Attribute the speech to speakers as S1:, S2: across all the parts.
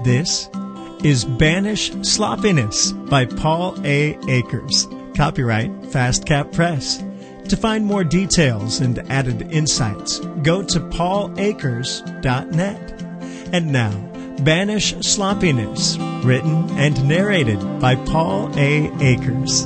S1: This is Banish Sloppiness by Paul A. Akers. Copyright FastCap Press. To find more details and added insights, go to paulakers.net. And now, Banish Sloppiness, written and narrated by Paul A. Akers.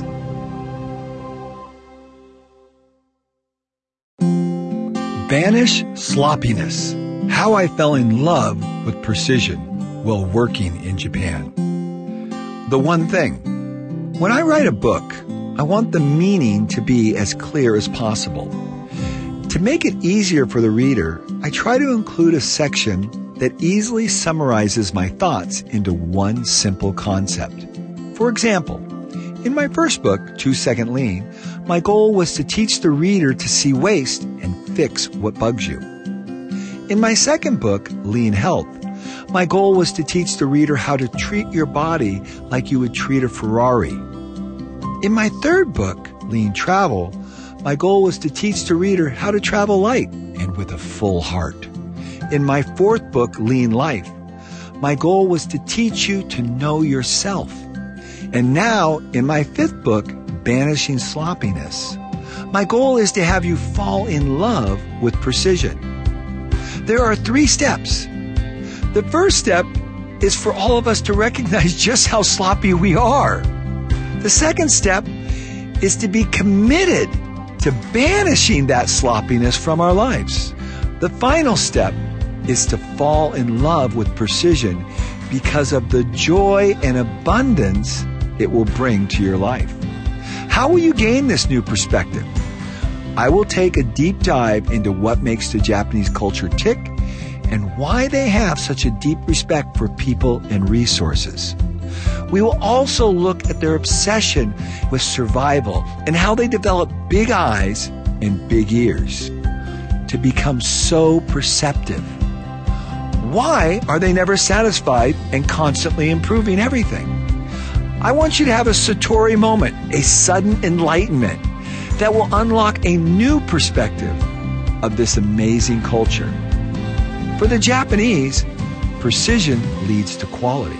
S2: Banish Sloppiness, How I Fell in Love with Precision While Working in Japan. The one thing. When I write a book, I want the meaning to be as clear as possible. To make it easier for the reader, I try to include a section that easily summarizes my thoughts into one simple concept. For example, in my first book, 2 Second Lean, my goal was to teach the reader to see waste and fix what bugs you. In my second book, Lean Health, my goal was to teach the reader how to treat your body like you would treat a Ferrari. In my third book, Lean Travel, my goal was to teach the reader how to travel light and with a full heart. In my fourth book, Lean Life, my goal was to teach you to know yourself. And now, in my fifth book, Banishing Sloppiness, my goal is to have you fall in love with precision. There are 3 steps. The first step is for all of us to recognize just how sloppy we are. The second step is to be committed to banishing that sloppiness from our lives. The final step is to fall in love with precision because of the joy and abundance it will bring to your life. How will you gain this new perspective? I will take a deep dive into what makes the Japanese culture tick and why they have such a deep respect for people and resources. We will also look at their obsession with survival and how they develop big eyes and big ears to become so perceptive. Why are they never satisfied and constantly improving everything? I want you to have a Satori moment, a sudden enlightenment that will unlock a new perspective of this amazing culture. For the Japanese, precision leads to quality.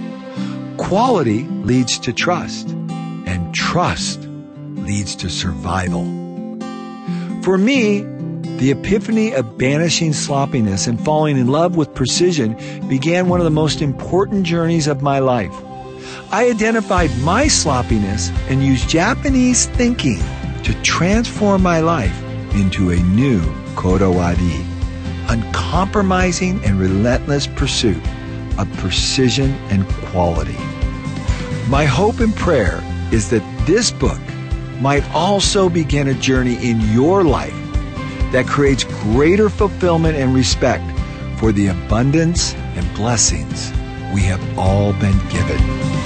S2: Quality leads to trust, and trust leads to survival. For me, the epiphany of banishing sloppiness and falling in love with precision began one of the most important journeys of my life. I identified my sloppiness and used Japanese thinking to transform my life into a new Kodawari, uncompromising and relentless pursuit of precision and quality. My hope and prayer is that this book might also begin a journey in your life that creates greater fulfillment and respect for the abundance and blessings we have all been given.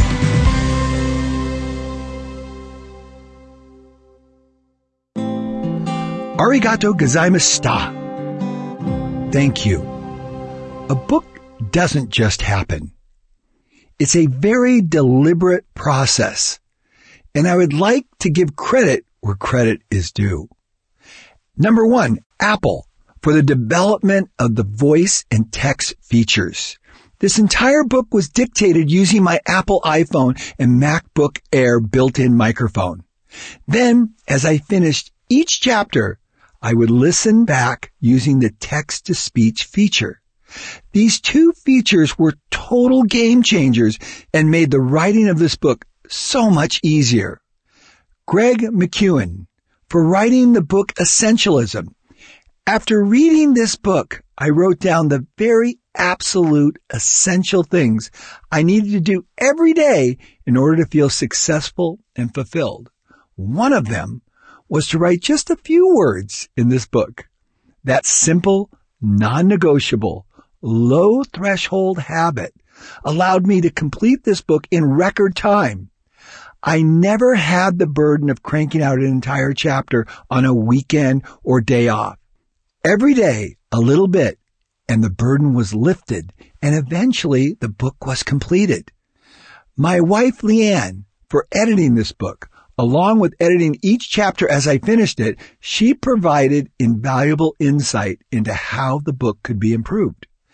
S2: Arigato gozaimashita. Thank you. A book doesn't just happen. It's a very deliberate process, and I would like to give credit where credit is due. Number 1, Apple, for the development of the voice and text features. This entire book was dictated using my Apple iPhone and MacBook Air built-in microphone. Then, as I finished each chapter, I would listen back using the text-to-speech feature. These 2 features were total game changers and made the writing of this book so much easier. Greg McKeown, for writing the book Essentialism. After reading this book, I wrote down the very absolute essential things I needed to do every day in order to feel successful and fulfilled. One of them was to write just a few words in this book. That simple, non-negotiable, low-threshold habit allowed me to complete this book in record time. I never had the burden of cranking out an entire chapter on a weekend or day off. Every day, a little bit, and the burden was lifted, and eventually the book was completed. My wife, Leanne, for editing this book, along with editing each chapter as I finished it, she provided invaluable insight into how the book could be improved.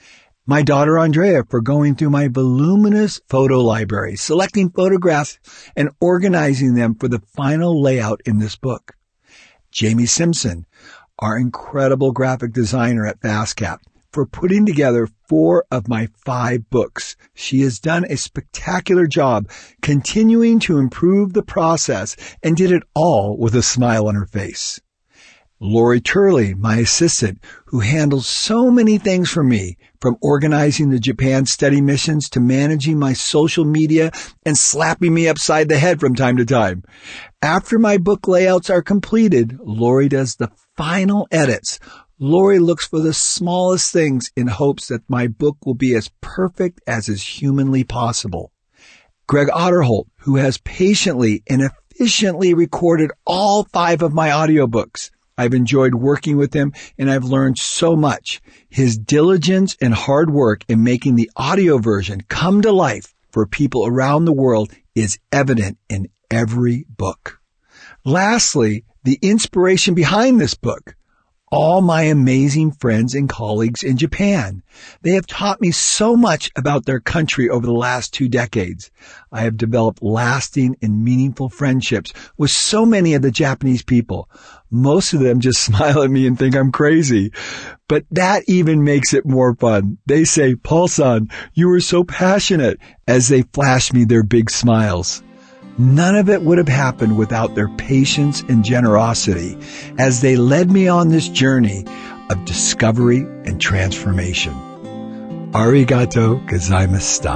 S2: my daughter Andrea for going through my voluminous photo library, selecting photographs and organizing them for the final layout in this book. Jamie Simpson, our incredible graphic designer at FastCap, for putting together 4 of my 5 books. She has done a spectacular job continuing to improve the process and did it all with a smile on her face. Lori Turley, my assistant, who handles so many things for me, from organizing the Japan study missions to managing my social media and slapping me upside the head from time to time. After my book layouts are completed, Lori does the final edits. Lori looks for the smallest things in hopes that my book will be as perfect as is humanly possible. Greg Otterholt, who has patiently and efficiently recorded all 5 of my audiobooks. I've enjoyed working with him, and I've learned so much. His diligence and hard work in making the audio version come to life for people around the world is evident in every book. Lastly, the inspiration behind this book. All my amazing friends and colleagues in Japan. They have taught me so much about their country over the last 2 decades. I have developed lasting and meaningful friendships with so many of the Japanese people. Most of them just smile at me and think I'm crazy. But that even makes it more fun. They say, "Paul-san, you were so passionate," as they flash me their big smiles. None of it would have happened without their patience and generosity as they led me on this journey of discovery and transformation. Arigato gozaimashita.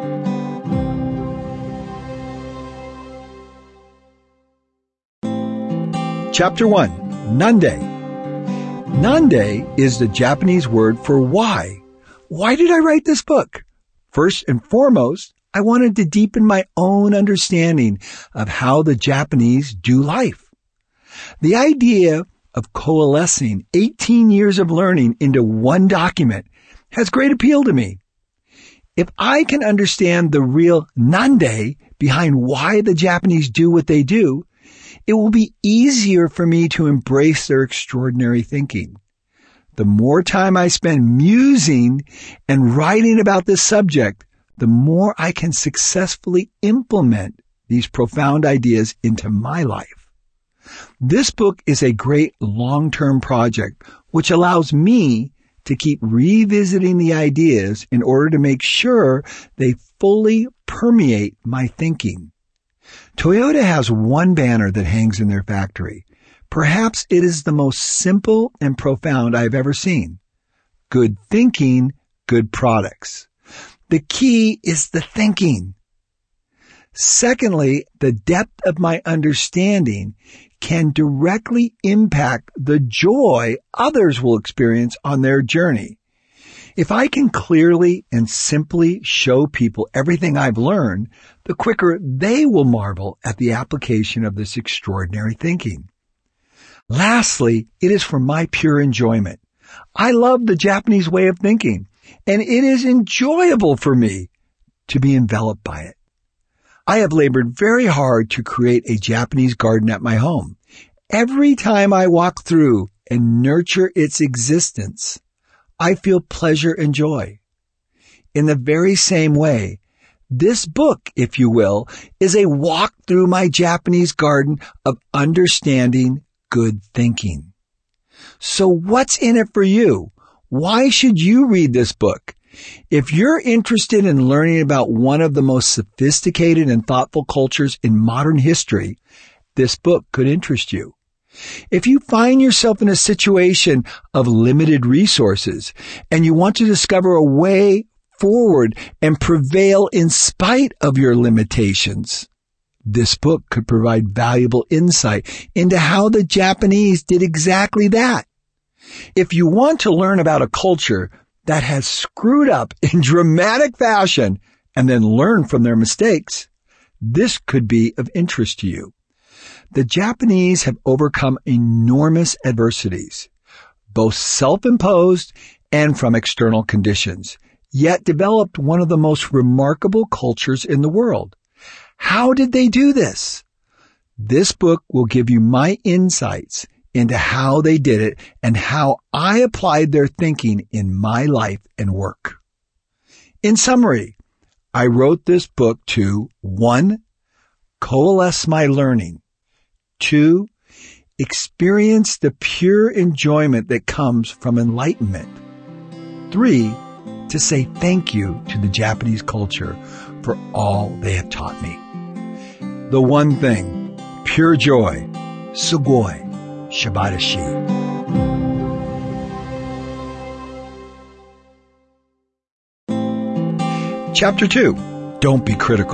S2: Chapter 1, Nande. Nande is the Japanese word for why. Why did I write this book? First and foremost, I wanted to deepen my own understanding of how the Japanese do life. The idea of coalescing 18 years of learning into one document has great appeal to me. If I can understand the real nande behind why the Japanese do what they do, it will be easier for me to embrace their extraordinary thinking. The more time I spend musing and writing about this subject, the more I can successfully implement these profound ideas into my life. This book is a great long-term project which allows me to keep revisiting the ideas in order to make sure they fully permeate my thinking. Toyota has one banner that hangs in their factory. Perhaps it is the most simple and profound I've ever seen. Good thinking, good products. The key is the thinking. Secondly, the depth of my understanding can directly impact the joy others will experience on their journey. If I can clearly and simply show people everything I've learned, the quicker they will marvel at the application of this extraordinary thinking. Lastly, it is for my pure enjoyment. I love the Japanese way of thinking, and it is enjoyable for me to be enveloped by it. I have labored very hard to create a Japanese garden at my home. Every time I walk through and nurture its existence, I feel pleasure and joy. In the very same way, this book, if you will, is a walk through my Japanese garden of understanding good thinking. So what's in it for you? Why should you read this book? If you're interested in learning about one of the most sophisticated and thoughtful cultures in modern history, this book could interest you. If you find yourself in a situation of limited resources and you want to discover a way forward and prevail in spite of your limitations, this book could provide valuable insight into how the Japanese did exactly that. If you want to learn about a culture that has screwed up in dramatic fashion and then learn from their mistakes, this could be of interest to you. The Japanese have overcome enormous adversities, both self-imposed and from external conditions, yet developed one of the most remarkable cultures in the world. How did they do this? This book will give you my insights into how they did it and how I applied their thinking in my life and work. In summary, I wrote this book to 1. Coalesce my learning. 2. Experience the pure enjoyment that comes from enlightenment. 3. To say thank you to the Japanese culture for all they have taught me. The one thing, pure joy, sugoi, shibarashi. Chapter 2. Don't be critical.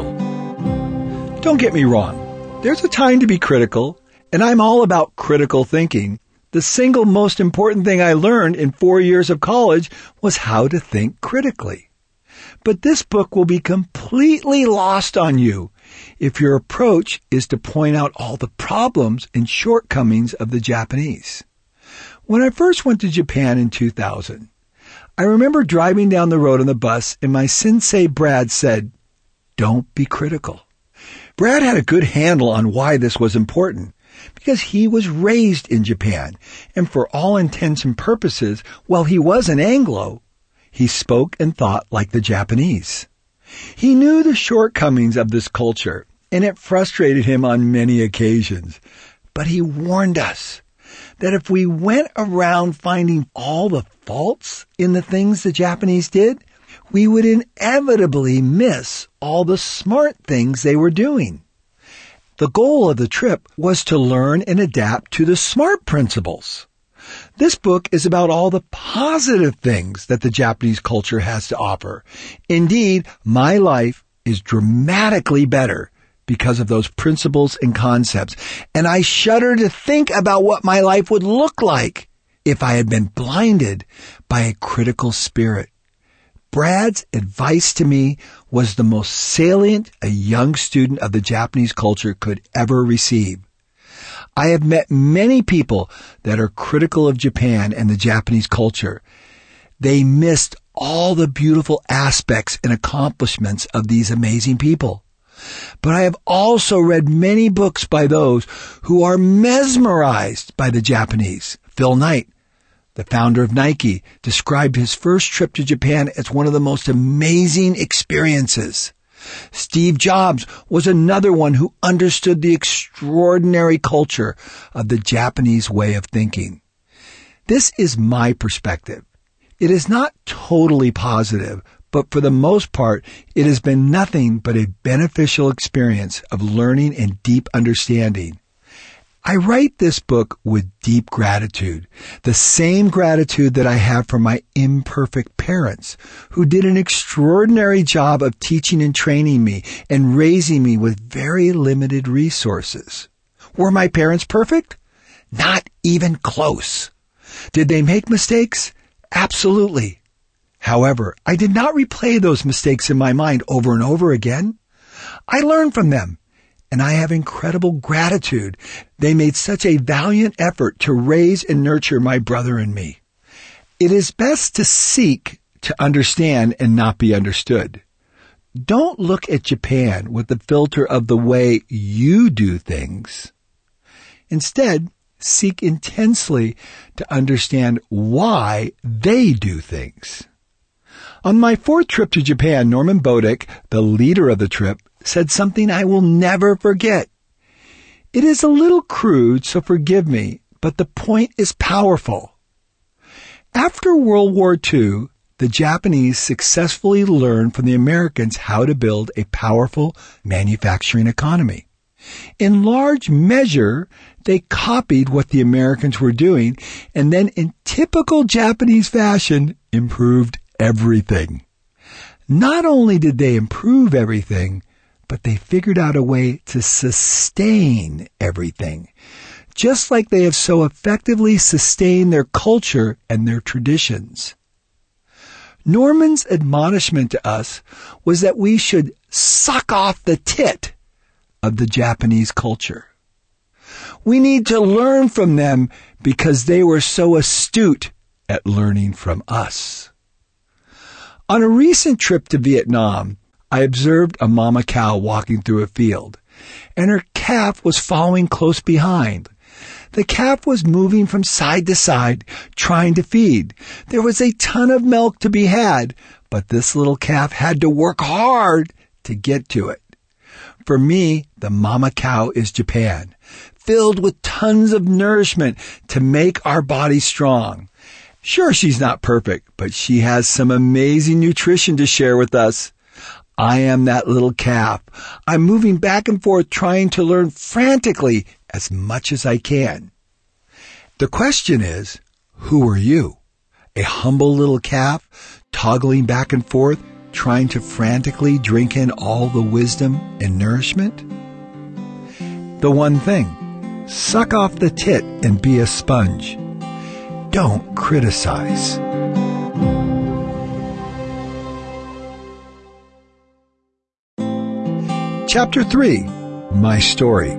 S2: Don't get me wrong. There's a time to be critical, and I'm all about critical thinking. The single most important thing I learned in 4 years of college was how to think critically. But this book will be completely lost on you if your approach is to point out all the problems and shortcomings of the Japanese. When I first went to Japan in 2000, I remember driving down the road on the bus and my sensei Brad said, "Don't be critical." Brad had a good handle on why this was important because he was raised in Japan, and for all intents and purposes, while he was an Anglo, he spoke and thought like the Japanese. He knew the shortcomings of this culture, and it frustrated him on many occasions. But he warned us that if we went around finding all the faults in the things the Japanese did, we would inevitably miss all the smart things they were doing. The goal of the trip was to learn and adapt to the SMART principles. This book is about all the positive things that the Japanese culture has to offer. Indeed, my life is dramatically better because of those principles and concepts, and I shudder to think about what my life would look like if I had been blinded by a critical spirit. Brad's advice to me was the most salient a young student of the Japanese culture could ever receive. I have met many people that are critical of Japan and the Japanese culture. They missed all the beautiful aspects and accomplishments of these amazing people. But I have also read many books by those who are mesmerized by the Japanese. Phil Knight, the founder of Nike, described his first trip to Japan as one of the most amazing experiences. Steve Jobs was another one who understood the extraordinary culture of the Japanese way of thinking. This is my perspective. It is not totally positive, but for the most part, it has been nothing but a beneficial experience of learning and deep understanding. I write this book with deep gratitude, the same gratitude that I have for my imperfect parents, who did an extraordinary job of teaching and training me and raising me with very limited resources. Were my parents perfect? Not even close. Did they make mistakes? Absolutely. However, I did not replay those mistakes in my mind over and over again. I learned from them, and I have incredible gratitude. They made such a valiant effort to raise and nurture my brother and me. It is best to seek to understand and not be understood. Don't look at Japan with the filter of the way you do things. Instead, seek intensely to understand why they do things. On my 4th trip to Japan, Norman Bodek, the leader of the trip, said something I will never forget. It is a little crude, so forgive me, but the point is powerful. After World War II, the Japanese successfully learned from the Americans how to build a powerful manufacturing economy. In large measure, they copied what the Americans were doing and then in typical Japanese fashion improved everything. Not only did they improve everything, but they figured out a way to sustain everything, just like they have so effectively sustained their culture and their traditions. Norman's admonishment to us was that we should suck off the tit of the Japanese culture. We need to learn from them because they were so astute at learning from us. On a recent trip to Vietnam, I observed a mama cow walking through a field, and her calf was following close behind. The calf was moving from side to side, trying to feed. There was a ton of milk to be had, but this little calf had to work hard to get to it. For me, the mama cow is Japan, filled with tons of nourishment to make our bodies strong. Sure, she's not perfect, but she has some amazing nutrition to share with us. I am that little calf. I'm moving back and forth trying to learn frantically as much as I can. The question is, who are you? A humble little calf, toggling back and forth, trying to frantically drink in all the wisdom and nourishment? The one thing, suck off the tit and be a sponge. Don't criticize. Chapter 3, My Story.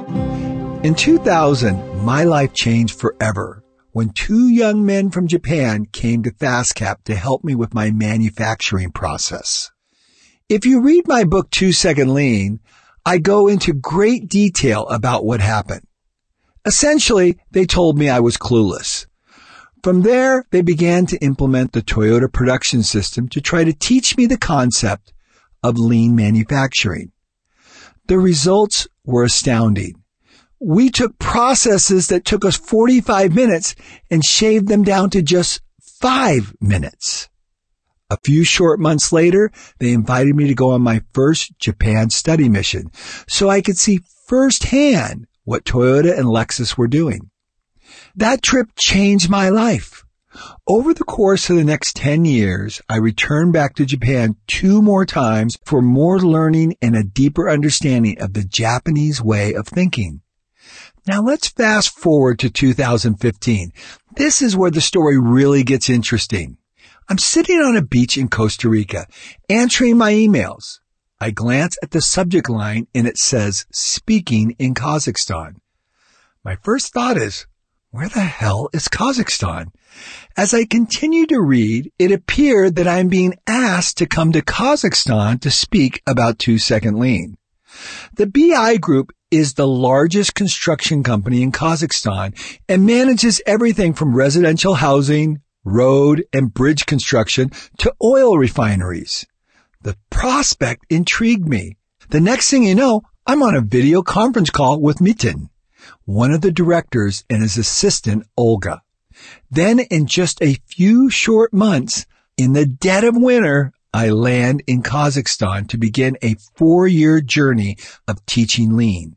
S2: In 2000, my life changed forever when two young men from Japan came to FastCap to help me with my manufacturing process. If you read my book 2 Second Lean, I go into great detail about what happened. Essentially, they told me I was clueless. From there, they began to implement the Toyota production system to try to teach me the concept of lean manufacturing. The results were astounding. We took processes that took us 45 minutes and shaved them down to just 5 minutes. A few short months later, they invited me to go on my first Japan study mission so I could see firsthand what Toyota and Lexus were doing. That trip changed my life. Over the course of the next 10 years, I returned back to Japan 2 more times for more learning and a deeper understanding of the Japanese way of thinking. Now let's fast forward to 2015. This is where the story really gets interesting. I'm sitting on a beach in Costa Rica, answering my emails. I glance at the subject line and it says, "Speaking in Kazakhstan." My first thought is, where the hell is Kazakhstan? As I continue to read, it appeared that I'm being asked to come to Kazakhstan to speak about 2 Second Lean. The BI Group is the largest construction company in Kazakhstan and manages everything from residential housing, road and bridge construction to oil refineries. The prospect intrigued me. The next thing you know, I'm on a video conference call with Mitin, one of the directors, and his assistant, Olga. Then in just a few short months, in the dead of winter, I land in Kazakhstan to begin a 4-year journey of teaching lean.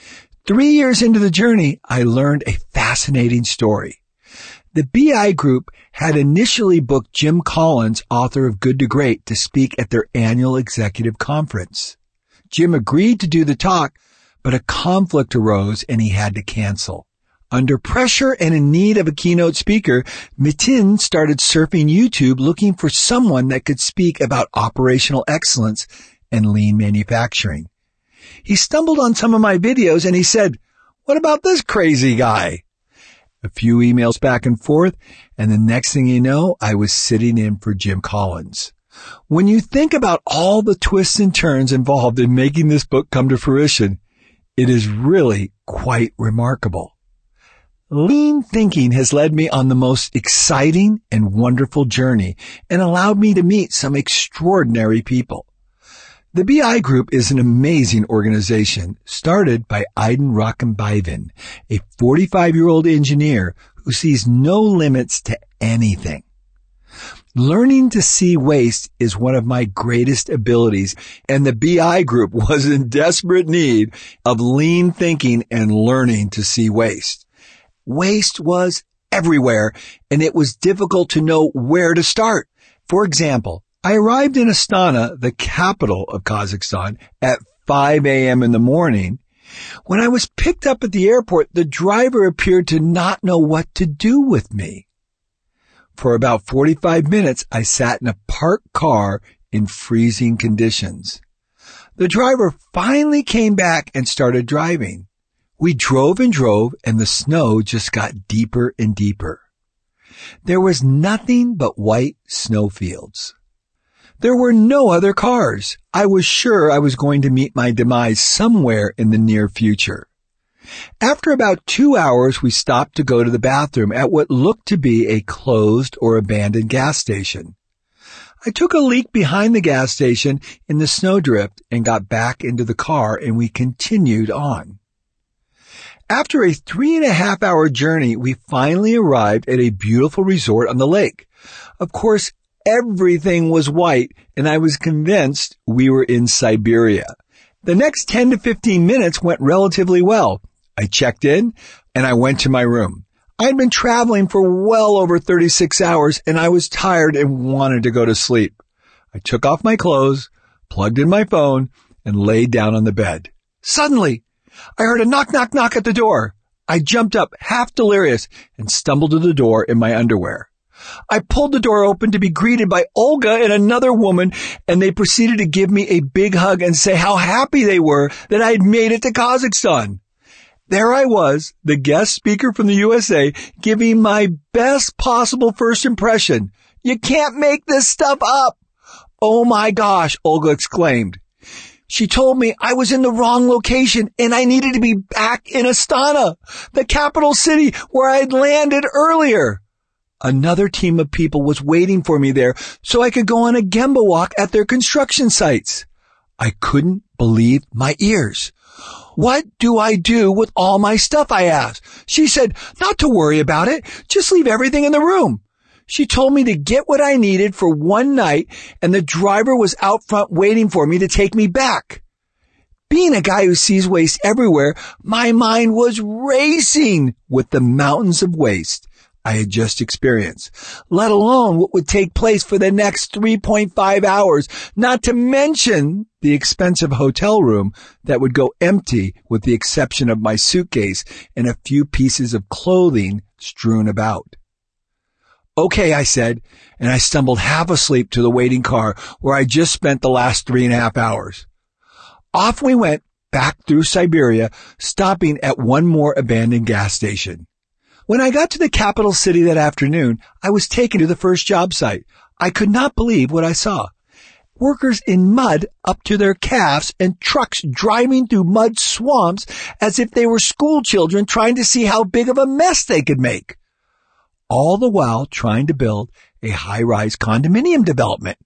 S2: 3 years into the journey, I learned a fascinating story. The BI Group had initially booked Jim Collins, author of Good to Great, to speak at their annual executive conference. Jim agreed to do the talk, but a conflict arose and he had to cancel. Under pressure and in need of a keynote speaker, Mitin started surfing YouTube looking for someone that could speak about operational excellence and lean manufacturing. He stumbled on some of my videos and he said, "What about this crazy guy?" A few emails back and forth, and the next thing you know, I was sitting in for Jim Collins. When you think about all the twists and turns involved in making this book come to fruition, it is really quite remarkable. Lean thinking has led me on the most exciting and wonderful journey and allowed me to meet some extraordinary people. The BI Group is an amazing organization started by Aydin Rakambayevin, a 45-year-old engineer who sees no limits to anything. Learning to see waste is one of my greatest abilities, and the BI Group was in desperate need of lean thinking and learning to see waste. Waste was everywhere, and it was difficult to know where to start. For example, I arrived in Astana, the capital of Kazakhstan, at 5 a.m. in the morning. When I was picked up at the airport, the driver appeared to not know what to do with me. For about 45 minutes, I sat in a parked car in freezing conditions. The driver finally came back and started driving. We drove and drove, and the snow just got deeper and deeper. There was nothing but white snowfields. There were no other cars. I was sure I was going to meet my demise somewhere in the near future. After about 2 hours, we stopped to go to the bathroom at what looked to be a closed or abandoned gas station. I took a leak behind the gas station in the snowdrift and got back into the car, and we continued on. After a 3.5-hour journey, we finally arrived at a beautiful resort on the lake. Of course, everything was white, and I was convinced we were in Siberia. The next 10 to 15 minutes went relatively well. I checked in, and I went to my room. I had been traveling for well over 36 hours, and I was tired and wanted to go to sleep. I took off my clothes, plugged in my phone, and laid down on the bed. Suddenly, I heard a knock, knock, knock at the door. I jumped up, half delirious, and stumbled to the door in my underwear. I pulled the door open to be greeted by Olga and another woman, and they proceeded to give me a big hug and say how happy they were that I had made it to Kazakhstan. There I was, the guest speaker from the USA, giving my best possible first impression. You can't make this stuff up. Oh my gosh, Olga exclaimed. She told me I was in the wrong location and I needed to be back in Astana, the capital city where I had landed earlier. Another team of people was waiting for me there so I could go on a Gemba walk at their construction sites. I couldn't believe my ears. What do I do with all my stuff? I asked. She said, not to worry about it. Just leave everything in the room. She told me to get what I needed for one night, and the driver was out front waiting for me to take me back. Being a guy who sees waste everywhere, my mind was racing with the mountains of waste I had just experienced, let alone what would take place for the next 3.5 hours, not to mention the expensive hotel room that would go empty with the exception of my suitcase and a few pieces of clothing strewn about. Okay, I said, and I stumbled half asleep to the waiting car where I just spent the last 3.5 hours. Off we went back through Siberia, stopping at one more abandoned gas station. When I got to the capital city that afternoon, I was taken to the first job site. I could not believe what I saw. Workers in mud up to their calves and trucks driving through mud swamps as if they were school children trying to see how big of a mess they could make. All the while trying to build a high-rise condominium development.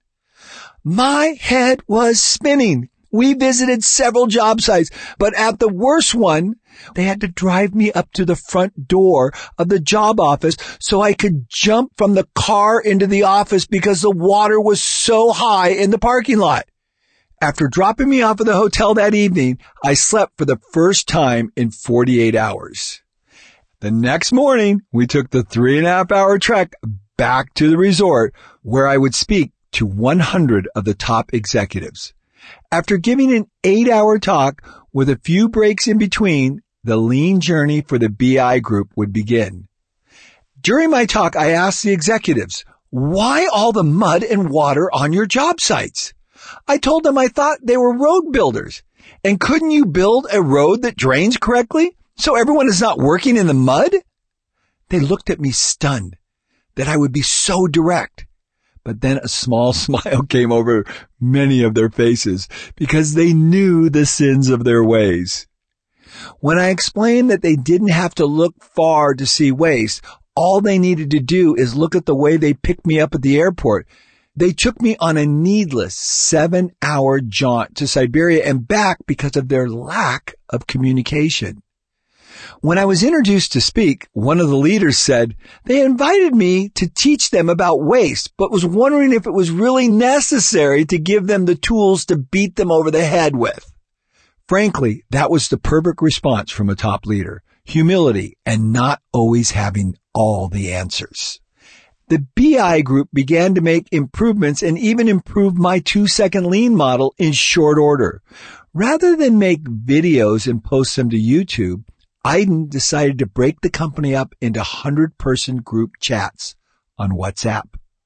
S2: My head was spinning. We visited several job sites, but at the worst one, they had to drive me up to the front door of the job office so I could jump from the car into the office because the water was so high in the parking lot. After dropping me off at the hotel that evening, I slept for the first time in 48 hours. The next morning, we took the 3.5-hour trek back to the resort where I would speak to 100 of the top executives. After giving an 8-hour talk with a few breaks in between, the lean journey for the BI group would begin. During my talk, I asked the executives, why all the mud and water on your job sites? I told them I thought they were road builders. And couldn't you build a road that drains correctly so everyone is not working in the mud? They looked at me stunned that I would be so direct. But then a small smile came over many of their faces because they knew the sins of their ways. When I explained that they didn't have to look far to see waste, all they needed to do is look at the way they picked me up at the airport. They took me on a needless 7-hour jaunt to Siberia and back because of their lack of communication. When I was introduced to speak, one of the leaders said they invited me to teach them about waste, but was wondering if it was really necessary to give them the tools to beat them over the head with. Frankly, that was the perfect response from a top leader, humility and not always having all the answers. The BI group began to make improvements and even improved my 2-second lean model in short order. Rather than make videos and post them to YouTube, Aiden decided to break the company up into 100-person group chats on WhatsApp.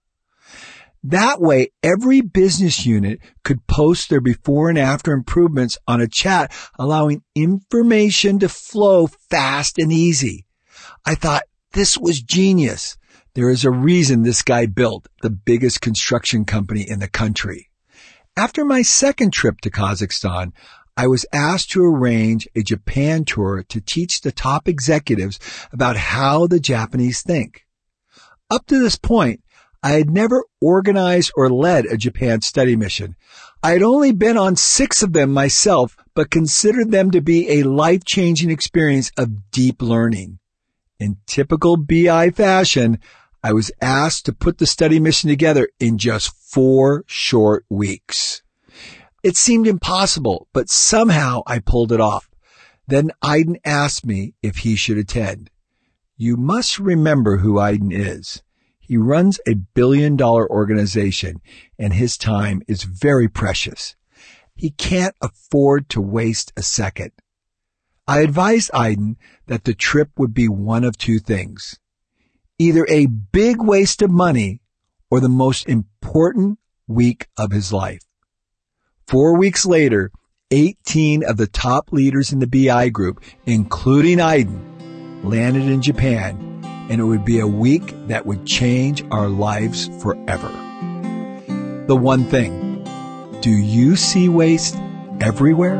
S2: That way, every business unit could post their before and after improvements on a chat, allowing information to flow fast and easy. I thought this was genius. There is a reason this guy built the biggest construction company in the country. After my second trip to Kazakhstan, I was asked to arrange a Japan tour to teach the top executives about how the Japanese think. Up to this point, I had never organized or led a Japan study mission. I had only been on 6 of them myself, but considered them to be a life-changing experience of deep learning. In typical BI fashion, I was asked to put the study mission together in just 4 short weeks. It seemed impossible, but somehow I pulled it off. Then Aydin asked me if he should attend. You must remember who Aydin is. He runs a billion-dollar organization, and his time is very precious. He can't afford to waste a second. I advised Aydin that the trip would be one of 2 things. Either a big waste of money or the most important week of his life. 4 weeks later, 18 of the top leaders in the BI group, including Aydin, landed in Japan, and it would be a week that would change our lives forever. The one thing, do you see waste everywhere?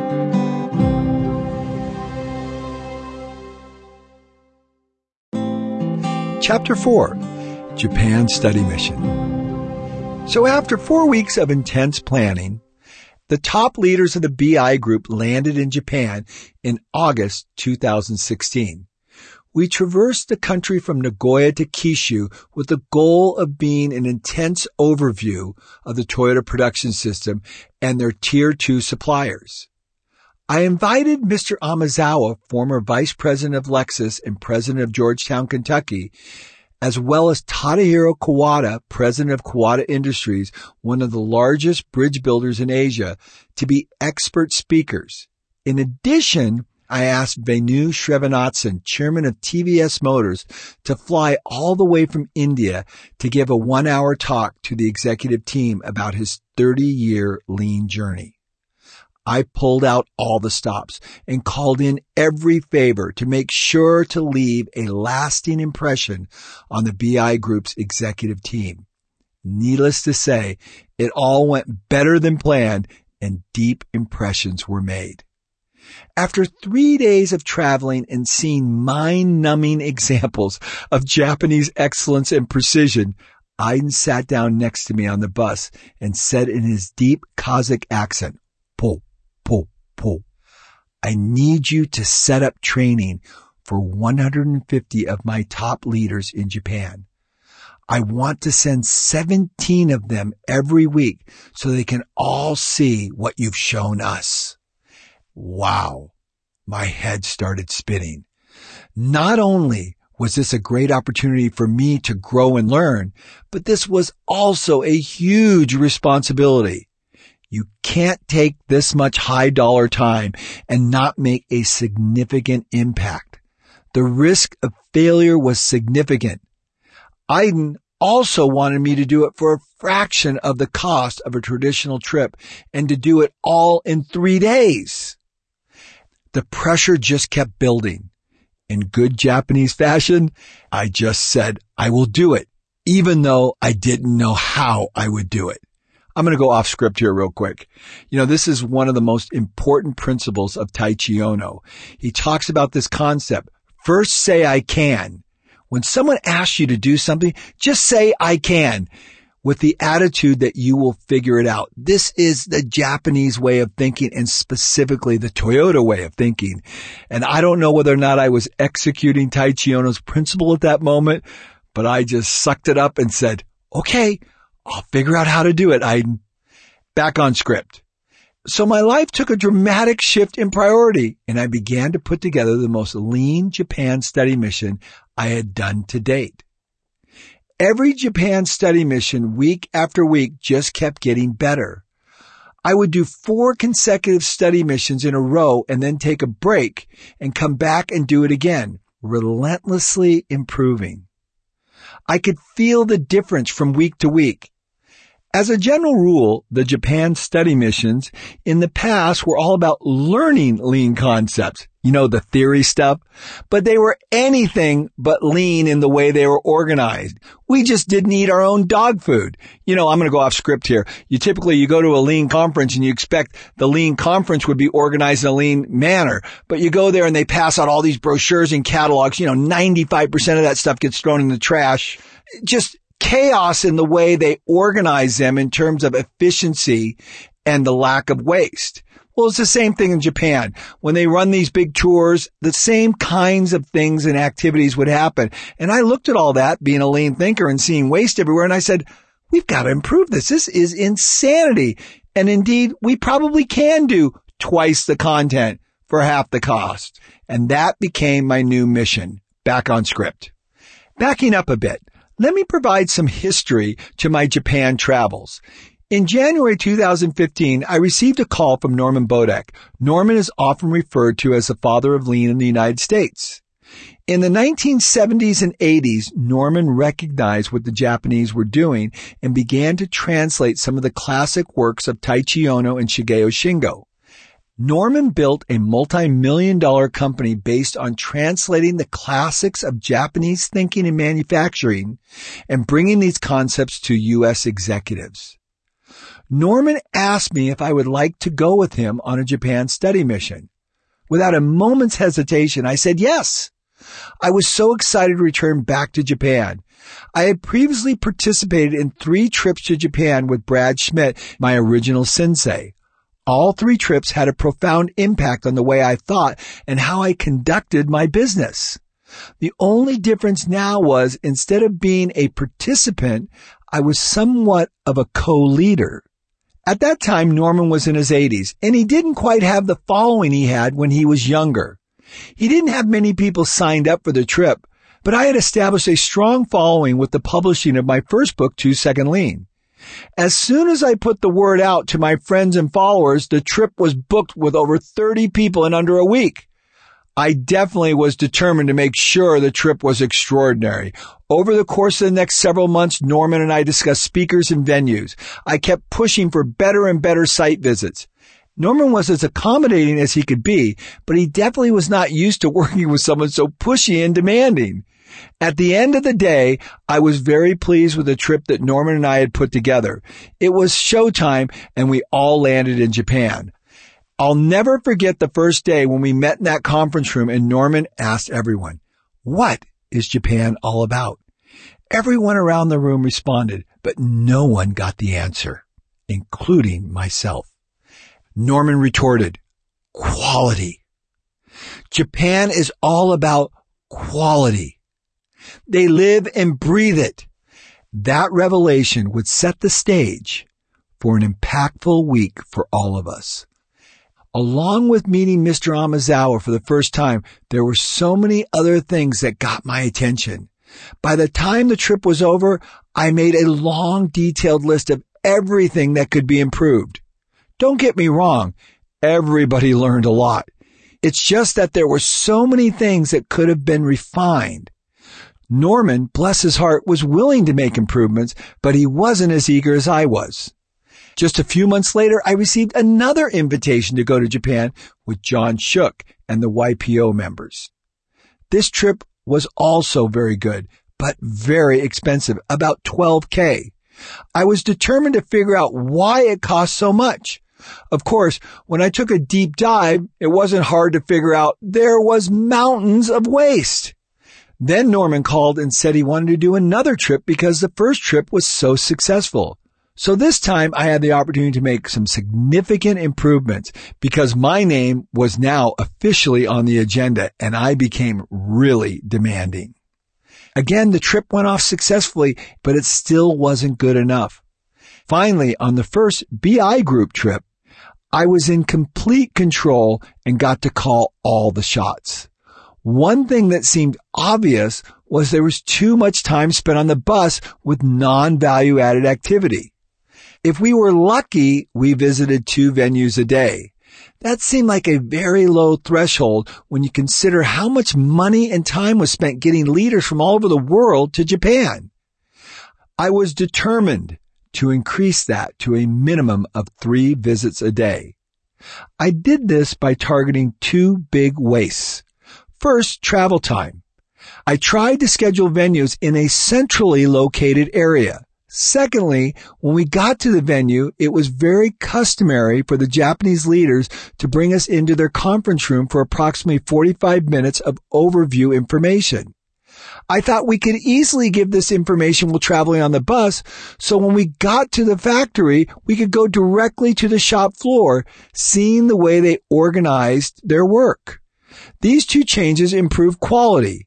S2: Chapter 4, Japan Study Mission. So after 4 weeks of intense planning, the top leaders of the BI group landed in Japan in August 2016. We traversed the country from Nagoya to Kyushu with the goal of being an intense overview of the Toyota production system and their Tier 2 suppliers. I invited Mr. Amazawa, former vice president of Lexus and president of Georgetown, Kentucky, as well as Tadahiro Kawada, president of Kawada Industries, one of the largest bridge builders in Asia, to be expert speakers. In addition, I asked Venu Srinivasan, chairman of TVS Motors, to fly all the way from India to give a 1-hour talk to the executive team about his 30-year lean journey. I pulled out all the stops and called in every favor to make sure to leave a lasting impression on the BI Group's executive team. Needless to say, it all went better than planned and deep impressions were made. After 3 days of traveling and seeing mind-numbing examples of Japanese excellence and precision, Aydin sat down next to me on the bus and said in his deep Kazakh accent, "Po, po, po. I need you to set up training for 150 of my top leaders in Japan. I want to send 17 of them every week so they can all see what you've shown us." Wow. My head started spinning. Not only was this a great opportunity for me to grow and learn, but this was also a huge responsibility. You can't take this much high-dollar time and not make a significant impact. The risk of failure was significant. Aydin also wanted me to do it for a fraction of the cost of a traditional trip and to do it all in 3 days. The pressure just kept building. In good Japanese fashion, I just said, I will do it, even though I didn't know how I would do it. I'm going to go off script here real quick. This is one of the most important principles of Taiichi Ohno. He talks about this concept. First, say I can. When someone asks you to do something, just say I can, with the attitude that you will figure it out. This is the Japanese way of thinking, and specifically the Toyota way of thinking. And I don't know whether or not I was executing Taiichi Ohno's principle at that moment, but I just sucked it up and said, okay, I'll figure out how to do it. I'm back on script. So my life took a dramatic shift in priority, and I began to put together the most lean Japan study mission I had done to date. Every Japan study mission, week after week, just kept getting better. I would do 4 consecutive study missions in a row and then take a break and come back and do it again, relentlessly improving. I could feel the difference from week to week. As a general rule, the Japan study missions in the past were all about learning lean concepts. You know, the theory stuff. But they were anything but lean in the way they were organized. We just didn't eat our own dog food. You know, I'm going to go off script here. You go to a lean conference and you expect the lean conference would be organized in a lean manner. But you go there and they pass out all these brochures and catalogs. 95% of that stuff gets thrown in the trash. Just chaos in the way they organize them in terms of efficiency and the lack of waste. Well, it's the same thing in Japan. When they run these big tours, the same kinds of things and activities would happen. And I looked at all that, being a lean thinker and seeing waste everywhere, and I said, we've got to improve this. This is insanity. And indeed, we probably can do twice the content for half the cost. And that became my new mission. Back on script. Backing up a bit, let me provide some history to my Japan travels. In January 2015, I received a call from Norman Bodek. Norman is often referred to as the father of lean in the United States. In the 1970s and 80s, Norman recognized what the Japanese were doing and began to translate some of the classic works of Taiichi Ohno and Shigeo Shingo. Norman built a multi-million-dollar company based on translating the classics of Japanese thinking and manufacturing and bringing these concepts to U.S. executives. Norman asked me if I would like to go with him on a Japan study mission. Without a moment's hesitation, I said yes. I was so excited to return back to Japan. I had previously participated in 3 trips to Japan with Brad Schmidt, my original sensei. All 3 trips had a profound impact on the way I thought and how I conducted my business. The only difference now was, instead of being a participant, I was somewhat of a co-leader. At that time, Norman was in his 80s, and he didn't quite have the following he had when he was younger. He didn't have many people signed up for the trip, but I had established a strong following with the publishing of my first book, 2 Second Lean. As soon as I put the word out to my friends and followers, the trip was booked with over 30 people in under a week. I definitely was determined to make sure the trip was extraordinary. Over the course of the next several months, Norman and I discussed speakers and venues. I kept pushing for better and better site visits. Norman was as accommodating as he could be, but he definitely was not used to working with someone so pushy and demanding. At the end of the day, I was very pleased with the trip that Norman and I had put together. It was showtime, and we all landed in Japan. I'll never forget the first day when we met in that conference room and Norman asked everyone, "What is Japan all about?" Everyone around the room responded, but no one got the answer, including myself. Norman retorted, "Quality. Japan is all about quality. They live and breathe it." That revelation would set the stage for an impactful week for all of us. Along with meeting Mr. Amazawa for the first time, there were so many other things that got my attention. By the time the trip was over, I made a long, detailed list of everything that could be improved. Don't get me wrong, everybody learned a lot. It's just that there were so many things that could have been refined. Norman, bless his heart, was willing to make improvements, but he wasn't as eager as I was. Just a few months later, I received another invitation to go to Japan with John Shook and the YPO members. This trip was also very good, but very expensive, about $12,000. I was determined to figure out why it cost so much. Of course, when I took a deep dive, it wasn't hard to figure out there was mountains of waste. Then Norman called and said he wanted to do another trip because the first trip was so successful. So this time I had the opportunity to make some significant improvements because my name was now officially on the agenda and I became really demanding. Again, the trip went off successfully, but it still wasn't good enough. Finally, on the first BI group trip, I was in complete control and got to call all the shots. One thing that seemed obvious was there was too much time spent on the bus with non-value-added activity. If we were lucky, we visited 2 venues a day. That seemed like a very low threshold when you consider how much money and time was spent getting leaders from all over the world to Japan. I was determined to increase that to a minimum of 3 visits a day. I did this by targeting two big wastes. First, travel time. I tried to schedule venues in a centrally located area. Secondly, when we got to the venue, it was very customary for the Japanese leaders to bring us into their conference room for approximately 45 minutes of overview information. I thought we could easily give this information while traveling on the bus, so when we got to the factory, we could go directly to the shop floor, seeing the way they organized their work. These two changes improved quality.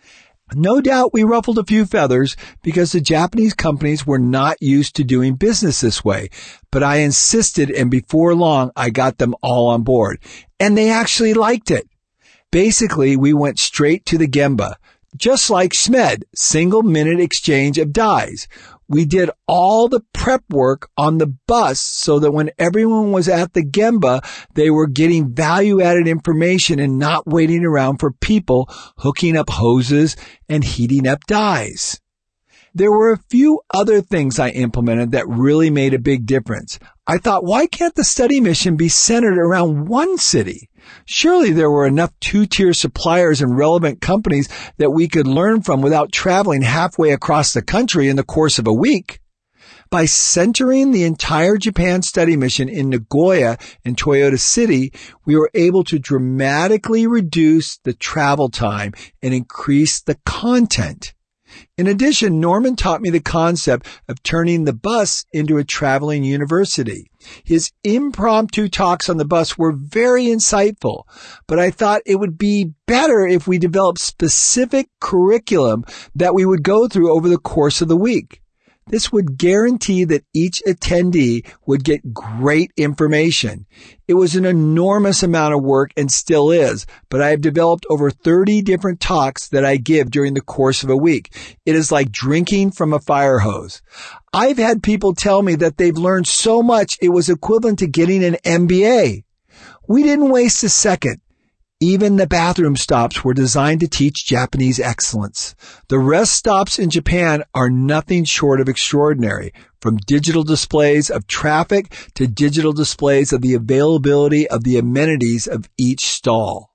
S2: No doubt we ruffled a few feathers because the Japanese companies were not used to doing business this way, but I insisted, and before long I got them all on board. And they actually liked it. Basically, we went straight to the Gemba, just like SMED, single-minute exchange of dies. We did all the prep work on the bus so that when everyone was at the Gemba, they were getting value-added information and not waiting around for people hooking up hoses and heating up dies. There were a few other things I implemented that really made a big difference. I thought, why can't the study mission be centered around one city? Surely there were enough two-tier suppliers and relevant companies that we could learn from without traveling halfway across the country in the course of a week. By centering the entire Japan study mission in Nagoya and Toyota City, we were able to dramatically reduce the travel time and increase the content. In addition, Norman taught me the concept of turning the bus into a traveling university. His impromptu talks on the bus were very insightful, but I thought it would be better if we developed specific curriculum that we would go through over the course of the week. This would guarantee that each attendee would get great information. It was an enormous amount of work and still is, but I have developed over 30 different talks that I give during the course of a week. It is like drinking from a fire hose. I've had people tell me that they've learned so much it was equivalent to getting an MBA. We didn't waste a second. Even the bathroom stops were designed to teach Japanese excellence. The rest stops in Japan are nothing short of extraordinary, from digital displays of traffic to digital displays of the availability of the amenities of each stall.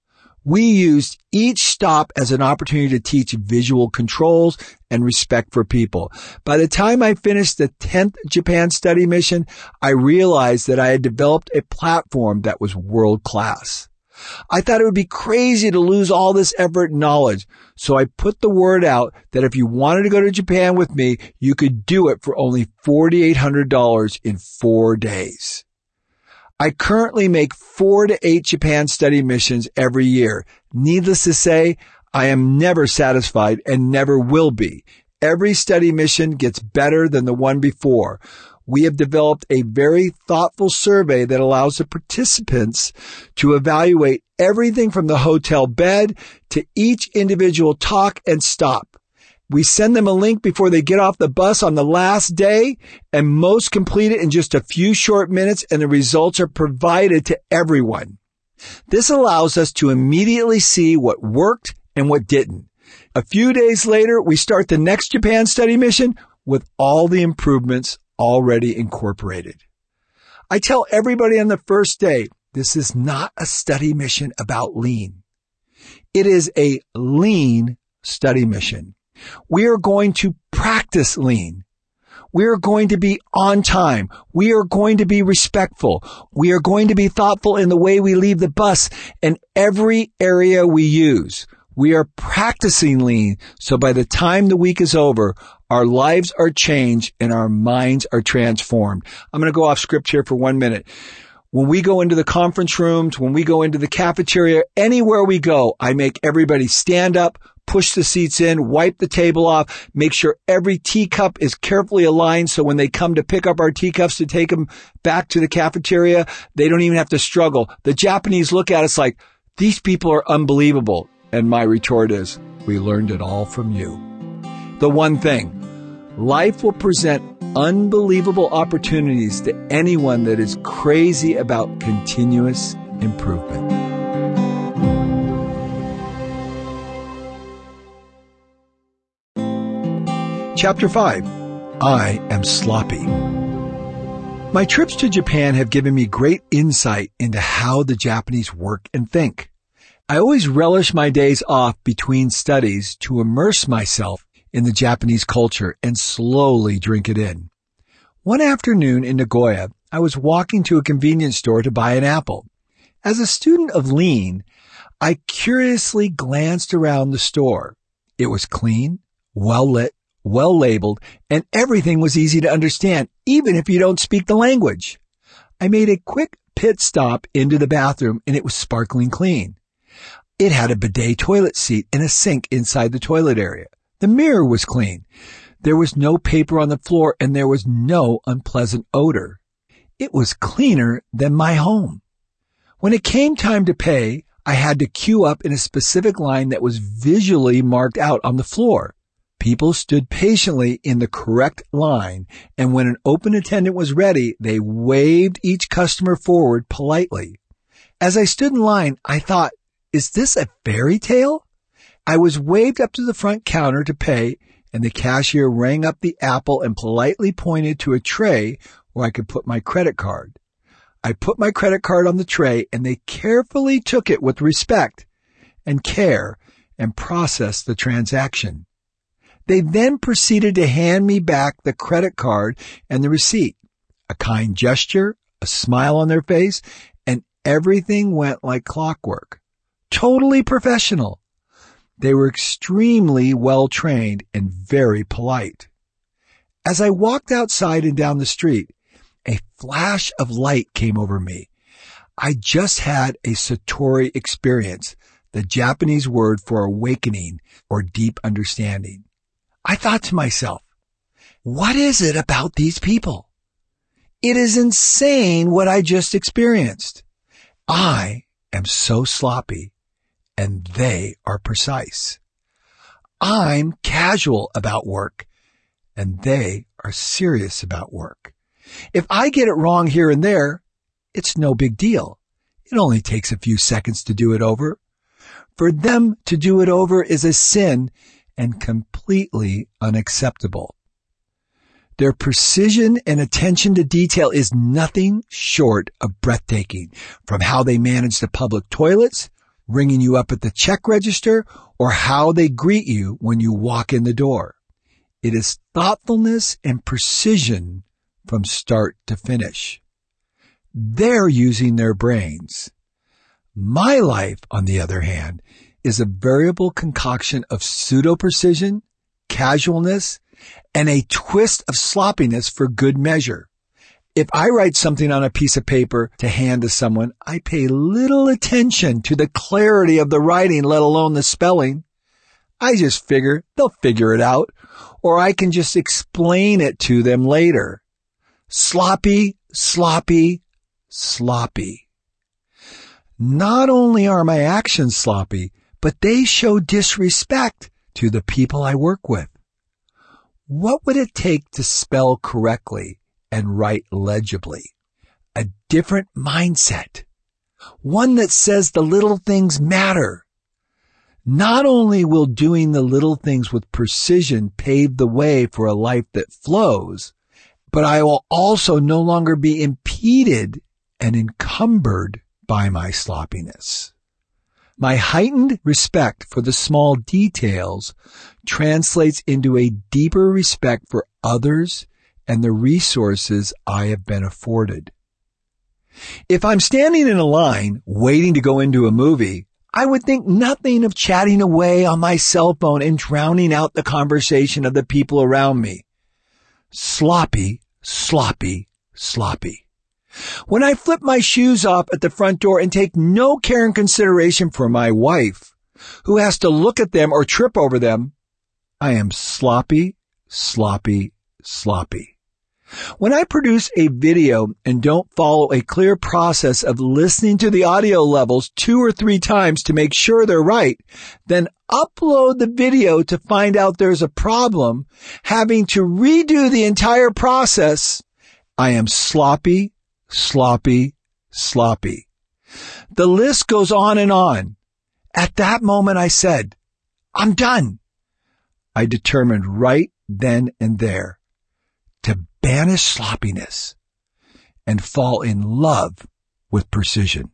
S2: We used each stop as an opportunity to teach visual controls and respect for people. By the time I finished the 10th Japan study mission, I realized that I had developed a platform that was world-class. I thought it would be crazy to lose all this effort and knowledge, so I put the word out that if you wanted to go to Japan with me, you could do it for only $4,800 in 4 days. I currently make 4 to 8 Japan study missions every year. Needless to say, I am never satisfied and never will be. Every study mission gets better than the one before. We have developed a very thoughtful survey that allows the participants to evaluate everything from the hotel bed to each individual talk and stop. We send them a link before they get off the bus on the last day, and most complete it in just a few short minutes, and the results are provided to everyone. This allows us to immediately see what worked and what didn't. A few days later, we start the next Japan study mission with all the improvements already incorporated. I tell everybody on the first day, this is not a study mission about lean. It is a lean study mission. We are going to practice lean. We are going to be on time. We are going to be respectful. We are going to be thoughtful in the way we leave the bus and every area we use. We are practicing lean, so by the time the week is over, our lives are changed and our minds are transformed. I'm going to go off script here for 1 minute. When we go into the conference rooms, when we go into the cafeteria, anywhere we go, I make everybody stand up, push the seats in, wipe the table off, make sure every teacup is carefully aligned so when they come to pick up our teacups to take them back to the cafeteria, they don't even have to struggle. The Japanese look at us like, these people are unbelievable. And my retort is, we learned it all from you. The one thing, life will present unbelievable opportunities to anyone that is crazy about continuous improvement. Chapter 5, I am sloppy. My trips to Japan have given me great insight into how the Japanese work and think. I always relish my days off between studies to immerse myself in the Japanese culture and slowly drink it in. One afternoon in Nagoya, I was walking to a convenience store to buy an apple. As a student of lean, I curiously glanced around the store. It was clean, well lit, well labeled, and everything was easy to understand, even if you don't speak the language. I made a quick pit stop into the bathroom, and it was sparkling clean. It had a bidet toilet seat and a sink inside the toilet area. The mirror was clean. There was no paper on the floor, and there was no unpleasant odor. It was cleaner than my home. When it came time to pay, I had to queue up in a specific line that was visually marked out on the floor. People stood patiently in the correct line, and when an open attendant was ready, they waved each customer forward politely. As I stood in line, I thought, is this a fairy tale? I was waved up to the front counter to pay, and the cashier rang up the apple and politely pointed to a tray where I could put my credit card. I put my credit card on the tray, and they carefully took it with respect and care and processed the transaction. They then proceeded to hand me back the credit card and the receipt. A kind gesture, a smile on their face, and everything went like clockwork. Totally professional. They were extremely well trained and very polite. As I walked outside and down the street, a flash of light came over me. I just had a Satori experience, the Japanese word for awakening or deep understanding. I thought to myself, what is it about these people? It is insane what I just experienced. I am so sloppy, and they are precise. I'm casual about work, and they are serious about work. If I get it wrong here and there, it's no big deal. It only takes a few seconds to do it over. For them to do it over is a sin and completely unacceptable. Their precision and attention to detail is nothing short of breathtaking, from how they manage the public toilets, ringing you up at the check register, or how they greet you when you walk in the door. It is thoughtfulness and precision from start to finish. They're using their brains. My life, on the other hand, is a variable concoction of pseudo-precision, casualness, and a twist of sloppiness for good measure. If I write something on a piece of paper to hand to someone, I pay little attention to the clarity of the writing, let alone the spelling. I just figure they'll figure it out, or I can just explain it to them later. Sloppy, sloppy, sloppy. Not only are my actions sloppy, but they show disrespect to the people I work with. What would it take to spell correctly and write legibly? A different mindset. One that says the little things matter. Not only will doing the little things with precision pave the way for a life that flows, but I will also no longer be impeded and encumbered by my sloppiness. My heightened respect for the small details translates into a deeper respect for others and the resources I have been afforded. If I'm standing in a line waiting to go into a movie, I would think nothing of chatting away on my cell phone and drowning out the conversation of the people around me. Sloppy, sloppy, sloppy. When I flip my shoes off at the front door and take no care and consideration for my wife, who has to look at them or trip over them, I am sloppy, sloppy, sloppy. When I produce a video and don't follow a clear process of listening to the audio levels 2 or 3 times to make sure they're right, then upload the video to find out there's a problem, having to redo the entire process, I am sloppy, sloppy, sloppy. The list goes on and on. At that moment I said, I'm done. I determined right then and there to banish sloppiness and fall in love with precision.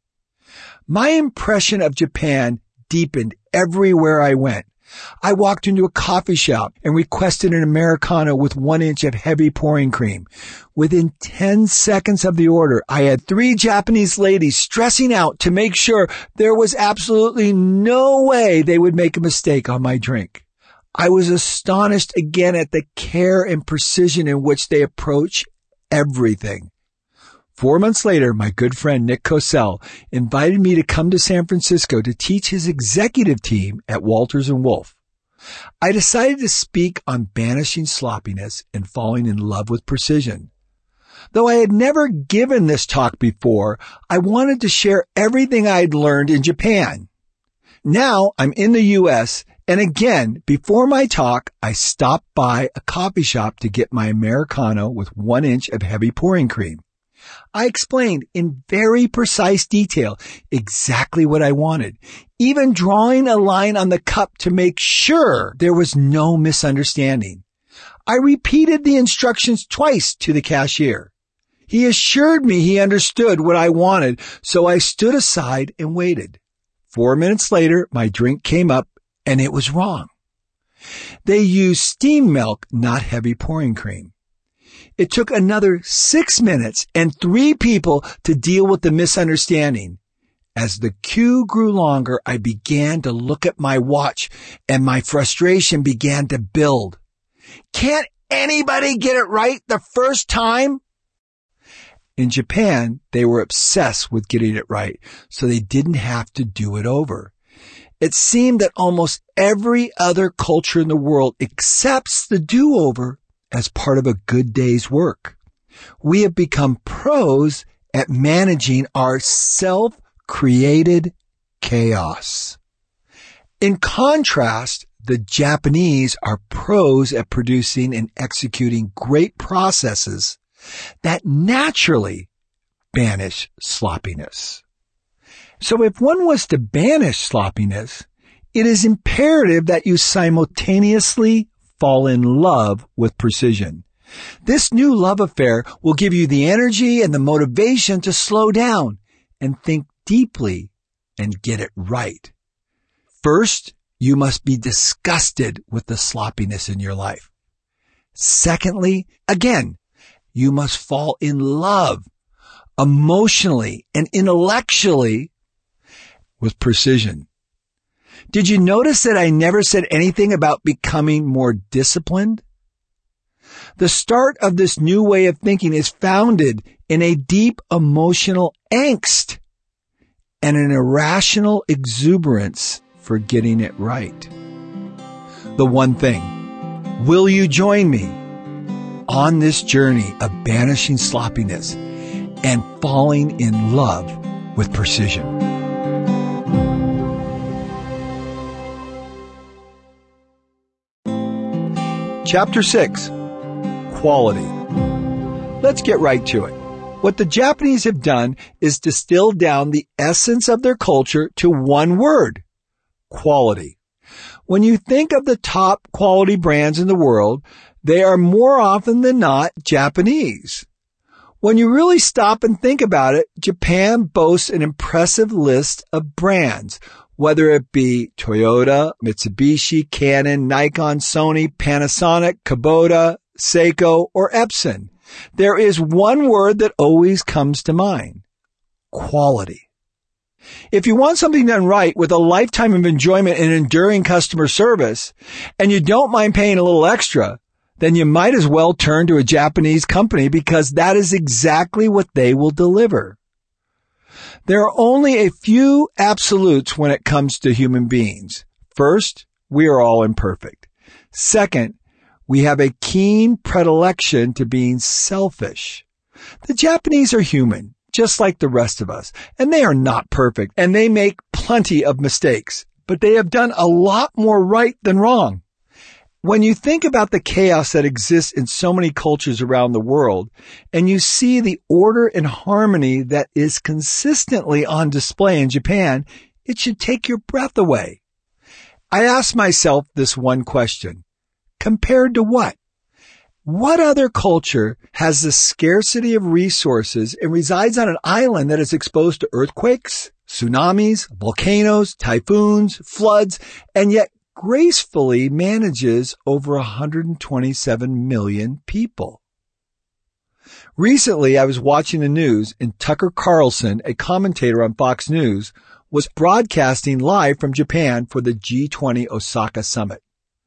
S2: My impression of Japan deepened everywhere I went. I walked into a coffee shop and requested an Americano with 1 inch of heavy pouring cream. Within 10 seconds of the order, I had 3 Japanese ladies stressing out to make sure there was absolutely no way they would make a mistake on my drink. I was astonished again at the care and precision in which they approach everything. 4 months later, my good friend Nick Cosell invited me to come to San Francisco to teach his executive team at Walters & Wolff. I decided to speak on banishing sloppiness and falling in love with precision. Though I had never given this talk before, I wanted to share everything I had learned in Japan. Now I'm in the U.S., and again, before my talk, I stopped by a coffee shop to get my Americano with 1 inch of heavy pouring cream. I explained in very precise detail exactly what I wanted, even drawing a line on the cup to make sure there was no misunderstanding. I repeated the instructions twice to the cashier. He assured me he understood what I wanted, so I stood aside and waited. 4 minutes later, my drink came up, and it was wrong. They used steamed milk, not heavy pouring cream. It took another 6 minutes and 3 people to deal with the misunderstanding. As the queue grew longer, I began to look at my watch, and my frustration began to build. Can't anybody get it right the first time? In Japan, they were obsessed with getting it right, so they didn't have to do it over. It seemed that almost every other culture in the world accepts the do-over as part of a good day's work. We have become pros at managing our self-created chaos. In contrast, the Japanese are pros at producing and executing great processes that naturally banish sloppiness. So if one was to banish sloppiness, it is imperative that you simultaneously fall in love with precision. This new love affair will give you the energy and the motivation to slow down and think deeply and get it right. First, you must be disgusted with the sloppiness in your life. Secondly, again, you must fall in love emotionally and intellectually with precision. Did you notice that I never said anything about becoming more disciplined? The start of this new way of thinking is founded in a deep emotional angst and an irrational exuberance for getting it right. The one thing, will you join me on this journey of banishing sloppiness and falling in love with precision? Chapter 6, Quality. Let's get right to it. What the Japanese have done is distill down the essence of their culture to one word, quality. When you think of the top quality brands in the world, they are more often than not Japanese. When you really stop and think about it, Japan boasts an impressive list of brands, whether it be Toyota, Mitsubishi, Canon, Nikon, Sony, Panasonic, Kubota, Seiko, or Epson. There is one word that always comes to mind: quality. If you want something done right with a lifetime of enjoyment and enduring customer service, and you don't mind paying a little extra, then you might as well turn to a Japanese company, because that is exactly what they will deliver. There are only a few absolutes when it comes to human beings. First, we are all imperfect. Second, we have a keen predilection to being selfish. The Japanese are human, just like the rest of us, and they are not perfect, and they make plenty of mistakes, but they have done a lot more right than wrong. When you think about the chaos that exists in so many cultures around the world, and you see the order and harmony that is consistently on display in Japan, it should take your breath away. I ask myself this one question: compared to what? What other culture has the scarcity of resources and resides on an island that is exposed to earthquakes, tsunamis, volcanoes, typhoons, floods, and yet gracefully manages over 127 million people? Recently, I was watching the news and Tucker Carlson, a commentator on Fox News, was broadcasting live from Japan for the G20 Osaka Summit.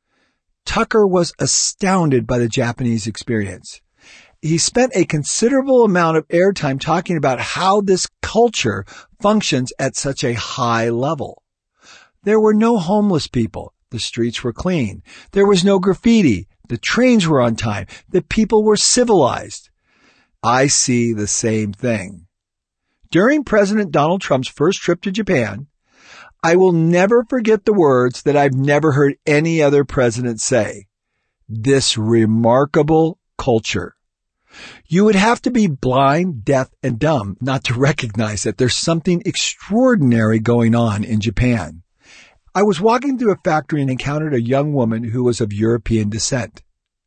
S2: Tucker was astounded by the Japanese experience. He spent a considerable amount of airtime talking about how this culture functions at such a high level. There were no homeless people. The streets were clean. There was no graffiti. The trains were on time. The people were civilized. I see the same thing. During President Donald Trump's first trip to Japan, I will never forget the words that I've never heard any other president say. This remarkable culture. You would have to be blind, deaf, and dumb not to recognize that there's something extraordinary going on in Japan. I was walking through a factory and encountered a young woman who was of European descent.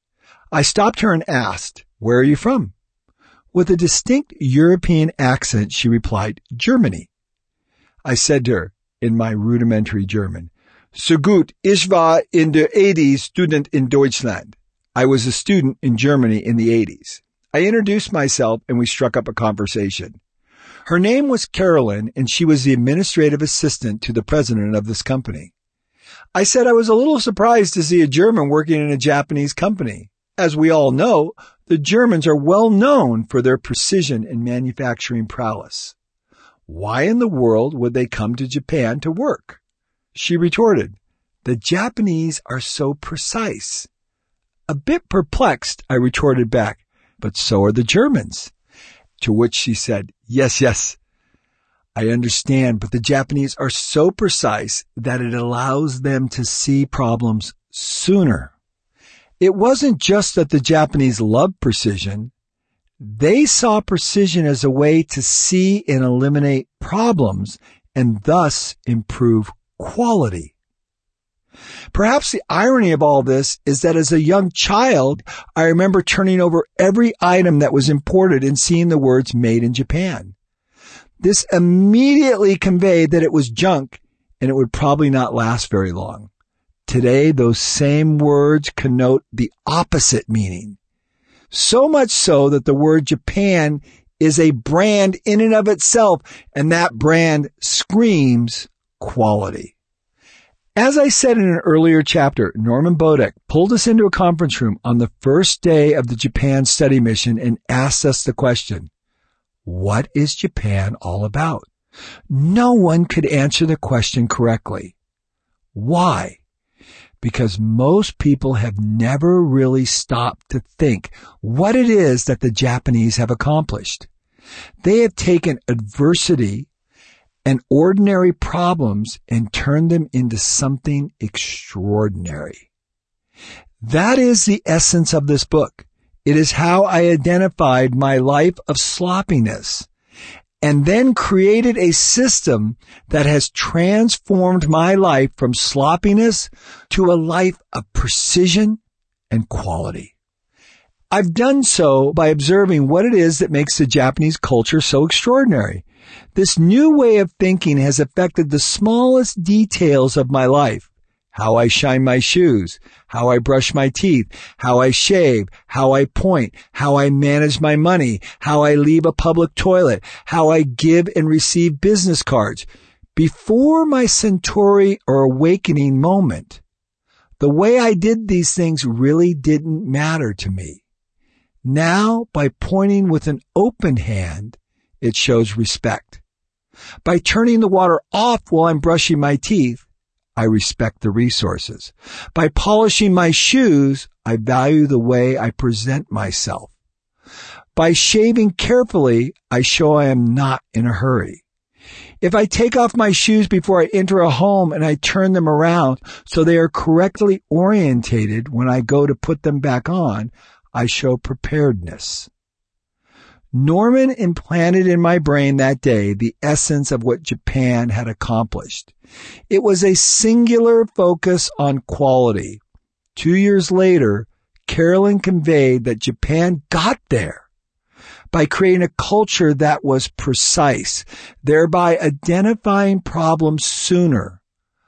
S2: I stopped her and asked, "Where are you from?" With a distinct European accent, she replied, "Germany." I said to her, in my rudimentary German, "So gut, ich war in der 80s Student in Deutschland." I was a student in Germany in the 80s. I introduced myself and we struck up a conversation. Her name was Carolyn and she was the administrative assistant to the president of this company. I said I was a little surprised to see a German working in a Japanese company. As we all know, the Germans are well known for their precision and manufacturing prowess. Why in the world would they come to Japan to work? She retorted, "The Japanese are so precise." A bit perplexed, I retorted back, "But so are the Germans." To which she said, Yes, I understand, but the Japanese are so precise that it allows them to see problems sooner." It wasn't just that the Japanese loved precision. They saw precision as a way to see and eliminate problems and thus improve quality. Perhaps the irony of all this is that as a young child, I remember turning over every item that was imported and seeing the words "Made in Japan." This immediately conveyed that it was junk and it would probably not last very long. Today, those same words connote the opposite meaning. So much so that the word Japan is a brand in and of itself, and that brand screams quality. As I said in an earlier chapter, Norman Bodek pulled us into a conference room on the first day of the Japan study mission and asked us the question, what is Japan all about? No one could answer the question correctly. Why? Because most people have never really stopped to think what it is that the Japanese have accomplished. They have taken adversity and ordinary problems and turned them into something extraordinary. That is the essence of this book. It is how I identified my life of sloppiness and then created a system that has transformed my life from sloppiness to a life of precision and quality. I've done so by observing what it is that makes the Japanese culture so extraordinary. This new way of thinking has affected the smallest details of my life. How I shine my shoes, how I brush my teeth, how I shave, how I point, how I manage my money, how I leave a public toilet, how I give and receive business cards. Before my Centauri or awakening moment, the way I did these things really didn't matter to me. Now, by pointing with an open hand, it shows respect. By turning the water off while I'm brushing my teeth, I respect the resources. By polishing my shoes, I value the way I present myself. By shaving carefully, I show I am not in a hurry. If I take off my shoes before I enter a home and I turn them around so they are correctly orientated when I go to put them back on, I show preparedness. Norman implanted in my brain that day the essence of what Japan had accomplished. It was a singular focus on quality. 2 years later, Carolyn conveyed that Japan got there by creating a culture that was precise, thereby identifying problems sooner.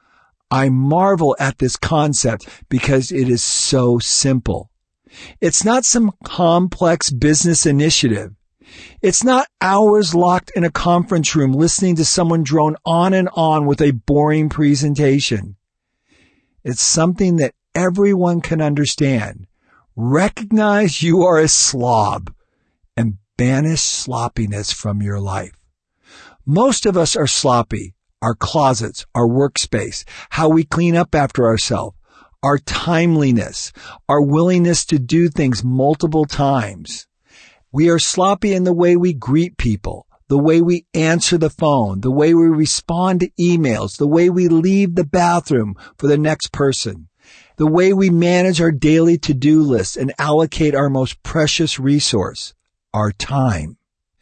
S2: I marvel at this concept because it is so simple. It's not some complex business initiative. It's not hours locked in a conference room listening to someone drone on and on with a boring presentation. It's something that everyone can understand. Recognize you are a slob and banish sloppiness from your life. Most of us are sloppy. Our closets, our workspace, how we clean up after ourselves, our timeliness, our willingness to do things multiple times. We are sloppy in the way we greet people, the way we answer the phone, the way we respond to emails, the way we leave the bathroom for the next person, the way we manage our daily to-do list and allocate our most precious resource, our time.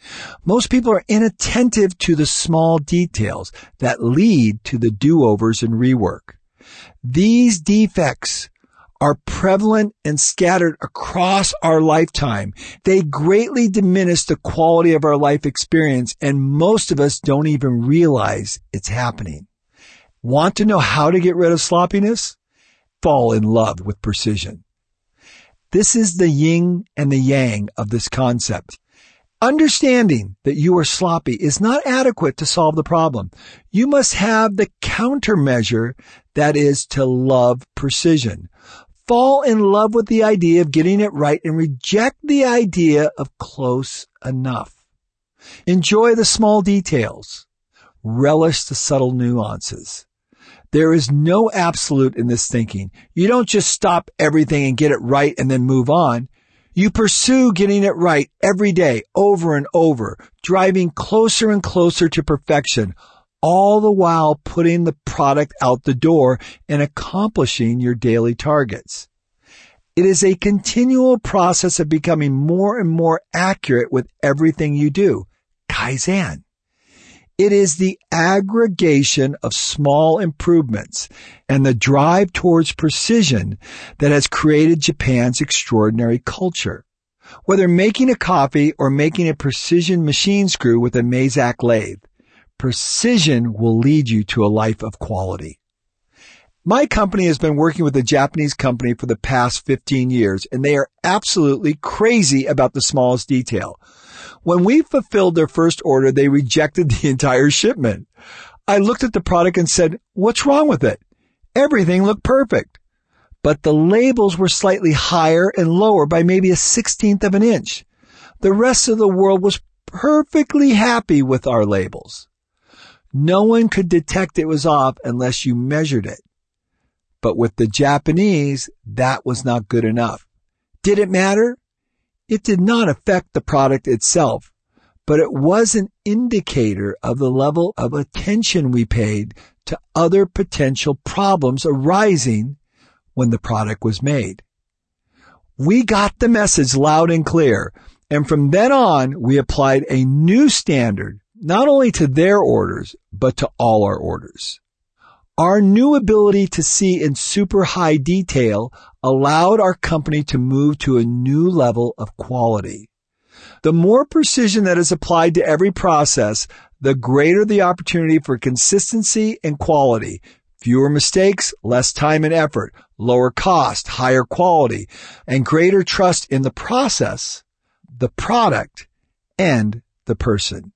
S2: Most people are inattentive to the small details that lead to the do-overs and rework. These defects are prevalent and scattered across our lifetime. They greatly diminish the quality of our life experience, and most of us don't even realize it's happening. Want to know how to get rid of sloppiness? Fall in love with precision. This is the yin and the yang of this concept. Understanding that you are sloppy is not adequate to solve the problem. You must have the countermeasure, that is to love precision. Fall in love with the idea of getting it right and reject the idea of close enough. Enjoy the small details. Relish the subtle nuances. There is no absolute in this thinking. You don't just stop everything and get it right and then move on. You pursue getting it right every day, over and over, driving closer and closer to perfection, all the while putting the product out the door and accomplishing your daily targets. It is a continual process of becoming more and more accurate with everything you do. Kaizen. It is the aggregation of small improvements and the drive towards precision that has created Japan's extraordinary culture. Whether making a coffee or making a precision machine screw with a Mazak lathe, precision will lead you to a life of quality. My company has been working with a Japanese company for the past 15 years, and they are absolutely crazy about the smallest detail. When we fulfilled their first order, they rejected the entire shipment. I looked at the product and said, "What's wrong with it?" Everything looked perfect, but the labels were slightly higher and lower by maybe a 1/16 of an inch. The rest of the world was perfectly happy with our labels. No one could detect it was off unless you measured it. But with the Japanese, that was not good enough. Did it matter? It did not affect the product itself, but it was an indicator of the level of attention we paid to other potential problems arising when the product was made. We got the message loud and clear, and from then on, we applied a new standard, not only to their orders, but to all our orders. Our new ability to see in super high detail allowed our company to move to a new level of quality. The more precision that is applied to every process, the greater the opportunity for consistency and quality. Fewer mistakes, less time and effort, lower cost, higher quality, and greater trust in the process, the product, and the person.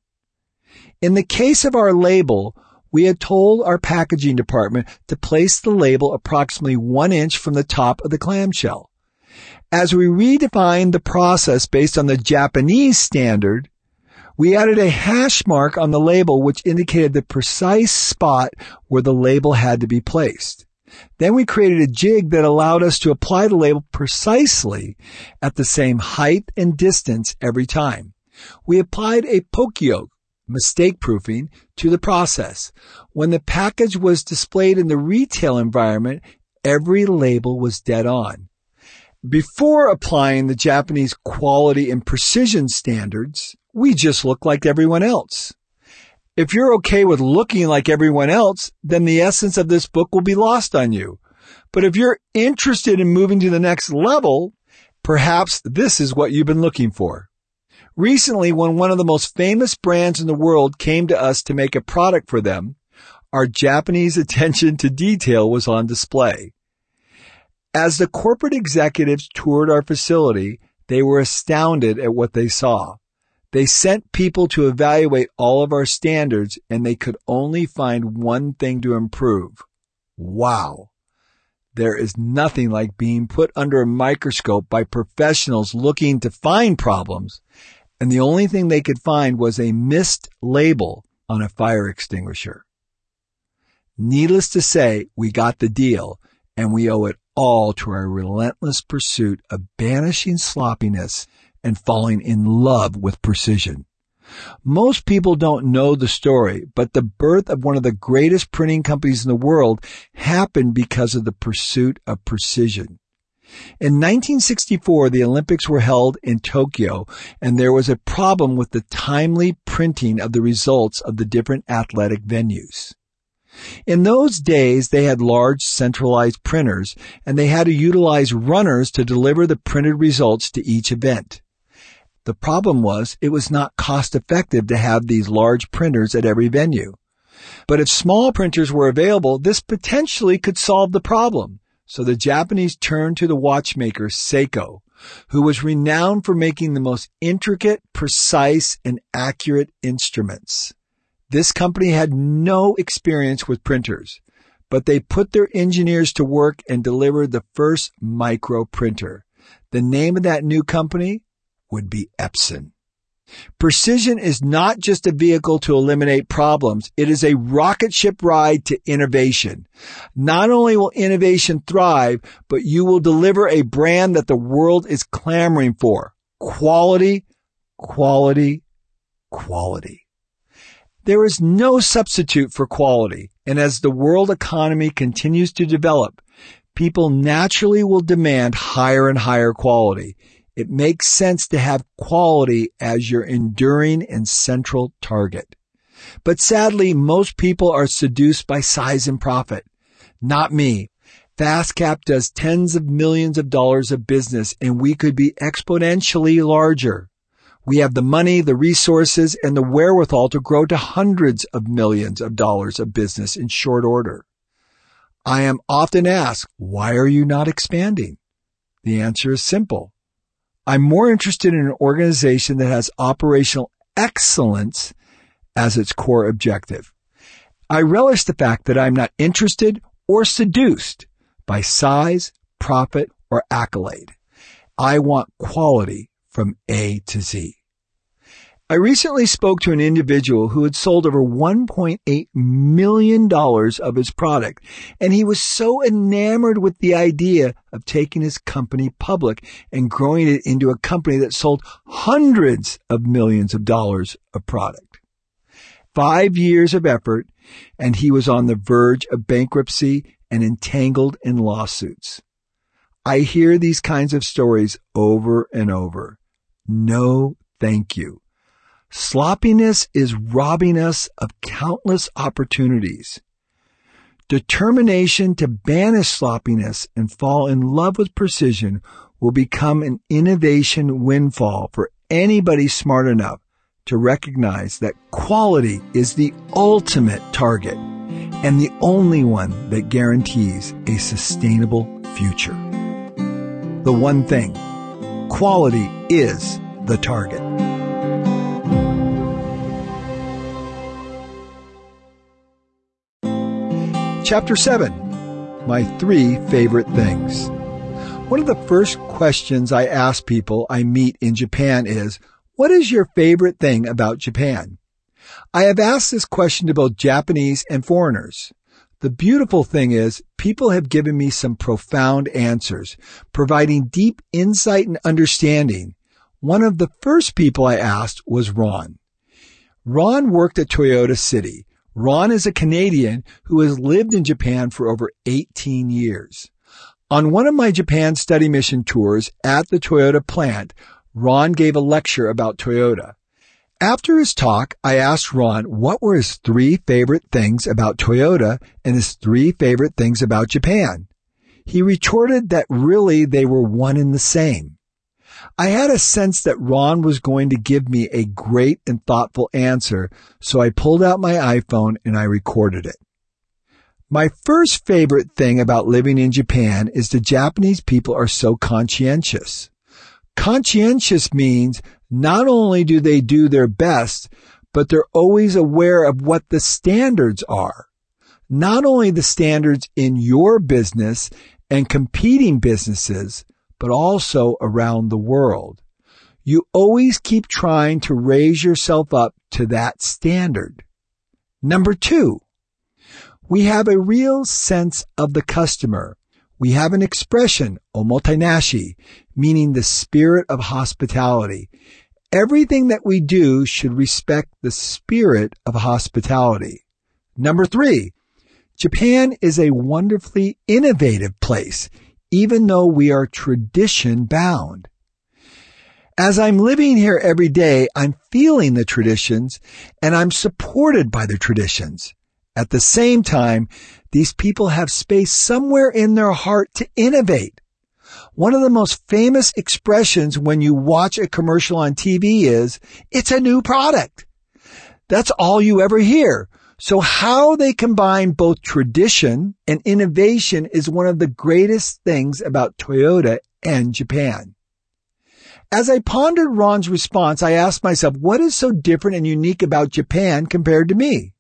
S2: In the case of our label, we had told our packaging department to place the label approximately 1 inch from the top of the clamshell. As we redefined the process based on the Japanese standard, we added a hash mark on the label which indicated the precise spot where the label had to be placed. Then we created a jig that allowed us to apply the label precisely at the same height and distance every time. We applied a poke-yoke, mistake proofing, to the process. When the package was displayed in the retail environment, every label was dead on. Before applying the Japanese quality and precision standards, we just looked like everyone else. If you're okay with looking like everyone else, then the essence of this book will be lost on you. But if you're interested in moving to the next level Perhaps this is what you've been looking for. Recently, when one of the most famous brands in the world came to us to make a product for them, our Japanese attention to detail was on display. As the corporate executives toured our facility, they were astounded at what they saw. They sent people to evaluate all of our standards, and they could only find one thing to improve. Wow! There is nothing like being put under a microscope by professionals looking to find problems, and the only thing they could find was a missed label on a fire extinguisher. Needless to say, we got the deal, and we owe it all to our relentless pursuit of banishing sloppiness and falling in love with precision. Most people don't know the story, but the birth of one of the greatest printing companies in the world happened because of the pursuit of precision. In 1964, the Olympics were held in Tokyo, and there was a problem with the timely printing of the results of the different athletic venues. In those days, they had large centralized printers, and they had to utilize runners to deliver the printed results to each event. The problem was it was not cost effective to have these large printers at every venue. But if small printers were available, this potentially could solve the problem. So the Japanese turned to the watchmaker Seiko, who was renowned for making the most intricate, precise, and accurate instruments. This company had no experience with printers, but they put their engineers to work and delivered the first micro printer. The name of that new company would be Epson. Precision is not just a vehicle to eliminate problems. It is a rocket ship ride to innovation. Not only will innovation thrive, but you will deliver a brand that the world is clamoring for. Quality, quality, quality. There is no substitute for quality, and as the world economy continues to develop, people naturally will demand higher and higher quality. It makes sense to have quality as your enduring and central target. But sadly, most people are seduced by size and profit. Not me. FastCap does tens of millions of dollars of business, and we could be exponentially larger. We have the money, the resources, and the wherewithal to grow to hundreds of millions of dollars of business in short order. I am often asked, why are you not expanding? The answer is simple. I'm more interested in an organization that has operational excellence as its core objective. I relish the fact that I'm not interested or seduced by size, profit, or accolade. I want quality from A to Z. I recently spoke to an individual who had sold over $1.8 million of his product, and he was so enamored with the idea of taking his company public and growing it into a company that sold hundreds of millions of dollars of product. 5 years of effort, and he was on the verge of bankruptcy and entangled in lawsuits. I hear these kinds of stories over and over. No, thank you. Sloppiness is robbing us of countless opportunities. Determination to banish sloppiness and fall in love with precision will become an innovation windfall for anybody smart enough to recognize that quality is the ultimate target and the only one that guarantees a sustainable future. The one thing, quality is the target. Chapter 7, My 3 Favorite Things. One of the first questions I ask people I meet in Japan is, what is your favorite thing about Japan? I have asked this question to both Japanese and foreigners. The beautiful thing is, people have given me some profound answers, providing deep insight and understanding. One of the first people I asked was Ron. Ron worked at Toyota City. Ron is a Canadian who has lived in Japan for over 18 years. On one of my Japan study mission tours at the Toyota plant, Ron gave a lecture about Toyota. After his talk, I asked Ron what were his 3 favorite things about Toyota and his 3 favorite things about Japan. He retorted that really they were one and the same. I had a sense that Ron was going to give me a great and thoughtful answer, so I pulled out my iPhone and I recorded it. My first favorite thing about living in Japan is the Japanese people are so conscientious. Conscientious means not only do they do their best, but they're always aware of what the standards are. Not only the standards in your business and competing businesses, but also around the world. You always keep trying to raise yourself up to that standard. Number 2, we have a real sense of the customer. We have an expression, omotenashi, meaning the spirit of hospitality. Everything that we do should respect the spirit of hospitality. Number 3, Japan is a wonderfully innovative place, even though we are tradition bound. As I'm living here every day, I'm feeling the traditions and I'm supported by the traditions. At the same time, these people have space somewhere in their heart to innovate. One of the most famous expressions when you watch a commercial on TV is, "It's a new product." That's all you ever hear. So how they combine both tradition and innovation is one of the greatest things about Toyota and Japan. As I pondered Ron's response, I asked myself, what is so different and unique about Japan compared to me?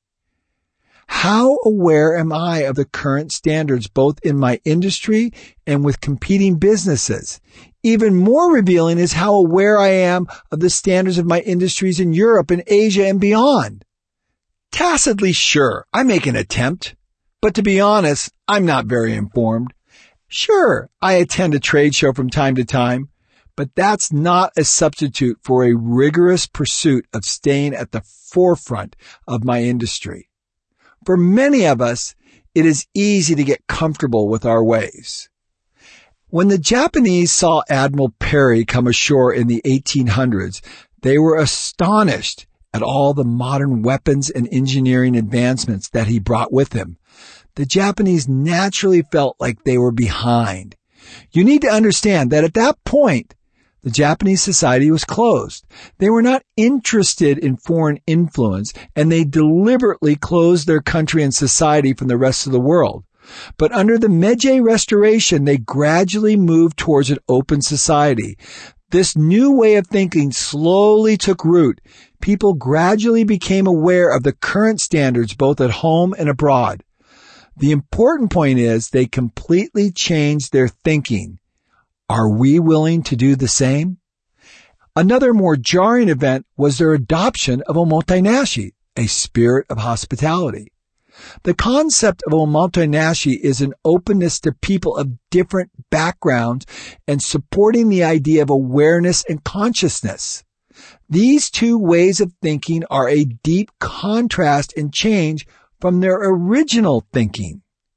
S2: How aware am I of the current standards both in my industry and with competing businesses? Even more revealing is how aware I am of the standards of my industries in Europe and Asia and beyond. Tacitly, sure, I make an attempt, but to be honest, I'm not very informed. Sure, I attend a trade show from time to time, but that's not a substitute for a rigorous pursuit of staying at the forefront of my industry. For many of us, it is easy to get comfortable with our ways. When the Japanese saw Admiral Perry come ashore in the 1800s, they were astonished at all the modern weapons and engineering advancements that he brought with him. The Japanese naturally felt like they were behind. You need to understand that at that point, the Japanese society was closed. They were not interested in foreign influence, and they deliberately closed their country and society from the rest of the world. But under the Meiji Restoration, they gradually moved towards an open society. This new way of thinking slowly took root. People gradually became aware of the current standards both at home and abroad. The important point is they completely changed their thinking. Are we willing to do the same? Another more jarring event was their adoption of omotenashi, a spirit of hospitality. The concept of omotenashi is an openness to people of different backgrounds and supporting the idea of awareness and consciousness. These two ways of thinking are a deep contrast and change from their original thinking.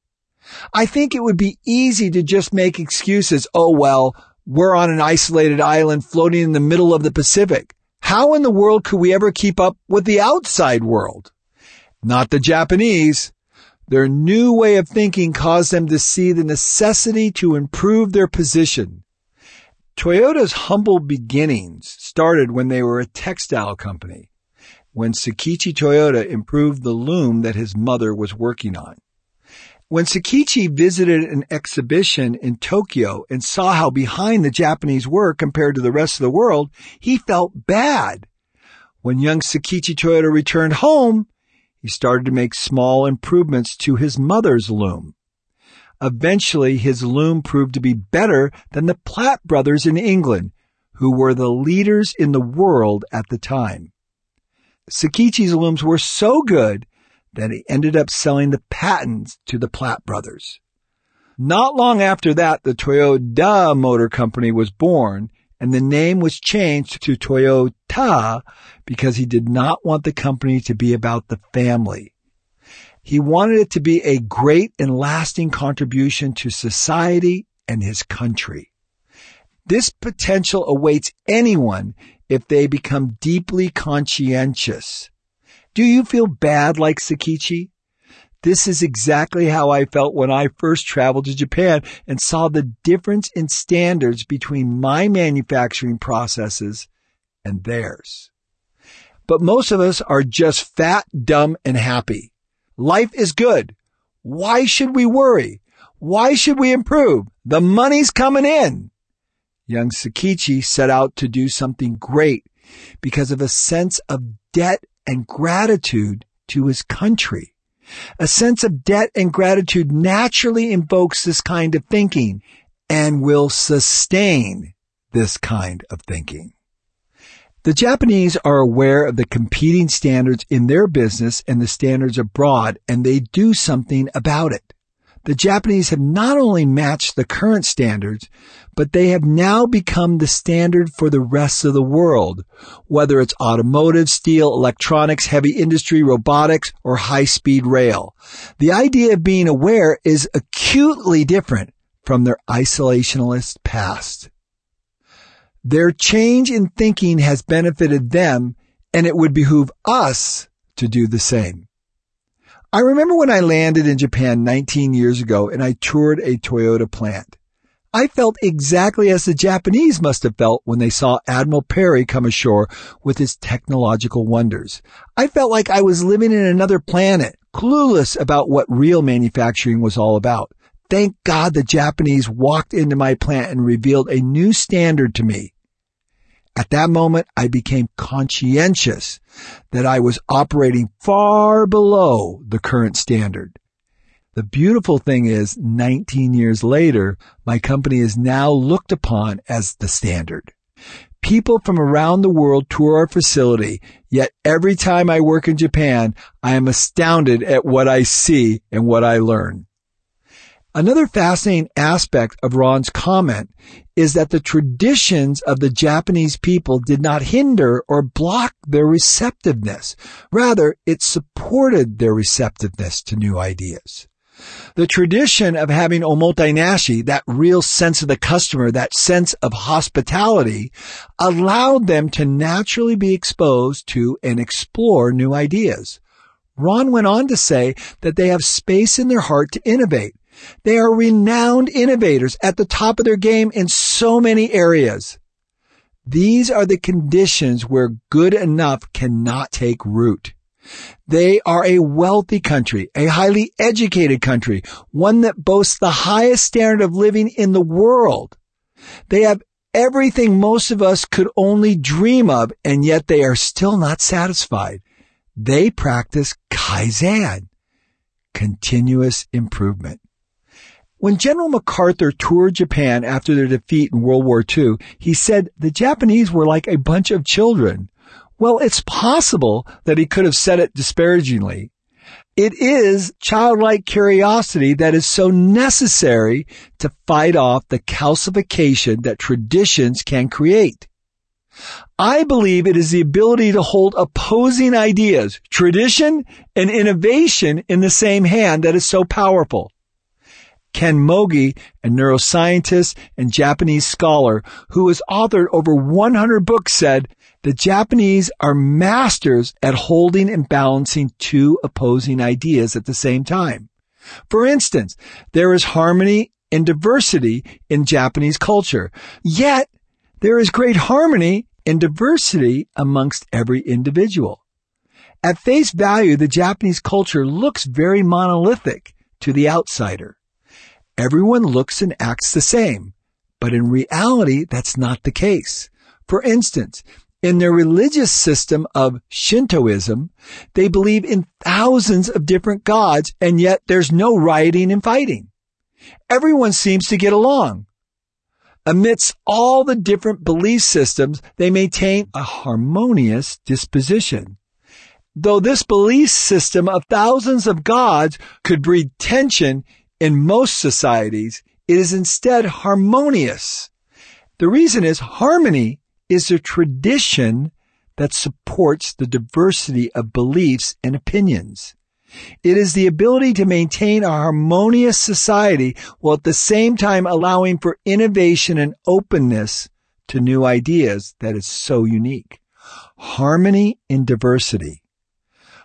S2: I think it would be easy to just make excuses. Oh, well, we're on an isolated island floating in the middle of the Pacific. How in the world could we ever keep up with the outside world? Not the Japanese. Their new way of thinking caused them to see the necessity to improve their position. Toyota's humble beginnings started when they were a textile company, when Sakichi Toyoda improved the loom that his mother was working on. When Sakichi visited an exhibition in Tokyo and saw how behind the Japanese were compared to the rest of the world, he felt bad. When young Sakichi Toyoda returned home, he started to make small improvements to his mother's loom. Eventually, his loom proved to be better than the Platt brothers in England, who were the leaders in the world at the time. Sakichi's looms were so good that he ended up selling the patents to the Platt brothers. Not long after that, the Toyota Motor Company was born, and the name was changed to Toyota because he did not want the company to be about the family. He wanted it to be a great and lasting contribution to society and his country. This potential awaits anyone if they become deeply conscientious. Do you feel bad like Sakichi? This is exactly how I felt when I first traveled to Japan and saw the difference in standards between my manufacturing processes and theirs. But most of us are just fat, dumb, and happy. Life is good. Why should we worry? Why should we improve? The money's coming in. Young Sakichi set out to do something great because of a sense of debt and gratitude to his country. A sense of debt and gratitude naturally invokes this kind of thinking and will sustain this kind of thinking. The Japanese are aware of the competing standards in their business and the standards abroad, and they do something about it. The Japanese have not only matched the current standards, but they have now become the standard for the rest of the world, whether it's automotive, steel, electronics, heavy industry, robotics, or high-speed rail. The idea of being aware is acutely different from their isolationist past. Their change in thinking has benefited them, and it would behoove us to do the same. I remember when I landed in Japan 19 years ago and I toured a Toyota plant. I felt exactly as the Japanese must have felt when they saw Admiral Perry come ashore with his technological wonders. I felt like I was living in another planet, clueless about what real manufacturing was all about. Thank God the Japanese walked into my plant and revealed a new standard to me. At that moment, I became conscientious that I was operating far below the current standard. The beautiful thing is, 19 years later, my company is now looked upon as the standard. People from around the world tour our facility, yet every time I work in Japan, I am astounded at what I see and what I learn. Another fascinating aspect of Ron's comment is that the traditions of the Japanese people did not hinder or block their receptiveness. Rather, it supported their receptiveness to new ideas. The tradition of having omotenashi, that real sense of the customer, that sense of hospitality, allowed them to naturally be exposed to and explore new ideas. Ron went on to say that they have space in their heart to innovate. They are renowned innovators at the top of their game in so many areas. These are the conditions where good enough cannot take root. They are a wealthy country, a highly educated country, one that boasts the highest standard of living in the world. They have everything most of us could only dream of, and yet they are still not satisfied. They practice Kaizen, continuous improvement. When General MacArthur toured Japan after their defeat in World War II, he said the Japanese were like a bunch of children. Well, it's possible that he could have said it disparagingly. It is childlike curiosity that is so necessary to fight off the calcification that traditions can create. I believe it is the ability to hold opposing ideas, tradition and innovation in the same hand that is so powerful. Ken Mogi, a neuroscientist and Japanese scholar who has authored over 100 books, said, the Japanese are masters at holding and balancing two opposing ideas at the same time. For instance, there is harmony and diversity in Japanese culture, yet there is great harmony and diversity amongst every individual. At face value, the Japanese culture looks very monolithic to the outsider. Everyone looks and acts the same, but in reality, that's not the case. For instance, in their religious system of Shintoism, they believe in thousands of different gods, and yet there's no rioting and fighting. Everyone seems to get along. Amidst all the different belief systems, they maintain a harmonious disposition. Though this belief system of thousands of gods could breed tension in most societies, it is instead harmonious. The reason is harmony is a tradition that supports the diversity of beliefs and opinions. It is the ability to maintain a harmonious society while at the same time allowing for innovation and openness to new ideas that is so unique. Harmony in diversity.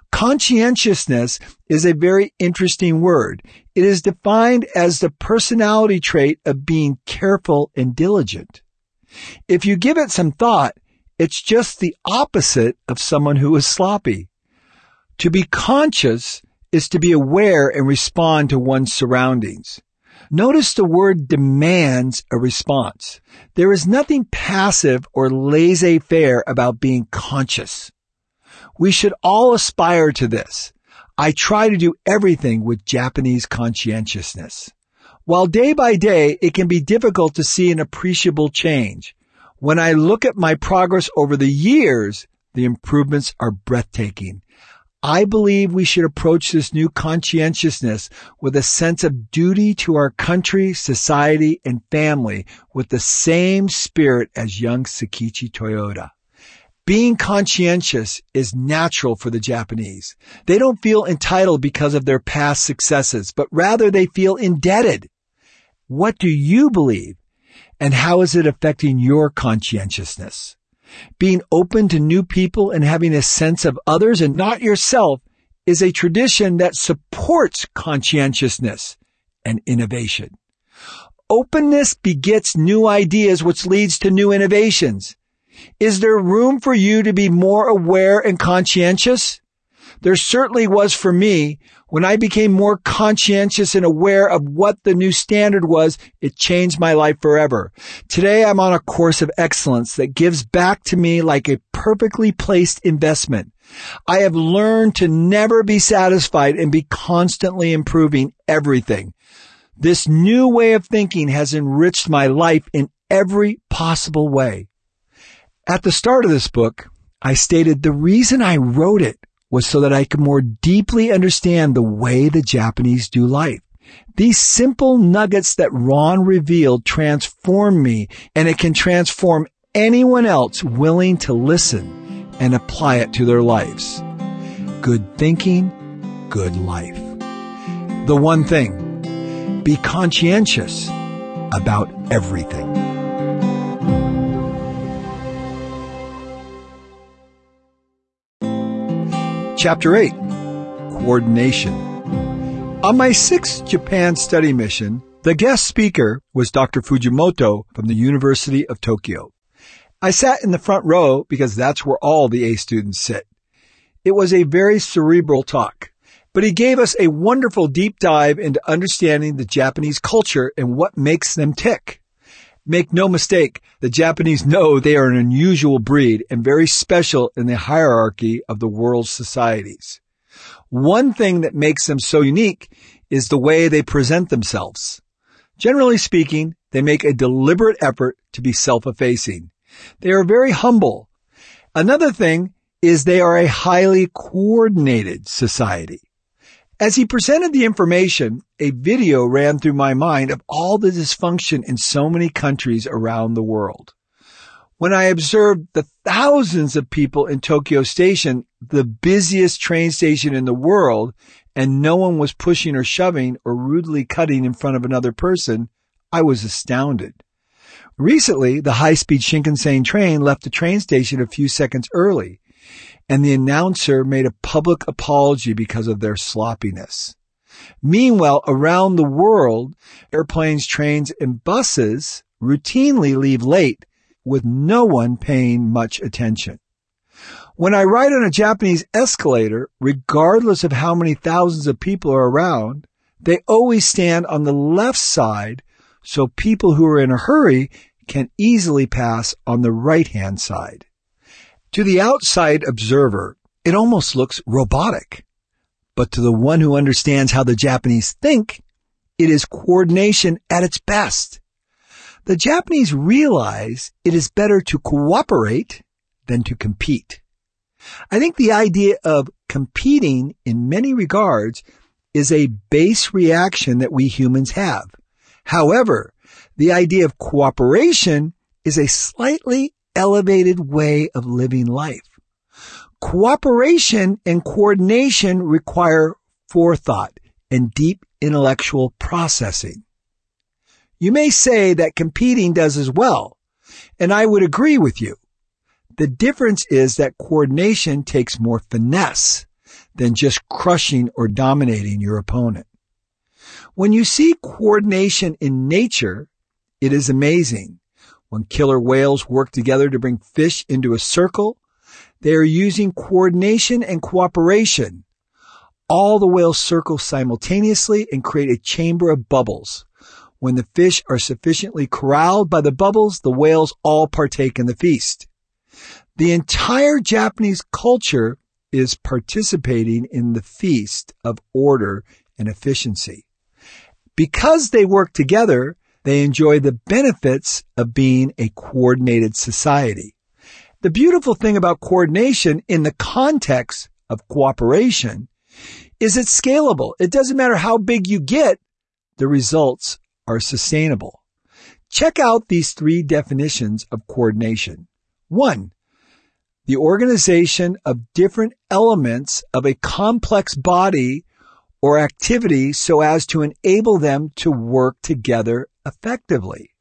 S2: Conscientiousness is a very interesting word. It is defined as the personality trait of being careful and diligent. If you give it some thought, it's just the opposite of someone who is sloppy. To be conscious is to be aware and respond to one's surroundings. Notice the word demands a response. There is nothing passive or laissez-faire about being conscious. We should all aspire to this. I try to do everything with Japanese conscientiousness. While day by day it can be difficult to see an appreciable change, when I look at my progress over the years, the improvements are breathtaking. I believe we should approach this new conscientiousness with a sense of duty to our country, society, and family with the same spirit as young Sakichi Toyoda. Being conscientious is natural for the Japanese. They don't feel entitled because of their past successes, but rather they feel indebted. What do you believe? And how is it affecting your conscientiousness? Being open to new people and having a sense of others and not yourself is a tradition that supports conscientiousness and innovation. Openness begets new ideas, which leads to new innovations. Is there room for you to be more aware and conscientious? There certainly was for me. When I became more conscientious and aware of what the new standard was, it changed my life forever. Today I'm on a course of excellence that gives back to me like a perfectly placed investment. I have learned to never be satisfied and be constantly improving everything. This new way of thinking has enriched my life in every possible way. At the start of this book, I stated the reason I wrote it was so that I could more deeply understand the way the Japanese do life. These simple nuggets that Ron revealed transformed me, and it can transform anyone else willing to listen and apply it to their lives. Good thinking, good life. The one thing, be conscientious about everything. Chapter 8, Coordination. On my 6th Japan study mission, the guest speaker was Dr. Fujimoto from the University of Tokyo. I sat in the front row because that's where all the A students sit. It was a very cerebral talk, but he gave us a wonderful deep dive into understanding the Japanese culture and what makes them tick. Make no mistake, the Japanese know they are an unusual breed and very special in the hierarchy of the world's societies. One thing that makes them so unique is the way they present themselves. Generally speaking, they make a deliberate effort to be self-effacing. They are very humble. Another thing is they are a highly coordinated society. As he presented the information, a video ran through my mind of all the dysfunction in so many countries around the world. When I observed the thousands of people in Tokyo Station, the busiest train station in the world, and no one was pushing or shoving or rudely cutting in front of another person, I was astounded. Recently, the high-speed Shinkansen train left the train station a few seconds early, and the announcer made a public apology because of their sloppiness. Meanwhile, around the world, airplanes, trains, and buses routinely leave late with no one paying much attention. When I ride on a Japanese escalator, regardless of how many thousands of people are around, they always stand on the left side so people who are in a hurry can easily pass on the right-hand side. To the outside observer, it almost looks robotic. But to the one who understands how the Japanese think, it is coordination at its best. The Japanese realize it is better to cooperate than to compete. I think the idea of competing in many regards is a base reaction that we humans have. However, the idea of cooperation is a slightly elevated way of living life. Cooperation and coordination require forethought and deep intellectual processing. You may say that competing does as well, and I would agree with you. The difference is that coordination takes more finesse. than just crushing or dominating your opponent. When you see coordination in nature, it is amazing. When killer whales work together to bring fish into a circle, they are using coordination and cooperation. All the whales circle simultaneously and create a chamber of bubbles. When the fish are sufficiently corralled by the bubbles, the whales all partake in the feast. The entire Japanese culture is participating in the feast of order and efficiency. Because they work together, they enjoy the benefits of being a coordinated society. The beautiful thing about coordination in the context of cooperation is it's scalable. It doesn't matter how big you get, the results are sustainable. Check out these 3 definitions of coordination. 1, the organization of different elements of a complex body or activity so as to enable them to work together effectively.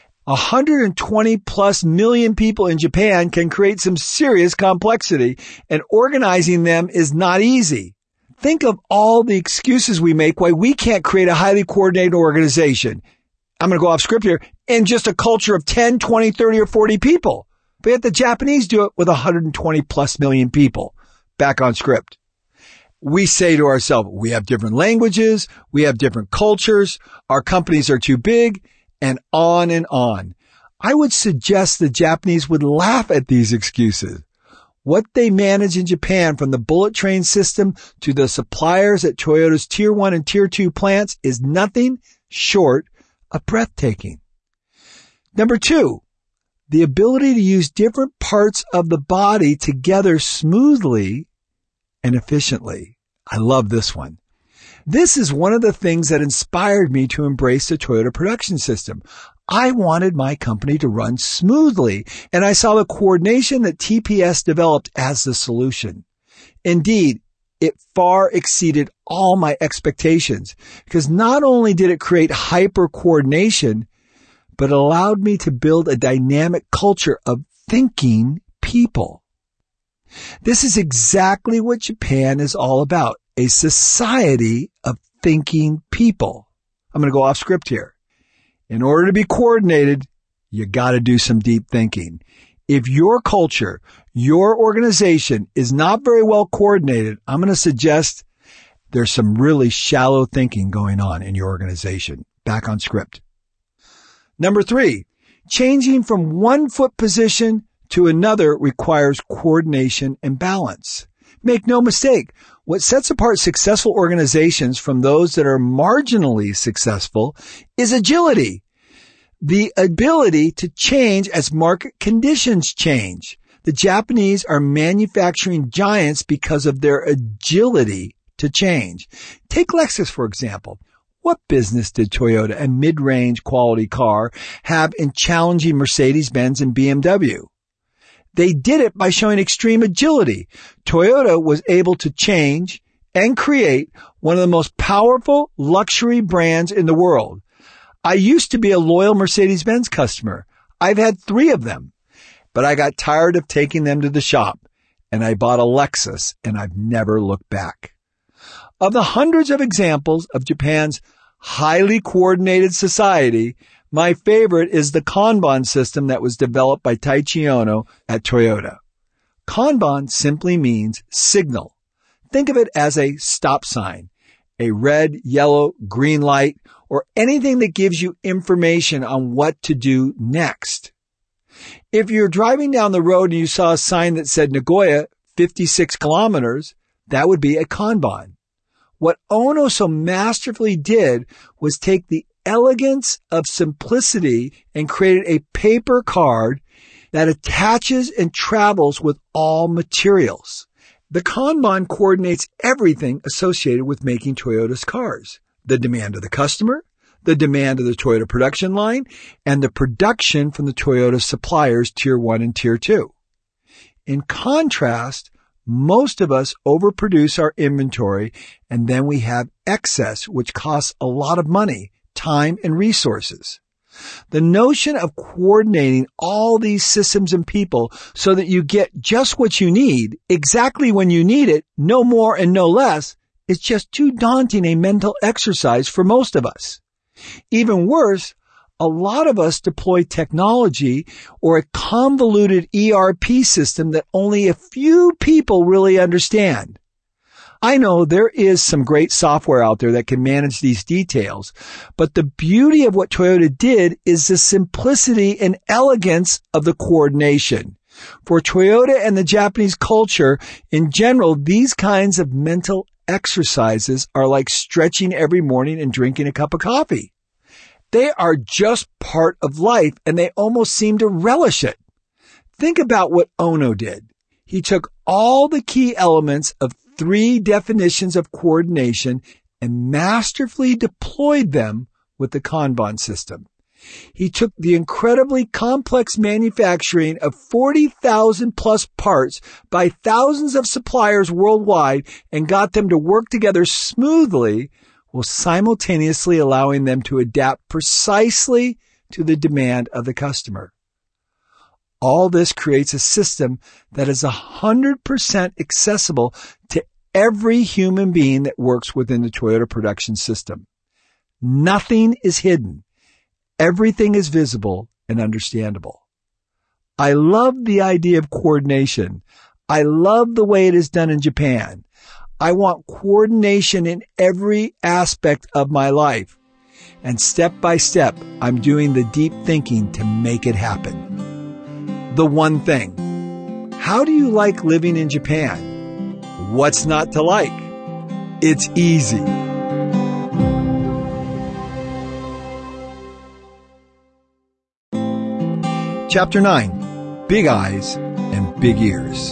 S2: 120 plus million people in Japan can create some serious complexity, and organizing them is not easy. Think of all the excuses we make why we can't create a highly coordinated organization. I'm going to go off script here. In just a culture of 10, 20, 30, or 40 people. But yet the Japanese do it with 120 plus million people. Back on script. We say to ourselves, we have different languages, we have different cultures, our companies are too big, and on and on. I would suggest the Japanese would laugh at these excuses. What they manage in Japan, from the bullet train system to the suppliers at Toyota's Tier 1 and Tier 2 plants, is nothing short of breathtaking. Number 2, the ability to use different parts of the body together smoothly and efficiently. I love this one. This is one of the things that inspired me to embrace the Toyota production system. I wanted my company to run smoothly, and I saw the coordination that TPS developed as the solution. Indeed, it far exceeded all my expectations, because not only did it create hyper coordination, but it allowed me to build a dynamic culture of thinking people. This is exactly what Japan is all about, a society of thinking people. I'm going to go off script here. In order to be coordinated, you got to do some deep thinking. If your culture, your organization is not very well coordinated, I'm going to suggest there's some really shallow thinking going on in your organization. Back on script. Number 3, changing from one foot position to another requires coordination and balance. Make no mistake, what sets apart successful organizations from those that are marginally successful is agility. The ability to change as market conditions change. The Japanese are manufacturing giants because of their agility to change. Take Lexus, for example. What business did Toyota, a mid-range quality car, have in challenging Mercedes-Benz and BMW? They did it by showing extreme agility. Toyota was able to change and create one of the most powerful luxury brands in the world. I used to be a loyal Mercedes-Benz customer. I've had 3 of them, but I got tired of taking them to the shop, and I bought a Lexus, and I've never looked back. Of the hundreds of examples of Japan's highly coordinated society, my favorite is the Kanban system that was developed by Taichi Ono at Toyota. Kanban simply means signal. Think of it as a stop sign, a red, yellow, green light, or anything that gives you information on what to do next. If you're driving down the road and you saw a sign that said Nagoya, 56 kilometers, that would be a Kanban. What Ono so masterfully did was take the elegance of simplicity and created a paper card that attaches and travels with all materials. The Kanban coordinates everything associated with making Toyota's cars. The demand of the customer, the demand of the Toyota production line, and the production from the Toyota suppliers, Tier 1 and Tier 2. In contrast, most of us overproduce our inventory, and then we have excess, which costs a lot of money, time, and resources. The notion of coordinating all these systems and people so that you get just what you need, exactly when you need it, no more and no less, is just too daunting a mental exercise for most of us. Even worse, a lot of us deploy technology or a convoluted ERP system that only a few people really understand. I know there is some great software out there that can manage these details, but the beauty of what Toyota did is the simplicity and elegance of the coordination. For Toyota and the Japanese culture in general, these kinds of mental exercises are like stretching every morning and drinking a cup of coffee. They are just part of life, and they almost seem to relish it. Think about what Ono did. He took all the key elements of 3 definitions of coordination and masterfully deployed them with the Kanban system. He took the incredibly complex manufacturing of 40,000 plus parts by thousands of suppliers worldwide and got them to work together smoothly while simultaneously allowing them to adapt precisely to the demand of the customer. All this creates a system that is 100% accessible to every human being that works within the Toyota production system. Nothing is hidden. Everything is visible and understandable. I love the idea of coordination. I love the way it is done in Japan. I want coordination in every aspect of my life. And step by step, I'm doing the deep thinking to make it happen. The one thing. How do you like living in Japan? What's not to like? It's easy. Chapter 9, Big Eyes and Big Ears.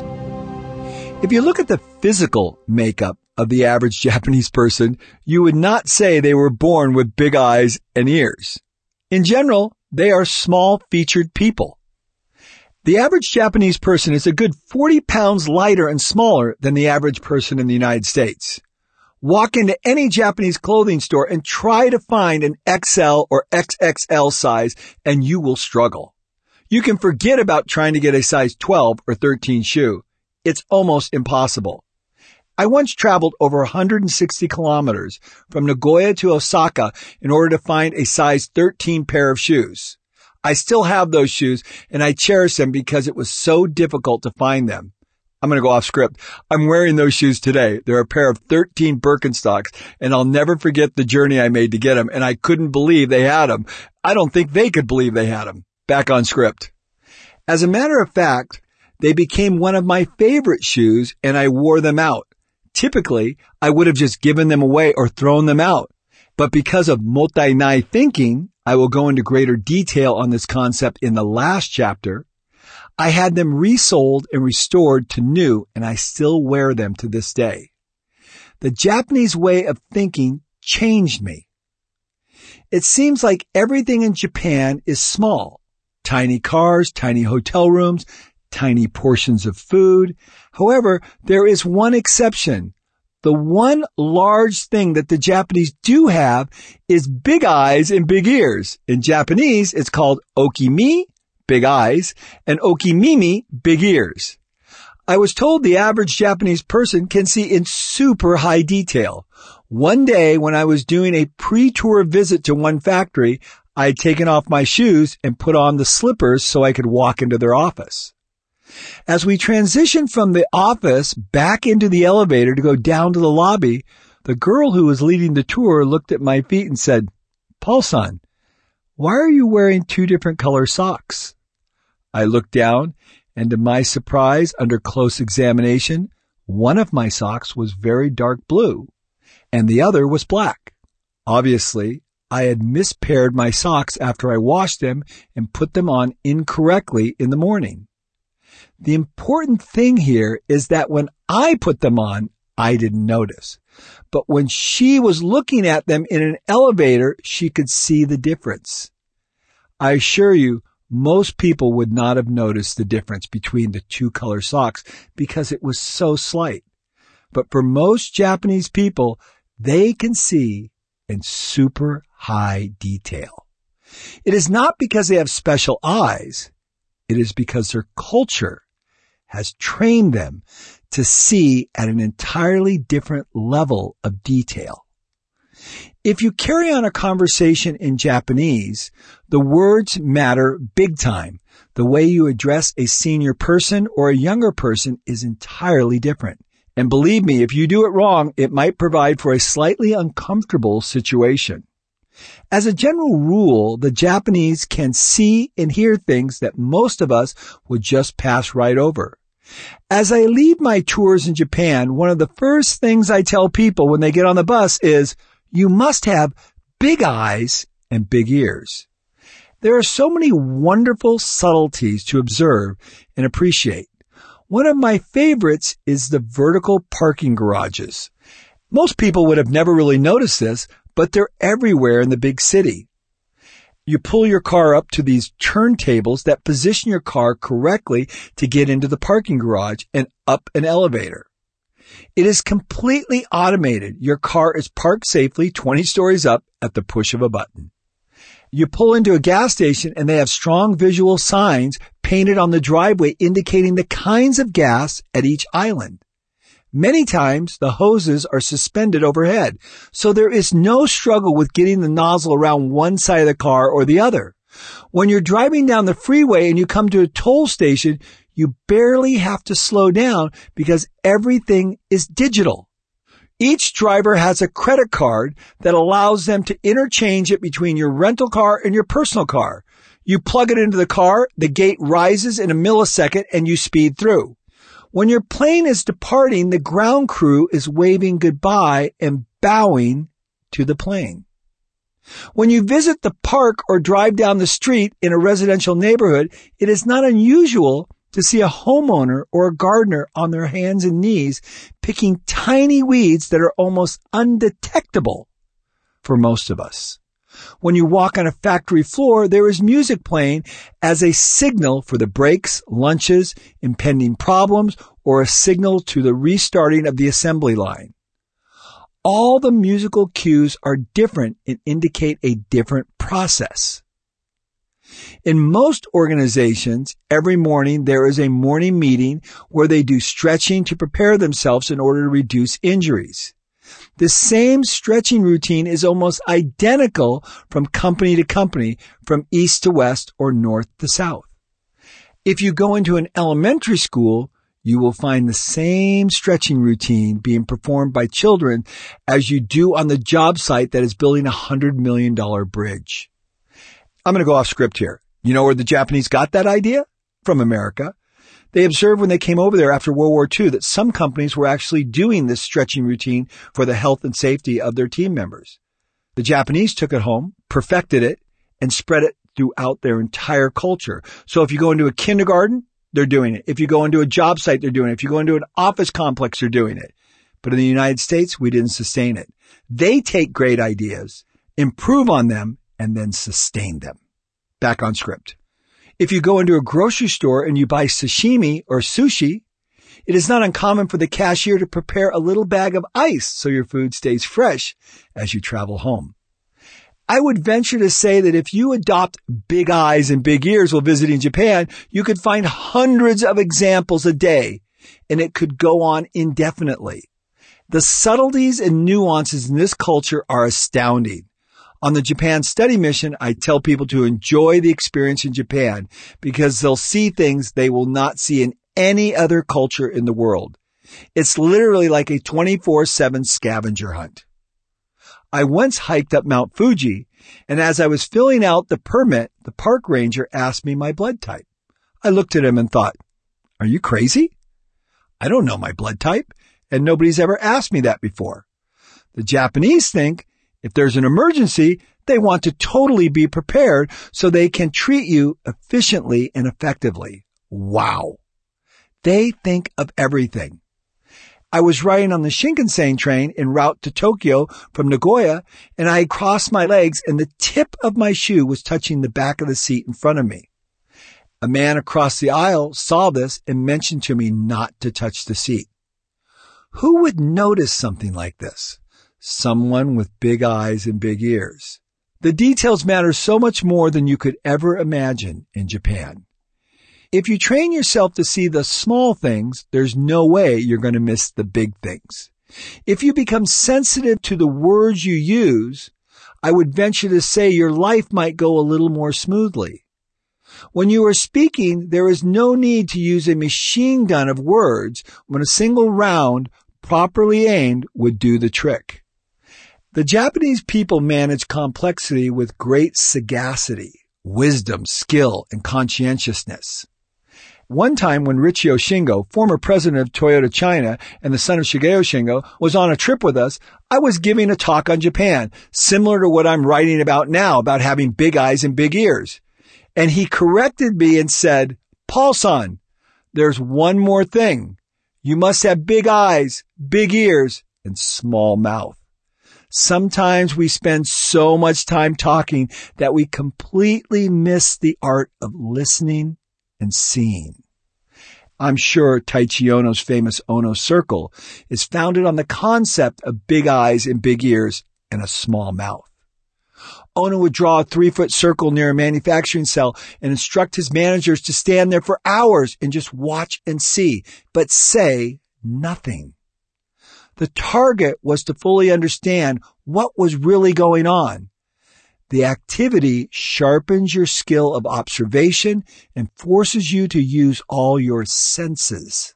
S2: If you look at the physical makeup of the average Japanese person, you would not say they were born with big eyes and ears. In general, they are small-featured people. The average Japanese person is a good 40 pounds lighter and smaller than the average person in the United States. Walk into any Japanese clothing store and try to find an XL or XXL size, and you will struggle. You can forget about trying to get a size 12 or 13 shoe. It's almost impossible. I once traveled over 160 kilometers from Nagoya to Osaka in order to find a size 13 pair of shoes. I still have those shoes, and I cherish them because it was so difficult to find them. I'm going to go off script. I'm wearing those shoes today. They're a pair of 13 Birkenstocks, and I'll never forget the journey I made to get them, and I couldn't believe they had them. I don't think they could believe they had them. Back on script. As a matter of fact, they became one of my favorite shoes, and I wore them out. Typically, I would have just given them away or thrown them out. But because of mottainai thinking, I will go into greater detail on this concept in the last chapter. I had them resold and restored to new, and I still wear them to this day. The Japanese way of thinking changed me. It seems like everything in Japan is small. Tiny cars, tiny hotel rooms, tiny portions of food. However, there is one exception. The one large thing that the Japanese do have is big eyes and big ears. In Japanese, it's called okimi, big eyes, and okimimi, big ears. I was told the average Japanese person can see in super high detail. One day when I was doing a pre-tour visit to one factory, I had taken off my shoes and put on the slippers so I could walk into their office. As we transitioned from the office back into the elevator to go down to the lobby, the girl who was leading the tour looked at my feet and said, "Paul-san, why are you wearing 2 different color socks?" I looked down, and to my surprise, under close examination, one of my socks was very dark blue, and the other was black. Obviously, I had mispaired my socks after I washed them and put them on incorrectly in the morning. The important thing here is that when I put them on, I didn't notice. But when she was looking at them in an elevator, she could see the difference. I assure you, most people would not have noticed the difference between the 2 color socks because it was so slight. But for most Japanese people, they can see in super high detail. It is not because they have special eyes. It is because their culture has trained them to see at an entirely different level of detail. If you carry on a conversation in Japanese, the words matter big time. The way you address a senior person or a younger person is entirely different. And believe me, if you do it wrong, it might provide for a slightly uncomfortable situation. As a general rule, the Japanese can see and hear things that most of us would just pass right over. As I lead my tours in Japan, one of the first things I tell people when they get on the bus is, you must have big eyes and big ears. There are so many wonderful subtleties to observe and appreciate. One of my favorites is the vertical parking garages. Most people would have never really noticed this, but they're everywhere in the big city. You pull your car up to these turntables that position your car correctly to get into the parking garage and up an elevator. It is completely automated. Your car is parked safely 20 stories up at the push of a button. You pull into a gas station and they have strong visual signs painted on the driveway indicating the kinds of gas at each island. Many times the hoses are suspended overhead, so there is no struggle with getting the nozzle around one side of the car or the other. When you're driving down the freeway and you come to a toll station, you barely have to slow down because everything is digital. Each driver has a credit card that allows them to interchange it between your rental car and your personal car. You plug it into the car, the gate rises in a millisecond, and you speed through. When your plane is departing, the ground crew is waving goodbye and bowing to the plane. When you visit the park or drive down the street in a residential neighborhood, it is not unusual to see a homeowner or a gardener on their hands and knees picking tiny weeds that are almost undetectable for most of us. When you walk on a factory floor, there is music playing as a signal for the breaks, lunches, impending problems, or a signal to the restarting of the assembly line. All the musical cues are different and indicate a different process. In most organizations, every morning there is a morning meeting where they do stretching to prepare themselves in order to reduce injuries. The same stretching routine is almost identical from company to company, from east to west or north to south. If you go into an elementary school, you will find the same stretching routine being performed by children as you do on the job site that is building a $100 million bridge. I'm going to go off script here. You know where the Japanese got that idea? From America. They observed when they came over there after World War II that some companies were actually doing this stretching routine for the health and safety of their team members. The Japanese took it home, perfected it, and spread it throughout their entire culture. So if you go into a kindergarten, they're doing it. If you go into a job site, they're doing it. If you go into an office complex, they're doing it. But in the United States, we didn't sustain it. They take great ideas, improve on them, and then sustain them. Back on script. If you go into a grocery store and you buy sashimi or sushi, it is not uncommon for the cashier to prepare a little bag of ice so your food stays fresh as you travel home. I would venture to say that if you adopt big eyes and big ears while visiting Japan, you could find hundreds of examples a day, and it could go on indefinitely. The subtleties and nuances in this culture are astounding. On the Japan study mission, I tell people to enjoy the experience in Japan because they'll see things they will not see in any other culture in the world. It's literally like a 24/7 scavenger hunt. I once hiked up Mount Fuji, and as I was filling out the permit, the park ranger asked me my blood type. I looked at him and thought, "Are you crazy? I don't know my blood type, and nobody's ever asked me that before." The Japanese think if there's an emergency, they want to totally be prepared so they can treat you efficiently and effectively. Wow. They think of everything. I was riding on the Shinkansen train en route to Tokyo from Nagoya, and I crossed my legs and the tip of my shoe was touching the back of the seat in front of me. A man across the aisle saw this and mentioned to me not to touch the seat. Who would notice something like this? Someone with big eyes and big ears. The details matter so much more than you could ever imagine in Japan. If you train yourself to see the small things, there's no way you're going to miss the big things. If you become sensitive to the words you use, I would venture to say your life might go a little more smoothly. When you are speaking, there is no need to use a machine gun of words when a single round, properly aimed, would do the trick. The Japanese people manage complexity with great sagacity, wisdom, skill, and conscientiousness. One time when Richio Shingo, former president of Toyota China and the son of Shigeo Shingo, was on a trip with us, I was giving a talk on Japan, similar to what I'm writing about now, about having big eyes and big ears. And he corrected me and said, "Paul-san, there's one more thing. You must have big eyes, big ears, and small mouth." Sometimes we spend so much time talking that we completely miss the art of listening and seeing. I'm sure Taichi Ono's famous Ono Circle is founded on the concept of big eyes and big ears and a small mouth. Ono would draw a 3-foot circle near a manufacturing cell and instruct his managers to stand there for hours and just watch and see, but say nothing. The target was to fully understand what was really going on. The activity sharpens your skill of observation and forces you to use all your senses.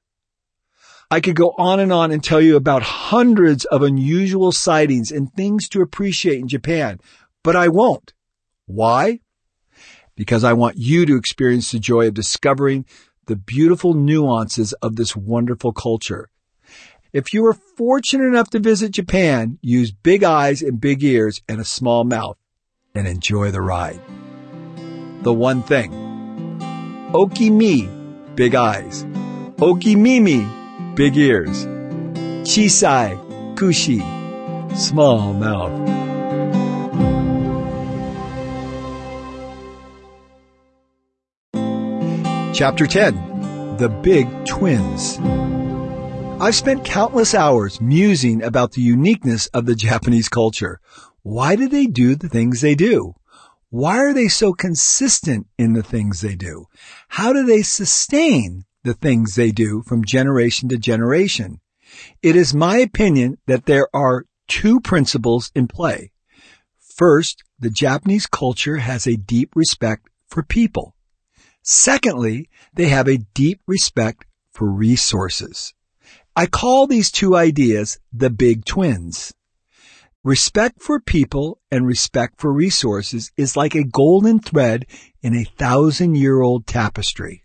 S2: I could go on and tell you about hundreds of unusual sightings and things to appreciate in Japan, but I won't. Why? Because I want you to experience the joy of discovering the beautiful nuances of this wonderful culture. If you are fortunate enough to visit Japan, use big eyes and big ears and a small mouth and enjoy the ride. The one thing. Oki-mi, big eyes. Oki-mimi, big ears. Chisai, kushi, small mouth. Chapter 10. The Big Twins. I've spent countless hours musing about the uniqueness of the Japanese culture. Why do they do the things they do? Why are they so consistent in the things they do? How do they sustain the things they do from generation to generation? It is my opinion that there are two principles in play. First, the Japanese culture has a deep respect for people. Secondly, they have a deep respect for resources. I call these two ideas the big twins. Respect for people and respect for resources is like a golden thread in a 1,000-year-old tapestry.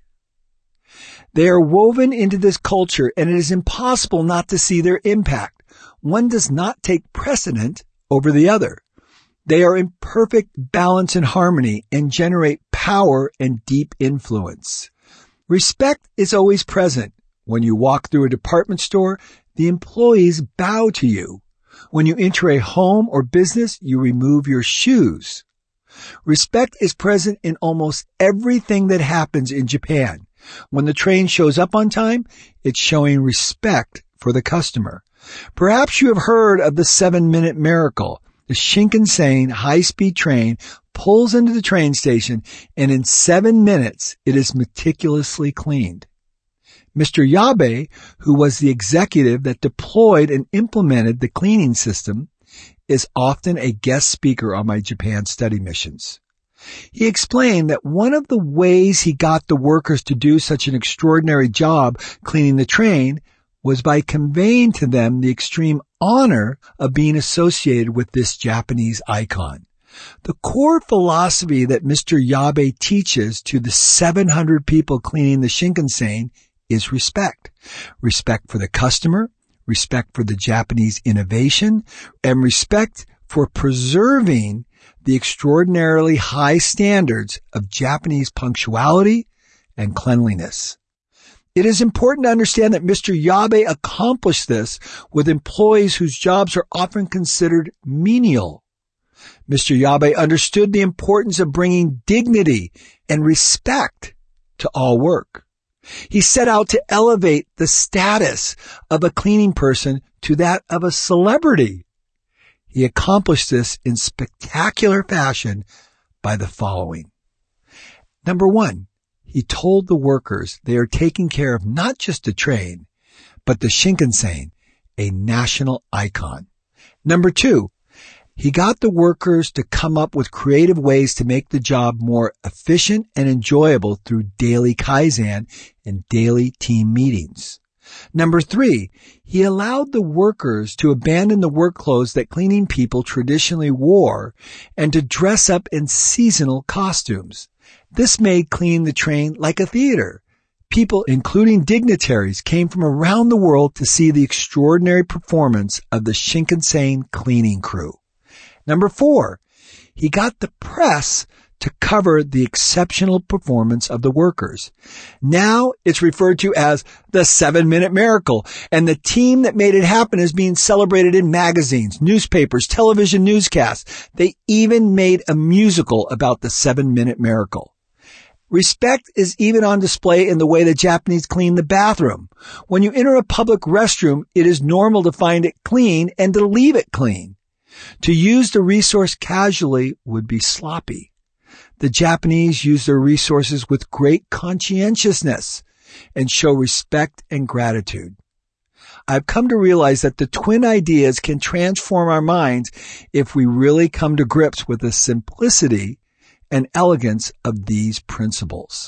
S2: They are woven into this culture, and it is impossible not to see their impact. One does not take precedent over the other. They are in perfect balance and harmony and generate power and deep influence. Respect is always present. When you walk through a department store, the employees bow to you. When you enter a home or business, you remove your shoes. Respect is present in almost everything that happens in Japan. When the train shows up on time, it's showing respect for the customer. Perhaps you have heard of the 7-minute miracle. The Shinkansen high-speed train pulls into the train station, and in 7 minutes, it is meticulously cleaned. Mr. Yabe, who was the executive that deployed and implemented the cleaning system, is often a guest speaker on my Japan study missions. He explained that one of the ways he got the workers to do such an extraordinary job cleaning the train was by conveying to them the extreme honor of being associated with this Japanese icon. The core philosophy that Mr. Yabe teaches to the 700 people cleaning the Shinkansen is respect. Respect for the customer, respect for the Japanese innovation, and respect for preserving the extraordinarily high standards of Japanese punctuality and cleanliness. It is important to understand that Mr. Yabe accomplished this with employees whose jobs are often considered menial. Mr. Yabe understood the importance of bringing dignity and respect to all work. He set out to elevate the status of a cleaning person to that of a celebrity. He accomplished this in spectacular fashion by the following. Number one, he told the workers they are taking care of not just a train, but the Shinkansen, a national icon. Number two, he got the workers to come up with creative ways to make the job more efficient and enjoyable through daily Kaizen and daily team meetings. Number three, he allowed the workers to abandon the work clothes that cleaning people traditionally wore and to dress up in seasonal costumes. This made cleaning the train like a theater. People, including dignitaries, came from around the world to see the extraordinary performance of the Shinkansen cleaning crew. Number four, he got the press to cover the exceptional performance of the workers. Now it's referred to as the 7-Minute Miracle, and the team that made it happen is being celebrated in magazines, newspapers, television newscasts. They even made a musical about the 7-Minute Miracle. Respect is even on display in the way the Japanese clean the bathroom. When you enter a public restroom, it is normal to find it clean and to leave it clean. To use the resource casually would be sloppy. The Japanese use their resources with great conscientiousness and show respect and gratitude. I've come to realize that the twin ideas can transform our minds if we really come to grips with the simplicity and elegance of these principles.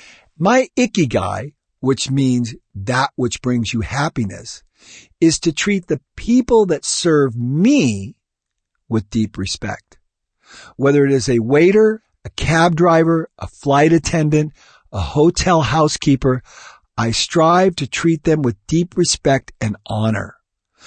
S2: My ikigai, which means that which brings you happiness, is to treat the people that serve me with deep respect. Whether it is a waiter, a cab driver, a flight attendant, a hotel housekeeper, I strive to treat them with deep respect and honor.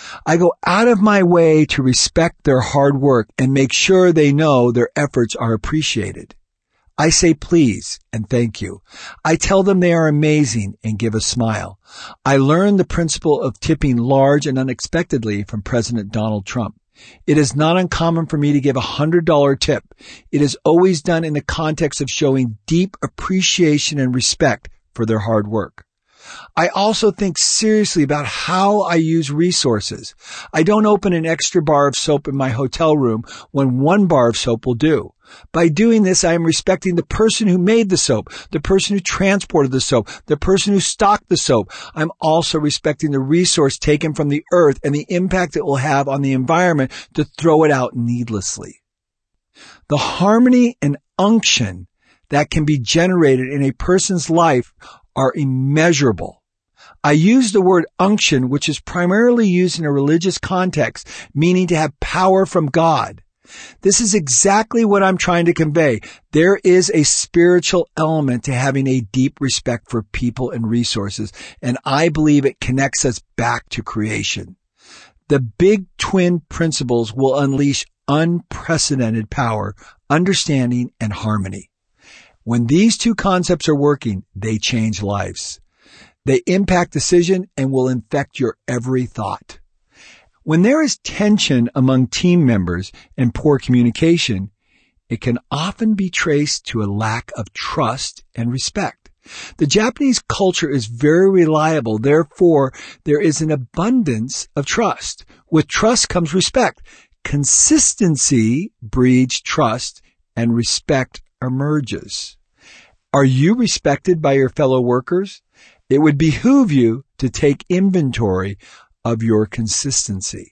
S2: I go out of my way to respect their hard work and make sure they know their efforts are appreciated. I say please and thank you. I tell them they are amazing and give a smile. I learned the principle of tipping large and unexpectedly from President Donald Trump. It is not uncommon for me to give $100 tip. It is always done in the context of showing deep appreciation and respect for their hard work. I also think seriously about how I use resources. I don't open an extra bar of soap in my hotel room when 1 bar of soap will do. By doing this, I am respecting the person who made the soap, the person who transported the soap, the person who stocked the soap. I'm also respecting the resource taken from the earth and the impact it will have on the environment to throw it out needlessly. The harmony and unction that can be generated in a person's life are immeasurable. I use the word unction, which is primarily used in a religious context, meaning to have power from God. This is exactly what I'm trying to convey. There is a spiritual element to having a deep respect for people and resources, and I believe it connects us back to creation. The big twin principles will unleash unprecedented power, understanding, and harmony. When these two concepts are working, they change lives. They impact decision and will infect your every thought. When there is tension among team members and poor communication, it can often be traced to a lack of trust and respect. The Japanese culture is very reliable. Therefore, there is an abundance of trust. With trust comes respect. Consistency breeds trust, and respect emerges. Are you respected by your fellow workers? It would behoove you to take inventory of your consistency.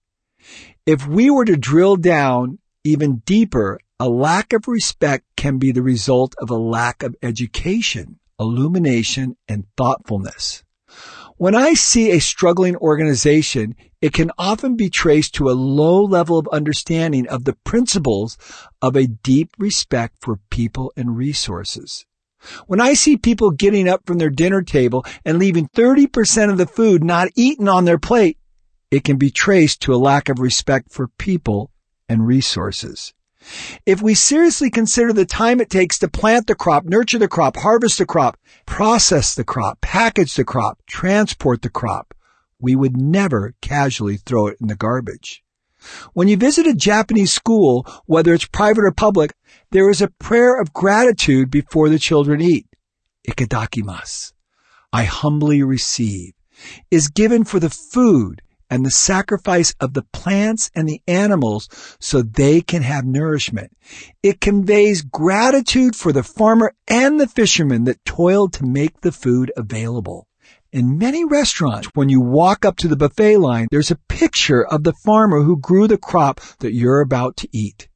S2: If we were to drill down even deeper, a lack of respect can be the result of a lack of education, illumination, and thoughtfulness. When I see a struggling organization, it can often be traced to a low level of understanding of the principles of a deep respect for people and resources. When I see people getting up from their dinner table and leaving 30% of the food not eaten on their plate, it can be traced to a lack of respect for people and resources. If we seriously consider the time it takes to plant the crop, nurture the crop, harvest the crop, process the crop, package the crop, transport the crop, we would never casually throw it in the garbage. When you visit a Japanese school, whether it's private or public, there is a prayer of gratitude before the children eat. Ikadakimasu, I humbly receive, is given for the food and the sacrifice of the plants and the animals so they can have nourishment. It conveys gratitude for the farmer and the fisherman that toiled to make the food available. In many restaurants, when you walk up to the buffet line, there's a picture of the farmer who grew the crop that you're about to eat.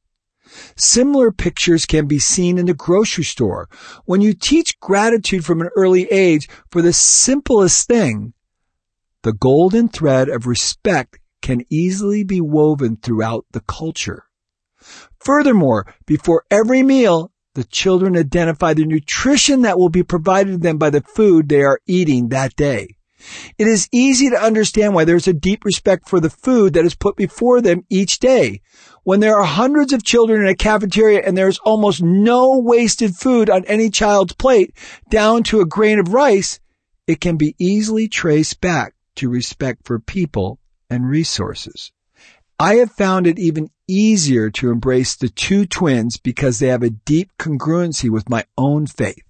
S2: Similar pictures can be seen in the grocery store. When you teach gratitude from an early age for the simplest thing, the golden thread of respect can easily be woven throughout the culture. Furthermore, before every meal, the children identify the nutrition that will be provided to them by the food they are eating that day. It is easy to understand why there's a deep respect for the food that is put before them each day. When there are hundreds of children in a cafeteria and there's almost no wasted food on any child's plate, down to a grain of rice, it can be easily traced back to respect for people and resources. I have found it even easier to embrace the two twins because they have a deep congruency with my own faith.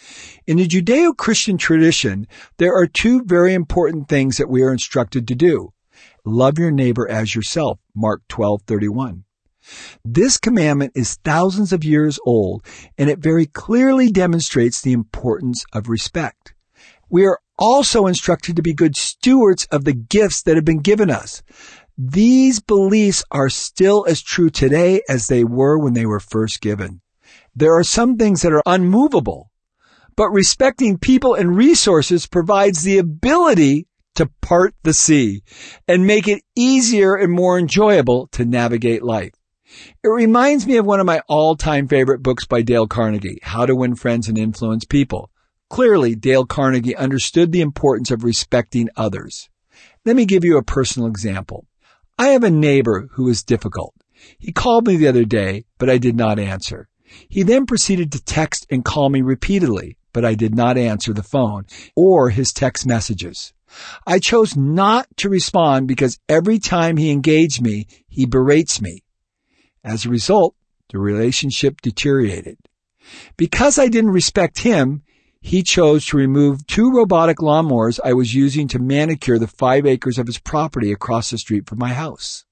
S2: In the Judeo-Christian tradition, there are two very important things that we are instructed to do. Love your neighbor as yourself, Mark 12:31. This commandment is thousands of years old, and it very clearly demonstrates the importance of respect. We are also instructed to be good stewards of the gifts that have been given us. These beliefs are still as true today as they were when they were first given. There are some things that are unmovable, but respecting people and resources provides the ability to part the sea and make it easier and more enjoyable to navigate life. It reminds me of one of my all-time favorite books by Dale Carnegie, How to Win Friends and Influence People. Clearly, Dale Carnegie understood the importance of respecting others. Let me give you a personal example. I have a neighbor who is difficult. He called me the other day, but I did not answer. He then proceeded to text and call me repeatedly, but I did not answer the phone or his text messages. I chose not to respond because every time he engaged me, he berates me. As a result, the relationship deteriorated. Because I didn't respect him, he chose to remove 2 robotic lawnmowers I was using to manicure the 5 acres of his property across the street from my house.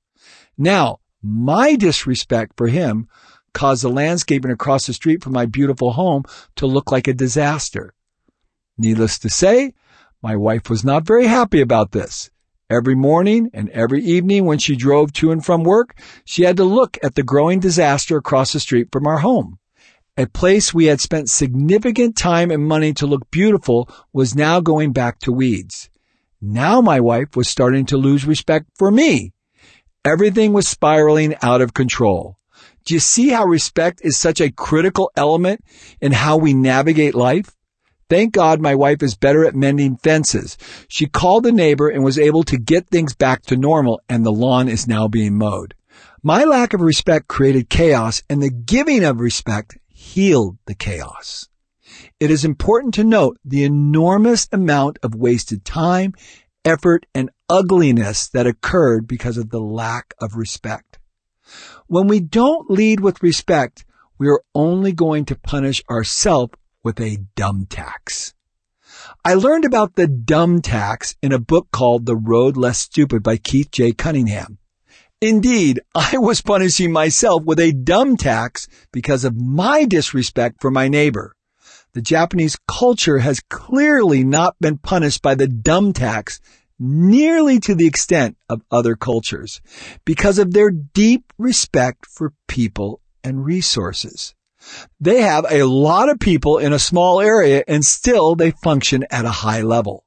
S2: Now, my disrespect for him caused the landscaping across the street from my beautiful home to look like a disaster. Needless to say, my wife was not very happy about this. Every morning and every evening when she drove to and from work, she had to look at the growing disaster across the street from our home. A place we had spent significant time and money to look beautiful was now going back to weeds. Now my wife was starting to lose respect for me. Everything was spiraling out of control. Do you see how respect is such a critical element in how we navigate life? Thank God my wife is better at mending fences. She called the neighbor and was able to get things back to normal, and the lawn is now being mowed. My lack of respect created chaos, and the giving of respect healed the chaos. It is important to note the enormous amount of wasted time, effort, and ugliness that occurred because of the lack of respect. When we don't lead with respect, we are only going to punish ourselves with a dumb tax. I learned about the dumb tax in a book called The Road Less Stupid by Keith J. Cunningham. Indeed, I was punishing myself with a dumb tax because of my disrespect for my neighbor. The Japanese culture has clearly not been punished by the dumb tax nearly to the extent of other cultures because of their deep respect for people and resources. They have a lot of people in a small area and still they function at a high level.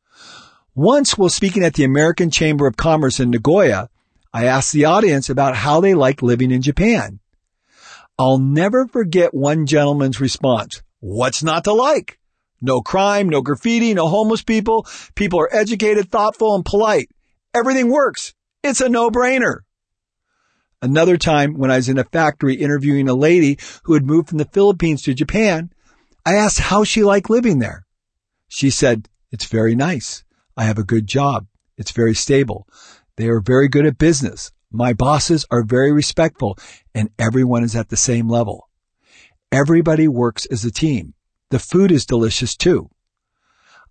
S2: Once while speaking at the American Chamber of Commerce in Nagoya, I asked the audience about how they like living in Japan. I'll never forget one gentleman's response. What's not to like? No crime, no graffiti, no homeless people. People are educated, thoughtful, and polite. Everything works. It's a no-brainer. Another time, when I was in a factory interviewing a lady who had moved from the Philippines to Japan, I asked how she liked living there. She said, "It's very nice. I have a good job. It's very stable. They are very good at business. My bosses are very respectful, and everyone is at the same level. Everybody works as a team. The food is delicious too."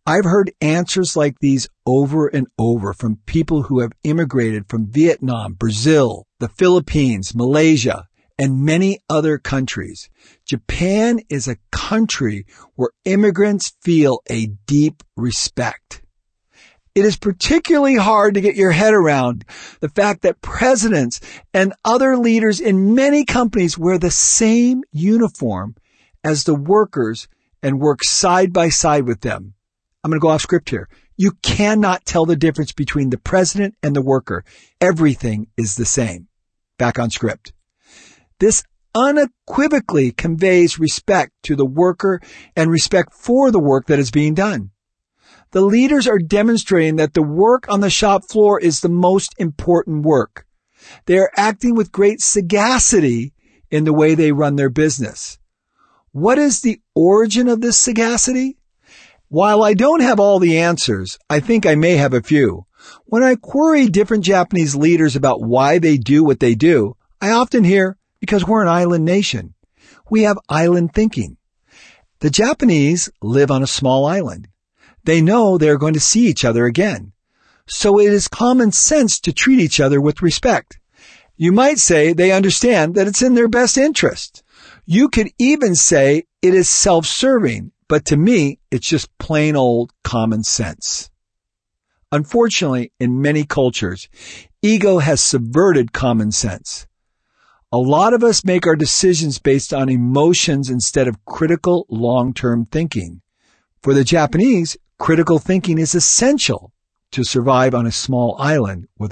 S2: I've heard answers like these over and over from people who have immigrated from Vietnam, Brazil, the Philippines, Malaysia, and many other countries. Japan is a country where immigrants feel a deep respect. It is particularly hard to get your head around the fact that presidents and other leaders in many companies wear the same uniform as the workers and work side by side with them. I'm going to go off script here. You cannot tell the difference between the president and the worker. Everything is the same. Back on script. This unequivocally conveys respect to the worker and respect for the work that is being done. The leaders are demonstrating that the work on the shop floor is the most important work. They are acting with great sagacity in the way they run their business. What is the origin of this sagacity? While I don't have all the answers, I think I may have a few. When I query different Japanese leaders about why they do what they do, I often hear, because we're an island nation. We have island thinking. The Japanese live on a small island. They know they're going to see each other again. So it is common sense to treat each other with respect. You might say they understand that it's in their best interest. You could even say it is self-serving, but to me, it's just plain old common sense. Unfortunately, in many cultures, ego has subverted common sense. A lot of us make our decisions based on emotions instead of critical long-term thinking. For the Japanese, critical thinking is essential to survive on a small island with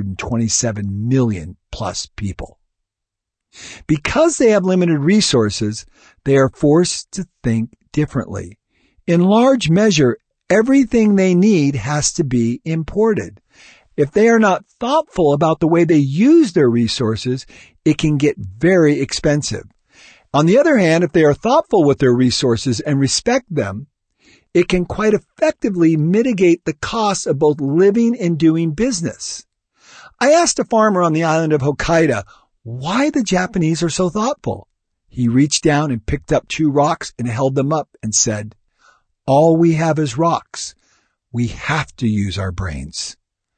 S2: 127 million plus people. Because they have limited resources, they are forced to think differently. In large measure, everything they need has to be imported. If they are not thoughtful about the way they use their resources, it can get very expensive. On the other hand, if they are thoughtful with their resources and respect them, it can quite effectively mitigate the costs of both living and doing business. I asked a farmer on the island of Hokkaido why the Japanese are so thoughtful. He reached down and picked up 2 rocks and held them up and said, "All we have is rocks. We have to use our brains."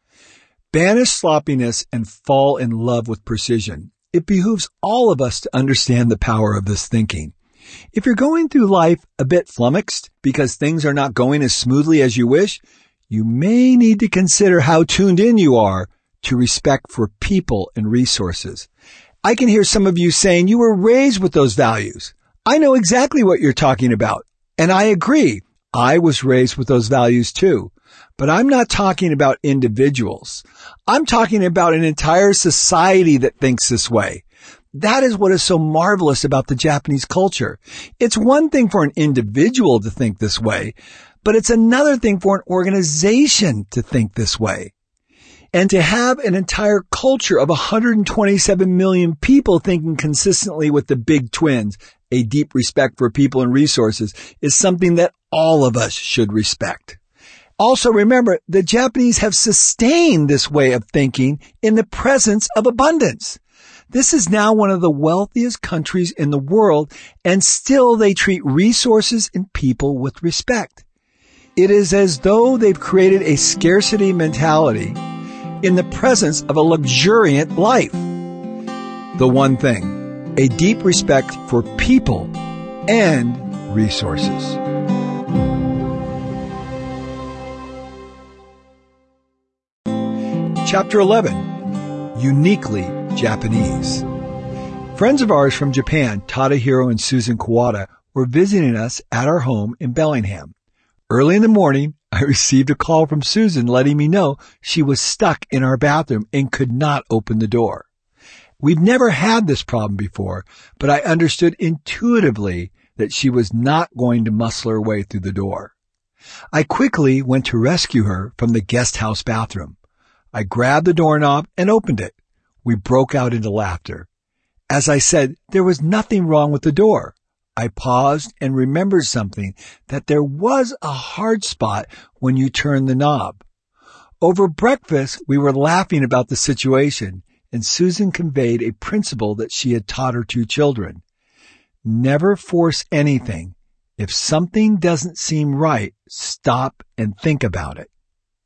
S2: Banish sloppiness and fall in love with precision. It behooves all of us to understand the power of this thinking. If you're going through life a bit flummoxed because things are not going as smoothly as you wish, you may need to consider how tuned in you are to respect for people and resources. I can hear some of you saying you were raised with those values. I know exactly what you're talking about, and I agree. I was raised with those values too. But I'm not talking about individuals. I'm talking about an entire society that thinks this way. That is what is so marvelous about the Japanese culture. It's one thing for an individual to think this way, but it's another thing for an organization to think this way. And to have an entire culture of 127 million people thinking consistently with the big twins, a deep respect for people and resources, is something that all of us should respect. Also remember, the Japanese have sustained this way of thinking in the presence of abundance. This is now one of the wealthiest countries in the world, and still they treat resources and people with respect. It is as though they've created a scarcity mentality in the presence of a luxuriant life. The one thing, a deep respect for people and resources. Chapter 11, Uniquely Japanese. Friends of ours from Japan, Tadahiro and Susan Kawada, were visiting us at our home in Bellingham. Early in the morning, I received a call from Susan letting me know she was stuck in our bathroom and could not open the door. We've never had this problem before, but I understood intuitively that she was not going to muscle her way through the door. I quickly went to rescue her from the guest house bathroom. I grabbed the doorknob and opened it. We broke out into laughter. As I said, there was nothing wrong with the door. I paused and remembered something, that there was a hard spot when you turn the knob. Over breakfast, we were laughing about the situation, and Susan conveyed a principle that she had taught her 2 children. Never force anything If something doesn't seem right, stop and think about it.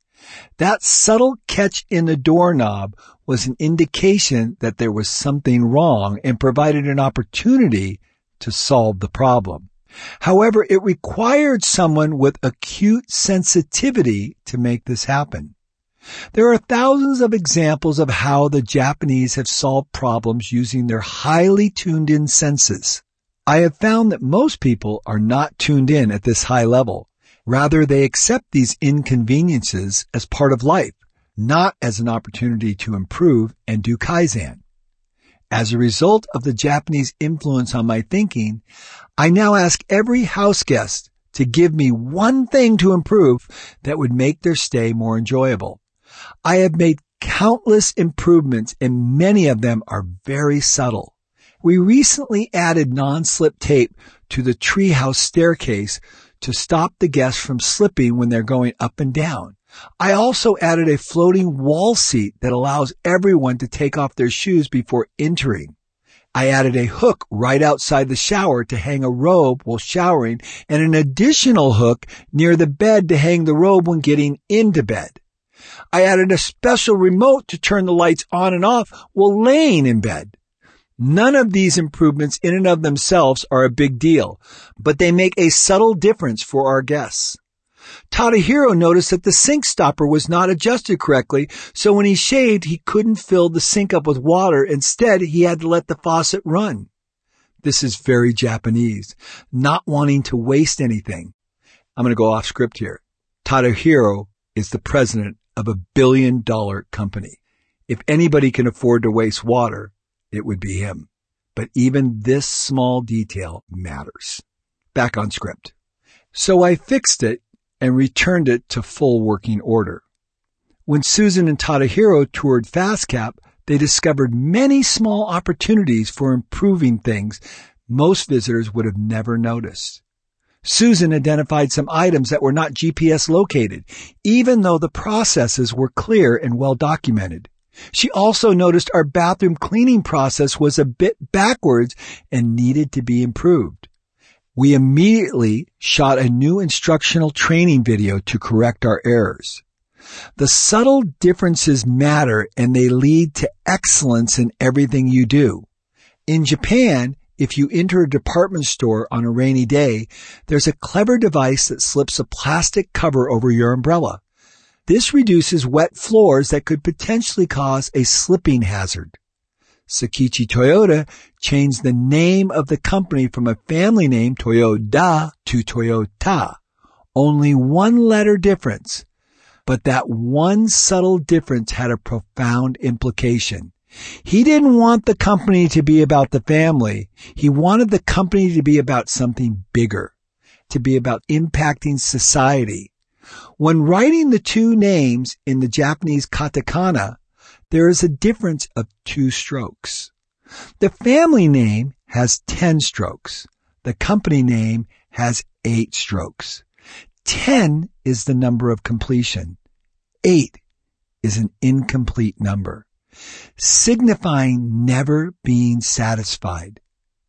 S2: That subtle catch in the doorknob was an indication that there was something wrong and provided an opportunity to solve the problem. However, it required someone with acute sensitivity to make this happen. There are thousands of examples of how the Japanese have solved problems using their highly tuned in senses. I have found that most people are not tuned in at this high level. Rather, they accept these inconveniences as part of life, not as an opportunity to improve and do Kaizen. As a result of the Japanese influence on my thinking, I now ask every house guest to give me one thing to improve that would make their stay more enjoyable. I have made countless improvements and many of them are very subtle. We recently added non-slip tape to the treehouse staircase to stop the guests from slipping when they're going up and down. I also added a floating wall seat that allows everyone to take off their shoes before entering. I added a hook right outside the shower to hang a robe while showering and an additional hook near the bed to hang the robe when getting into bed. I added a special remote to turn the lights on and off while laying in bed. None of these improvements in and of themselves are a big deal, but they make a subtle difference for our guests. Tadahiro noticed that the sink stopper was not adjusted correctly, so when he shaved, he couldn't fill the sink up with water. Instead, he had to let the faucet run. This is very Japanese, not wanting to waste anything. I'm going to go off script here. Tadahiro is the president of $1 billion company. If anybody can afford to waste water, it would be him. But even this small detail matters. Back on script. So I fixed it and returned it to full working order. When Susan and Tadahiro toured FastCap, they discovered many small opportunities for improving things most visitors would have never noticed. Susan identified some items that were not GPS located, even though the processes were clear and well documented. She also noticed our bathroom cleaning process was a bit backwards and needed to be improved. We immediately shot a new instructional training video to correct our errors. The subtle differences matter and they lead to excellence in everything you do. In Japan, if you enter a department store on a rainy day, there's a clever device that slips a plastic cover over your umbrella. This reduces wet floors that could potentially cause a slipping hazard. Sakichi Toyota changed the name of the company from a family name, Toyoda, to Toyota. Only one letter difference. But that one subtle difference had a profound implication. He didn't want the company to be about the family. He wanted the company to be about something bigger, to be about impacting society. When writing the two names in the Japanese katakana, there is a difference of 2 strokes. The family name has 10 strokes. The company name has 8 strokes. 10 is the number of completion. 8 is an incomplete number, signifying never being satisfied.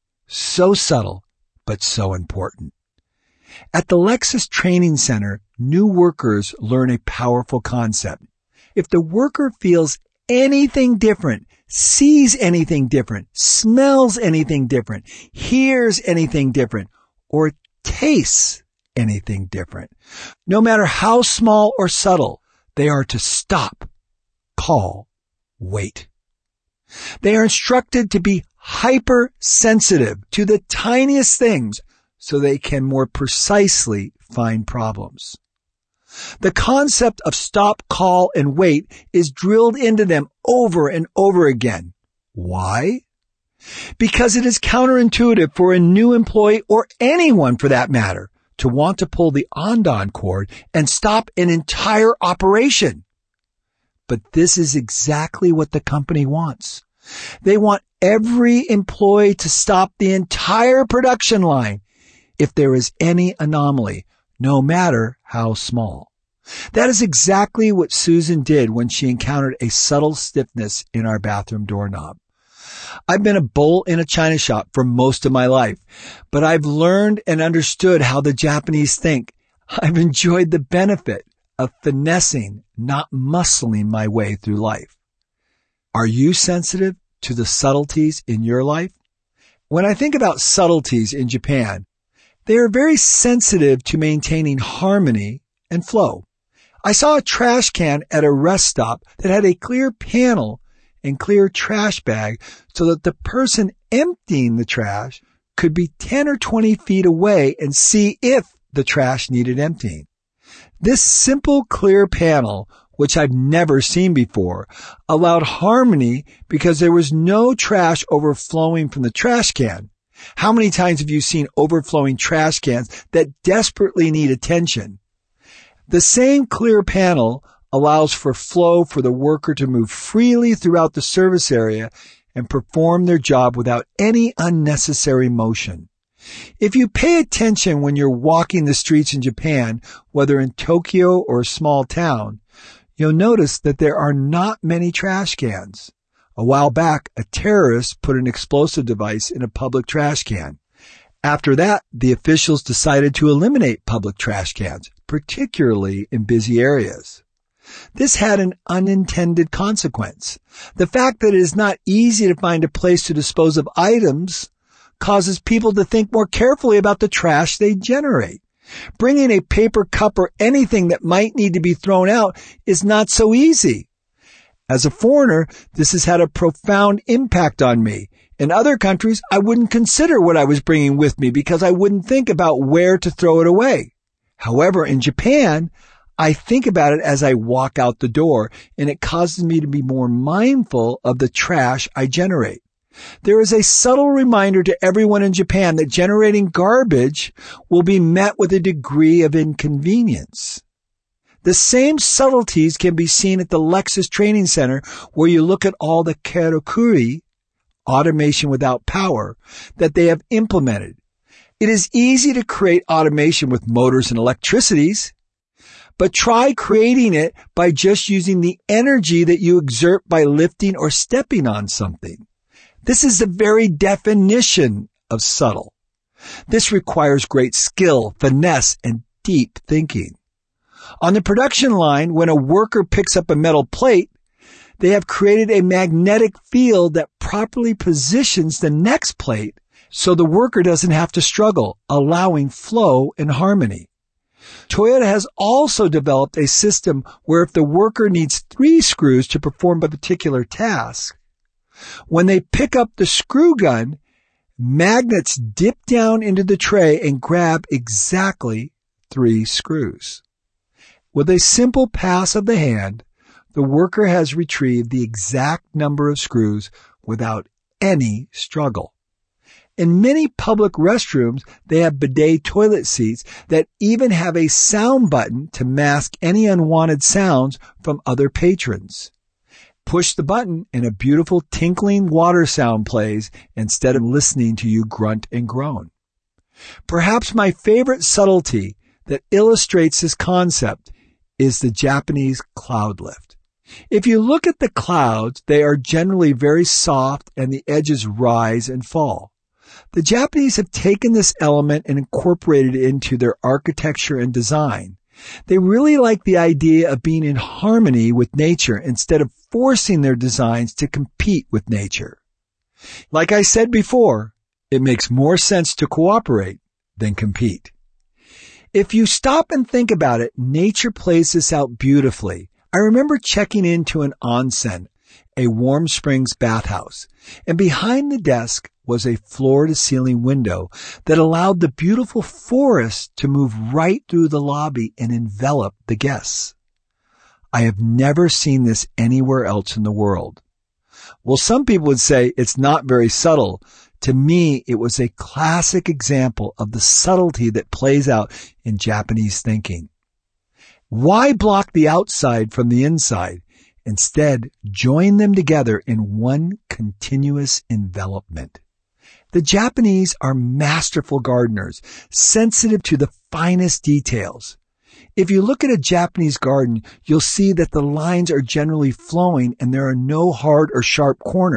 S2: So subtle, but so important. At the Lexus Training Center, new workers learn a powerful concept. If the worker feels anything different, sees anything different, smells anything different, hears anything different, or tastes anything different, no matter how small or subtle, they are to stop, call, wait. They are instructed to be hypersensitive to the tiniest things so they can more precisely find problems. The concept of stop, call, and wait is drilled into them over and over again. Why? Because it is counterintuitive for a new employee, or anyone for that matter, to want to pull the Andon cord and stop an entire operation. But this is exactly what the company wants. They want every employee to stop the entire production line if there is any anomaly, no matter how small. That is exactly what Susan did when she encountered a subtle stiffness in our bathroom doorknob. I've been a bull in a china shop for most of my life, but I've learned and understood how the Japanese think. I've enjoyed the benefit of finessing, not muscling my way through life. Are you sensitive to the subtleties in your life? When I think about subtleties in Japan, they are very sensitive to maintaining harmony and flow. I saw a trash can at a rest stop that had a clear panel and clear trash bag so that the person emptying the trash could be 10 or 20 feet away and see if the trash needed emptying. This simple, clear panel, which I've never seen before, allowed harmony because there was no trash overflowing from the trash can. How many times have you seen overflowing trash cans that desperately need attention? The same clear panel allows for flow for the worker to move freely throughout the service area and perform their job without any unnecessary motion. If you pay attention when you're walking the streets in Japan, whether in Tokyo or a small town, you'll notice that there are not many trash cans. A while back, a terrorist put an explosive device in a public trash can. After that, the officials decided to eliminate public trash cans, particularly in busy areas. This had an unintended consequence. The fact that it is not easy to find a place to dispose of items causes people to think more carefully about the trash they generate. Bringing a paper cup or anything that might need to be thrown out is not so easy. As a foreigner, this has had a profound impact on me. In other countries, I wouldn't consider what I was bringing with me because I wouldn't think about where to throw it away. However, in Japan, I think about it as I walk out the door, and it causes me to be more mindful of the trash I generate. There is a subtle reminder to everyone in Japan that generating garbage will be met with a degree of inconvenience. The same subtleties can be seen at the Lexus Training Center, where you look at all the karakuri, automation without power, that they have implemented. It is easy to create automation with motors and electricities, but try creating it by just using the energy that you exert by lifting or stepping on something. This is the very definition of subtle. This requires great skill, finesse, and deep thinking. On the production line, when a worker picks up a metal plate, they have created a magnetic field that properly positions the next plate so the worker doesn't have to struggle, allowing flow and harmony. Toyota has also developed a system where if the worker needs 3 screws to perform a particular task, when they pick up the screw gun, magnets dip down into the tray and grab exactly 3 screws. With a simple pass of the hand, the worker has retrieved the exact number of screws without any struggle. In many public restrooms, they have bidet toilet seats that even have a sound button to mask any unwanted sounds from other patrons. Push the button and a beautiful tinkling water sound plays instead of listening to you grunt and groan. Perhaps my favorite subtlety that illustrates this concept is the Japanese cloud lift. If you look at the clouds, they are generally very soft and the edges rise and fall. The Japanese have taken this element and incorporated it into their architecture and design. They really like the idea of being in harmony with nature instead of forcing their designs to compete with nature. Like I said before, it makes more sense to cooperate than compete. If you stop and think about it, nature plays this out beautifully. I remember checking into an onsen, a warm springs bathhouse, and behind the desk was a floor-to-ceiling window that allowed the beautiful forest to move right through the lobby and envelop the guests. I have never seen this anywhere else in the world. Well, some people would say it's not very subtle. To me, it was a classic example of the subtlety that plays out in Japanese thinking. Why block the outside from the inside? Instead, join them together in one continuous envelopment. The Japanese are masterful gardeners, sensitive to the finest details. If you look at a Japanese garden, you'll see that the lines are generally flowing and there are no hard or sharp corners.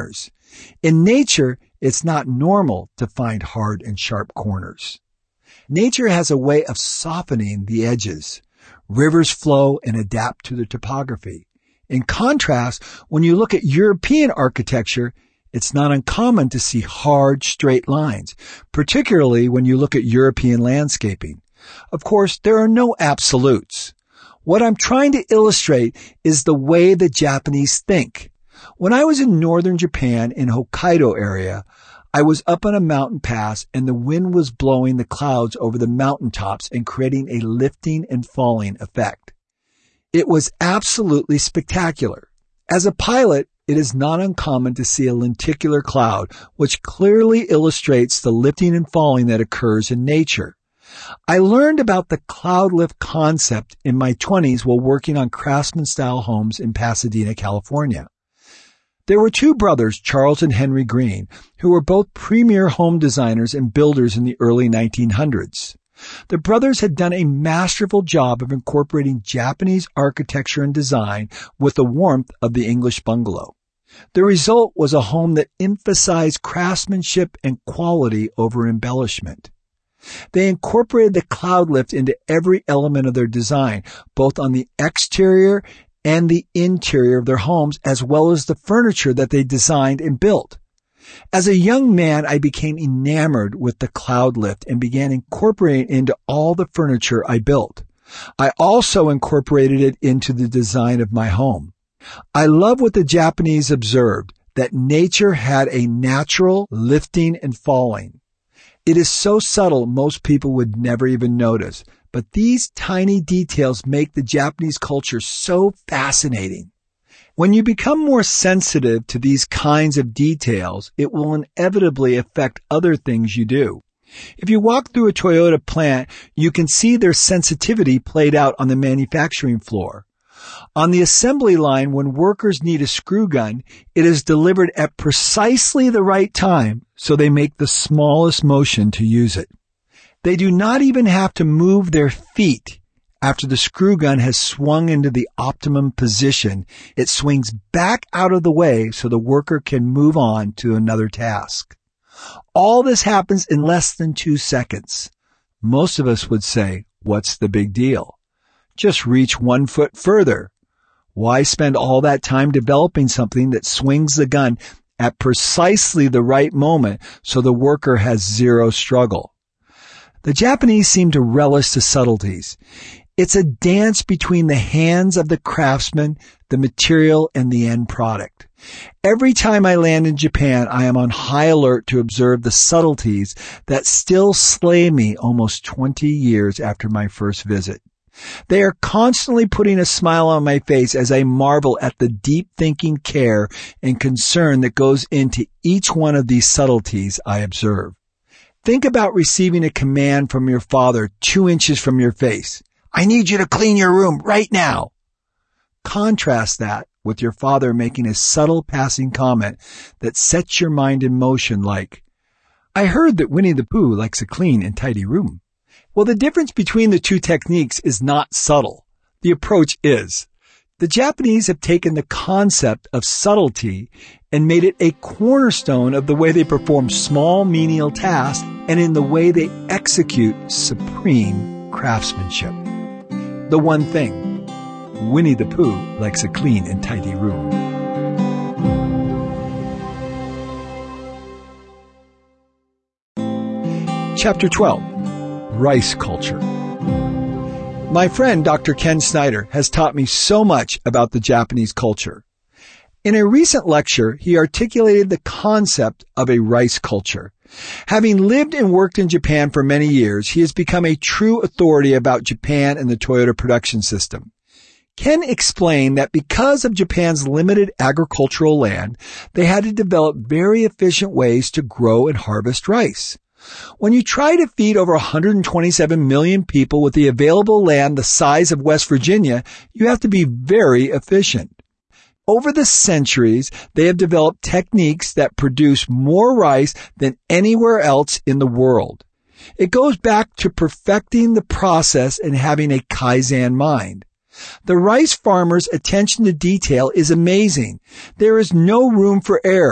S2: In nature, it's not normal to find hard and sharp corners. Nature has a way of softening the edges. Rivers flow and adapt to the topography. In contrast, when you look at European architecture, it's not uncommon to see hard, straight lines, particularly when you look at European landscaping. Of course, there are no absolutes. What I'm trying to illustrate is the way the Japanese think. When I was in northern Japan in Hokkaido area, I was up on a mountain pass and the wind was blowing the clouds over the mountaintops and creating a lifting and falling effect. It was absolutely spectacular. As a pilot, it is not uncommon to see a lenticular cloud, which clearly illustrates the lifting and falling that occurs in nature. I learned about the cloud lift concept in my 20s while working on craftsman-style homes in Pasadena, California. There were two brothers, Charles and Henry Green, who were both premier home designers and builders in the early 1900s. The brothers had done a masterful job of incorporating Japanese architecture and design with the warmth of the English bungalow. The result was a home that emphasized craftsmanship and quality over embellishment. They incorporated the cloud lift into every element of their design, both on the exterior and the interior of their homes, as well as the furniture that they designed and built. As a young man, I became enamored with the cloud lift and began incorporating it into all the furniture I built. I also incorporated it into the design of my home. I love what the Japanese observed, that nature had a natural lifting and falling. It is so subtle most people would never even notice, but these tiny details make the Japanese culture so fascinating. When you become more sensitive to these kinds of details, it will inevitably affect other things you do. If you walk through a Toyota plant, you can see their sensitivity played out on the manufacturing floor. On the assembly line, when workers need a screw gun, it is delivered at precisely the right time, so they make the smallest motion to use it. They do not even have to move their feet. After the screw gun has swung into the optimum position, it swings back out of the way so the worker can move on to another task. All this happens in less than 2 seconds. Most of us would say, what's the big deal? Just reach 1 foot further. Why spend all that time developing something that swings the gun at precisely the right moment so the worker has zero struggle? The Japanese seem to relish the subtleties. It's a dance between the hands of the craftsman, the material, and the end product. Every time I land in Japan, I am on high alert to observe the subtleties that still slay me almost 20 years after my first visit. They are constantly putting a smile on my face as I marvel at the deep thinking care and concern that goes into each one of these subtleties I observe. Think about receiving a command from your father 2 inches from your face. I need you to clean your room right now. Contrast that with your father making a subtle passing comment that sets your mind in motion like, I heard that Winnie the Pooh likes a clean and tidy room. Well, the difference between the two techniques is not subtle. The approach is. The Japanese have taken the concept of subtlety and made it a cornerstone of the way they perform small menial tasks and in the way they execute supreme craftsmanship. The one thing, Winnie the Pooh likes a clean and tidy room. Chapter 12. Rice Culture. My friend Dr. Ken Snyder has taught me so much about the Japanese culture. In a recent lecture, he articulated the concept of a rice culture. Having lived and worked in Japan for many years, he has become a true authority about Japan and the Toyota production system. Ken explained that because of Japan's limited agricultural land, they had to develop very efficient ways to grow and harvest rice. When you try to feed over 127 million people with the available land the size of West Virginia, you have to be very efficient. Over the centuries, they have developed techniques that produce more rice than anywhere else in the world. It goes back to perfecting the process and having a Kaizen mind. The rice farmer's attention to detail is amazing. There is no room for error.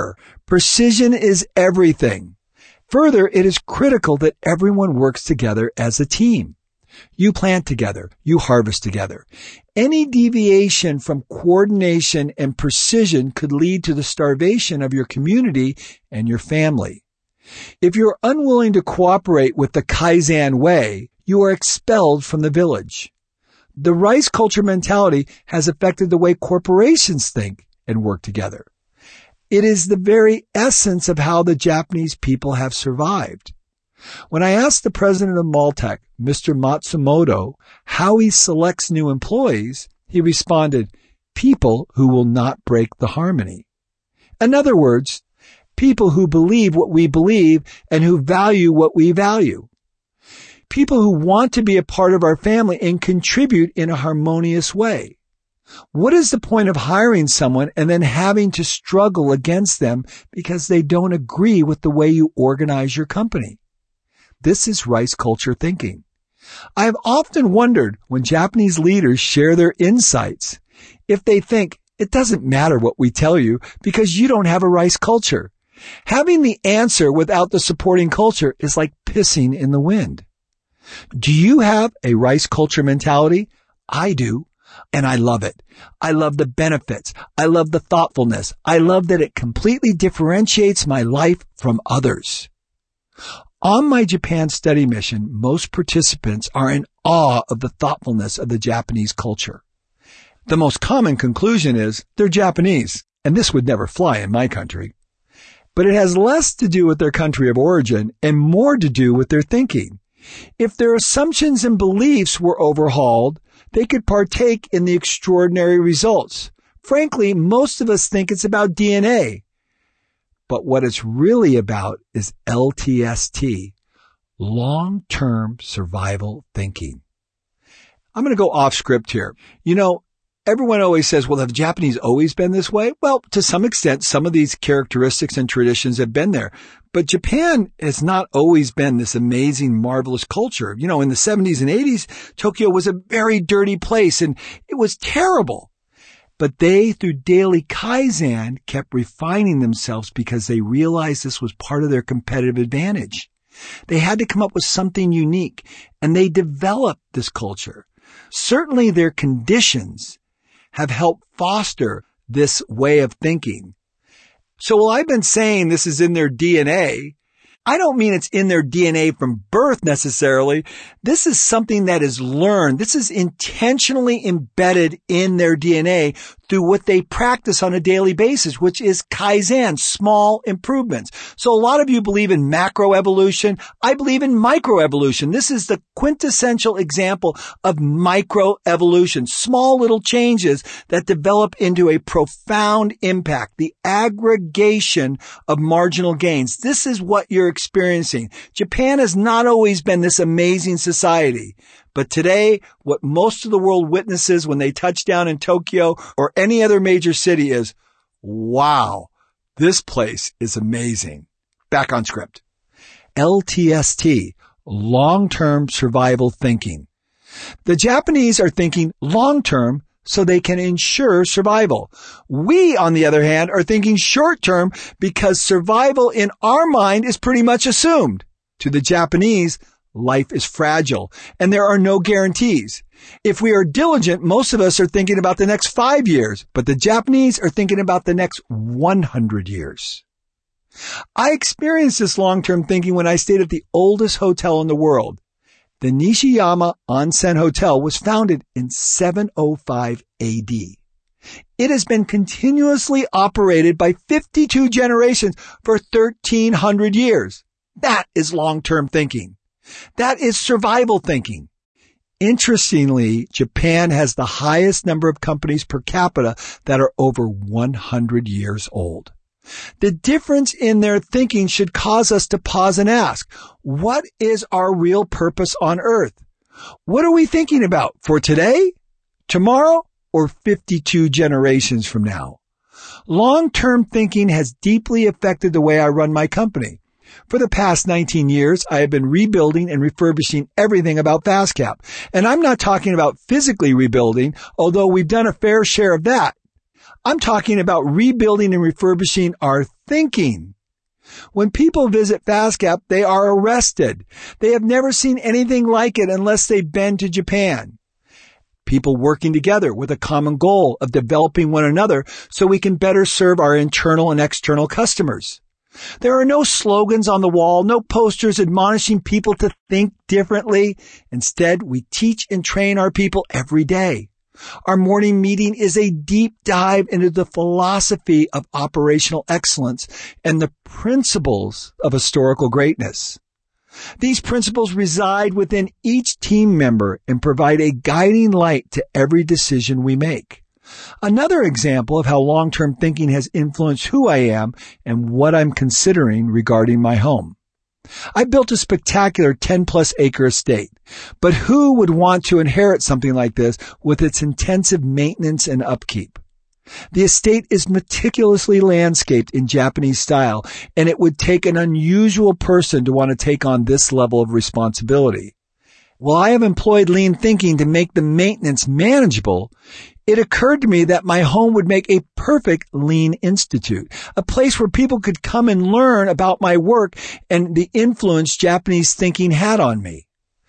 S2: Precision is everything. Further, it is critical that everyone works together as a team. You plant together. You harvest together. Any deviation from coordination and precision could lead to the starvation of your community and your family. If you're unwilling to cooperate with the Kaizen way, you are expelled from the village. The rice culture mentality has affected the way corporations think and work together. It is the very essence of how the Japanese people have survived. When I asked the president of Maltech, Mr. Matsumoto, how he selects new employees, he responded, people who will not break the harmony. In other words, people who believe what we believe and who value what we value. People who want to be a part of our family and contribute in a harmonious way. What is the point of hiring someone and then having to struggle against them because they don't agree with the way you organize your company? This is rice culture thinking. I have often wondered when Japanese leaders share their insights if they think it doesn't matter what we tell you because you don't have a rice culture. Having the answer without the supporting culture is like pissing in the wind. Do you have a rice culture mentality? I do. And I love it. I love the benefits. I love the thoughtfulness. I love that it completely differentiates my life from others. On my Japan study mission, most participants are in awe of the thoughtfulness of the Japanese culture. The most common conclusion is they're Japanese, and this would never fly in my country. But it has less to do with their country of origin and more to do with their thinking. If their assumptions and beliefs were overhauled, they could partake in the extraordinary results. Frankly, most of us think it's about DNA. But what it's really about is LTST, long-term survival thinking. I'm going to go off script here. Everyone always says, well, have the Japanese always been this way? Well, to some extent, some of these characteristics and traditions have been there. But Japan has not always been this amazing, marvelous culture. In the 70s and 80s, Tokyo was a very dirty place and it was terrible. But they, through daily Kaizen, kept refining themselves because they realized this was part of their competitive advantage. They had to come up with something unique, and they developed this culture. Certainly their conditions have helped foster this way of thinking. So while I've been saying this is in their DNA, I don't mean it's in their DNA from birth necessarily. This is something that is learned. This is intentionally embedded in their DNA through what they practice on a daily basis, which is Kaizen, small improvements. So a lot of you believe in macroevolution. I believe in microevolution. This is the quintessential example of microevolution, small little changes that develop into a profound impact, the aggregation of marginal gains. This is what you're experiencing. Japan has not always been this amazing society. But today, what most of the world witnesses when they touch down in Tokyo or any other major city is, wow, this place is amazing. Back on script. LTST, long-term survival thinking. The Japanese are thinking long-term so they can ensure survival. We, on the other hand, are thinking short-term because survival in our mind is pretty much assumed. To the Japanese, life is fragile, and there are no guarantees. If we are diligent, most of us are thinking about the next 5 years, but the Japanese are thinking about the next 100 years. I experienced this long-term thinking when I stayed at the oldest hotel in the world. The Nishiyama Onsen Hotel was founded in 705 AD. It has been continuously operated by 52 generations for 1,300 years. That is long-term thinking. That is survival thinking. Interestingly, Japan has the highest number of companies per capita that are over 100 years old. The difference in their thinking should cause us to pause and ask, what is our real purpose on earth? What are we thinking about for today, tomorrow, or 52 generations from now? Long-term thinking has deeply affected the way I run my company. For the past 19 years, I have been rebuilding and refurbishing everything about FastCap. And I'm not talking about physically rebuilding, although we've done a fair share of that. I'm talking about rebuilding and refurbishing our thinking. When people visit FastCap, they are arrested. They have never seen anything like it unless they've been to Japan. People working together with a common goal of developing one another so we can better serve our internal and external customers. There are no slogans on the wall, no posters admonishing people to think differently. Instead, we teach and train our people every day. Our morning meeting is a deep dive into the philosophy of operational excellence and the principles of historical greatness. These principles reside within each team member and provide a guiding light to every decision we make. Another example of how long-term thinking has influenced who I am and what I'm considering regarding my home. I built a spectacular 10-plus acre estate, but who would want to inherit something like this with its intensive maintenance and upkeep? The estate is meticulously landscaped in Japanese style, and it would take an unusual person to want to take on this level of responsibility. While I have employed lean thinking to make the maintenance manageable, it occurred to me that my home would make a perfect Lean Institute, a place where people could come and learn about my work and the influence Japanese thinking had on me.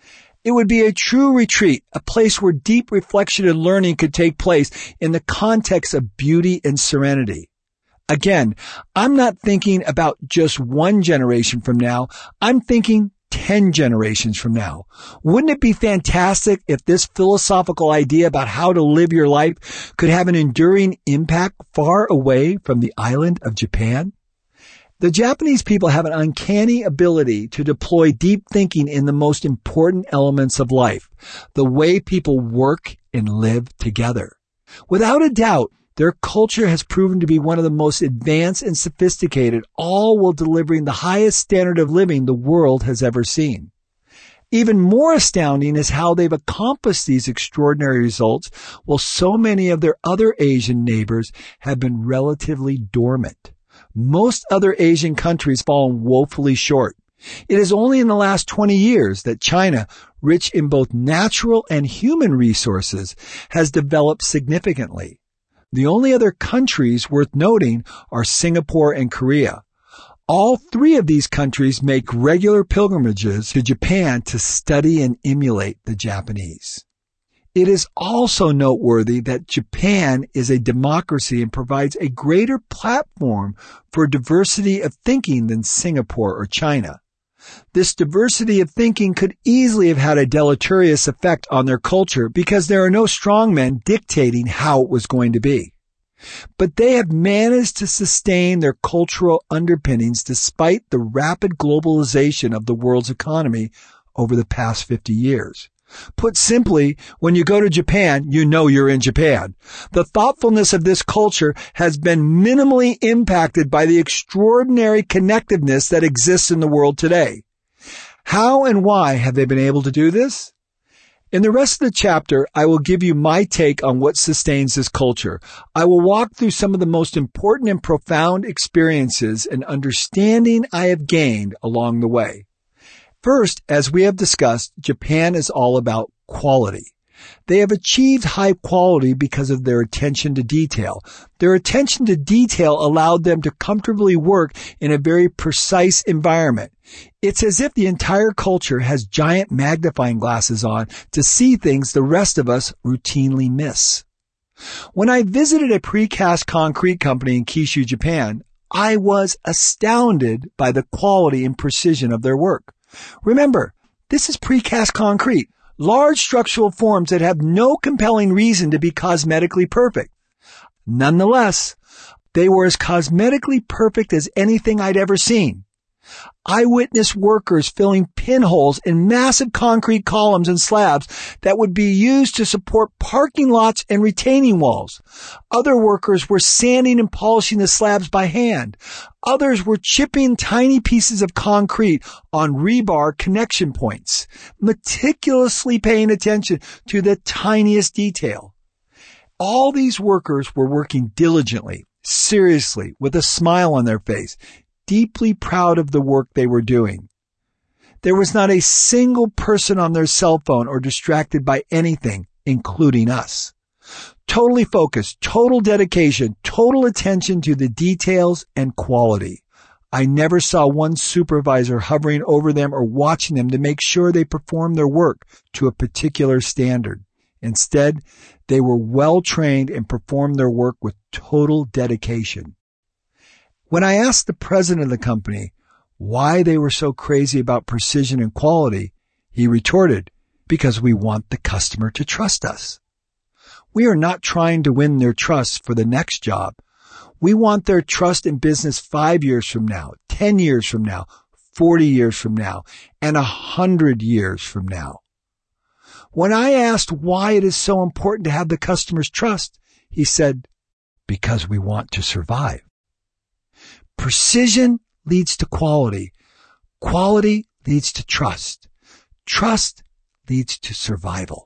S2: It would be a true retreat, a place where deep reflection and learning could take place in the context of beauty and serenity. Again, I'm not thinking about just one generation from now. I'm thinking 10 generations from now. Wouldn't it be fantastic if this philosophical idea about how to live your life could have an enduring impact far away from the island of Japan? The Japanese people have an uncanny ability to deploy deep thinking in the most important elements of life, the way people work and live together. Without a doubt, their culture has proven to be one of the most advanced and sophisticated, all while delivering the highest standard of living the world has ever seen. Even more astounding is how they've accomplished these extraordinary results while so many of their other Asian neighbors have been relatively dormant. Most other Asian countries fallen woefully short. It is only in the last 20 years that China, rich in both natural and human resources, has developed significantly. The only other countries worth noting are Singapore and Korea. All three of these countries make regular pilgrimages to Japan to study and emulate the Japanese. It is also noteworthy that Japan is a democracy and provides a greater platform for diversity of thinking than Singapore or China. This diversity of thinking could easily have had a deleterious effect on their culture because there are no strongmen dictating how it was going to be. But they have managed to sustain their cultural underpinnings despite the rapid globalization of the world's economy over the past 50 years. Put simply, when you go to Japan, you know you're in Japan. The thoughtfulness of this culture has been minimally impacted by the extraordinary connectiveness that exists in the world today. How and why have they been able to do this? In the rest of the chapter, I will give you my take on what sustains this culture. I will walk through some of the most important and profound experiences and understanding I have gained along the way. First, as we have discussed, Japan is all about quality. They have achieved high quality because of their attention to detail. Their attention to detail allowed them to comfortably work in a very precise environment. It's as if the entire culture has giant magnifying glasses on to see things the rest of us routinely miss. When I visited a precast concrete company in Kyushu, Japan, I was astounded by the quality and precision of their work. Remember, this is precast concrete, large structural forms that have no compelling reason to be cosmetically perfect. Nonetheless, they were as cosmetically perfect as anything I'd ever seen. I witnessed workers filling pinholes in massive concrete columns and slabs that would be used to support parking lots and retaining walls. Other workers were sanding and polishing the slabs by hand. Others were chipping tiny pieces of concrete on rebar connection points, meticulously paying attention to the tiniest detail. All these workers were working diligently, seriously, with a smile on their face, deeply proud of the work they were doing. There was not a single person on their cell phone or distracted by anything, including us. Totally focused, total dedication, total attention to the details and quality. I never saw one supervisor hovering over them or watching them to make sure they performed their work to a particular standard. Instead, they were well trained and performed their work with total dedication. When I asked the president of the company why they were so crazy about precision and quality, he retorted, because we want the customer to trust us. We are not trying to win their trust for the next job. We want their trust in business 5 years from now, 10 years from now, 40 years from now, and 100 years from now. When I asked why it is so important to have the customer's trust, he said, because we want to survive. Precision leads to quality. Quality leads to trust. Trust leads to survival.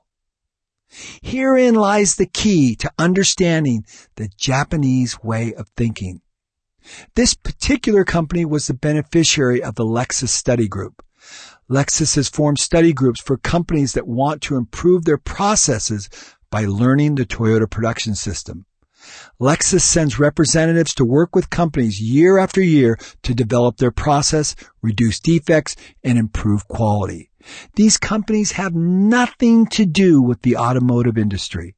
S2: Herein lies the key to understanding the Japanese way of thinking. This particular company was the beneficiary of the Lexus Study Group. Lexus has formed study groups for companies that want to improve their processes by learning the Toyota production system. Lexus sends representatives to work with companies year after year to develop their process, reduce defects, and improve quality. These companies have nothing to do with the automotive industry.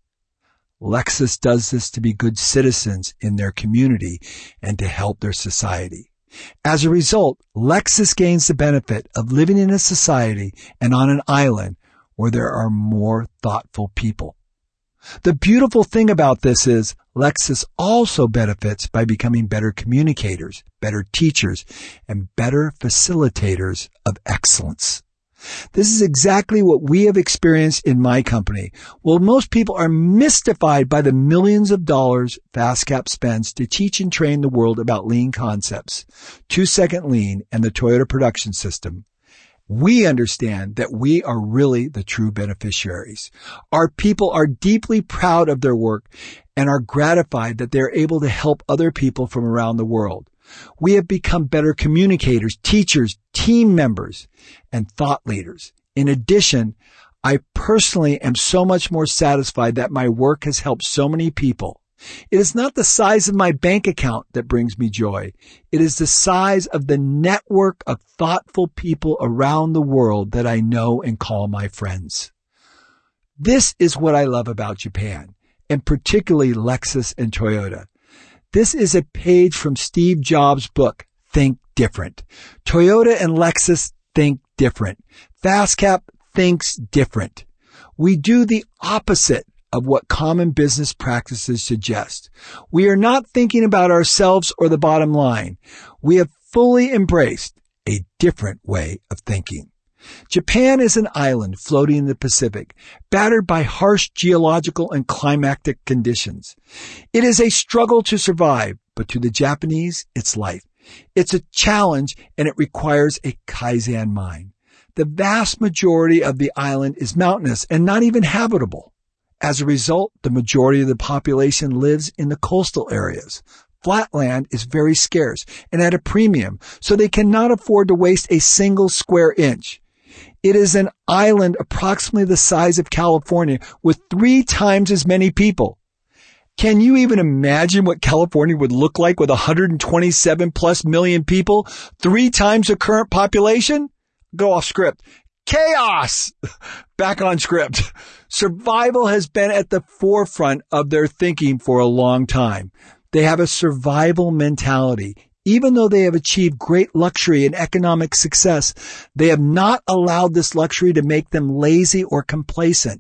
S2: Lexus does this to be good citizens in their community and to help their society. As a result, Lexus gains the benefit of living in a society and on an island where there are more thoughtful people. The beautiful thing about this is Lexus also benefits by becoming better communicators, better teachers, and better facilitators of excellence. This is exactly what we have experienced in my company. While most people are mystified by the millions of dollars FastCap spends to teach and train the world about lean concepts, 2-second lean, and the Toyota production system, we understand that we are really the true beneficiaries. Our people are deeply proud of their work and are gratified that they are able to help other people from around the world. We have become better communicators, teachers, team members, and thought leaders. In addition, I personally am so much more satisfied that my work has helped so many people. It is not the size of my bank account that brings me joy. It is the size of the network of thoughtful people around the world that I know and call my friends. This is what I love about Japan, and particularly Lexus and Toyota. This is a page from Steve Jobs' book, Think Different. Toyota and Lexus think different. FastCap thinks different. We do the opposite of what common business practices suggest. We are not thinking about ourselves or the bottom line. We have fully embraced a different way of thinking. Japan is an island floating in the Pacific, battered by harsh geological and climatic conditions. It is a struggle to survive, but to the Japanese, it's life. It's a challenge, and it requires a Kaizen mind. The vast majority of the island is mountainous and not even habitable. As a result, the majority of the population lives in the coastal areas. Flat land is very scarce and at a premium, so they cannot afford to waste a single square inch. It is an island approximately the size of California with 3 times as many people. Can you even imagine what California would look like with 127 plus million people, 3 times the current population? Go off script. Chaos! Back on script. Survival has been at the forefront of their thinking for a long time. They have a survival mentality. Even though they have achieved great luxury and economic success, they have not allowed this luxury to make them lazy or complacent.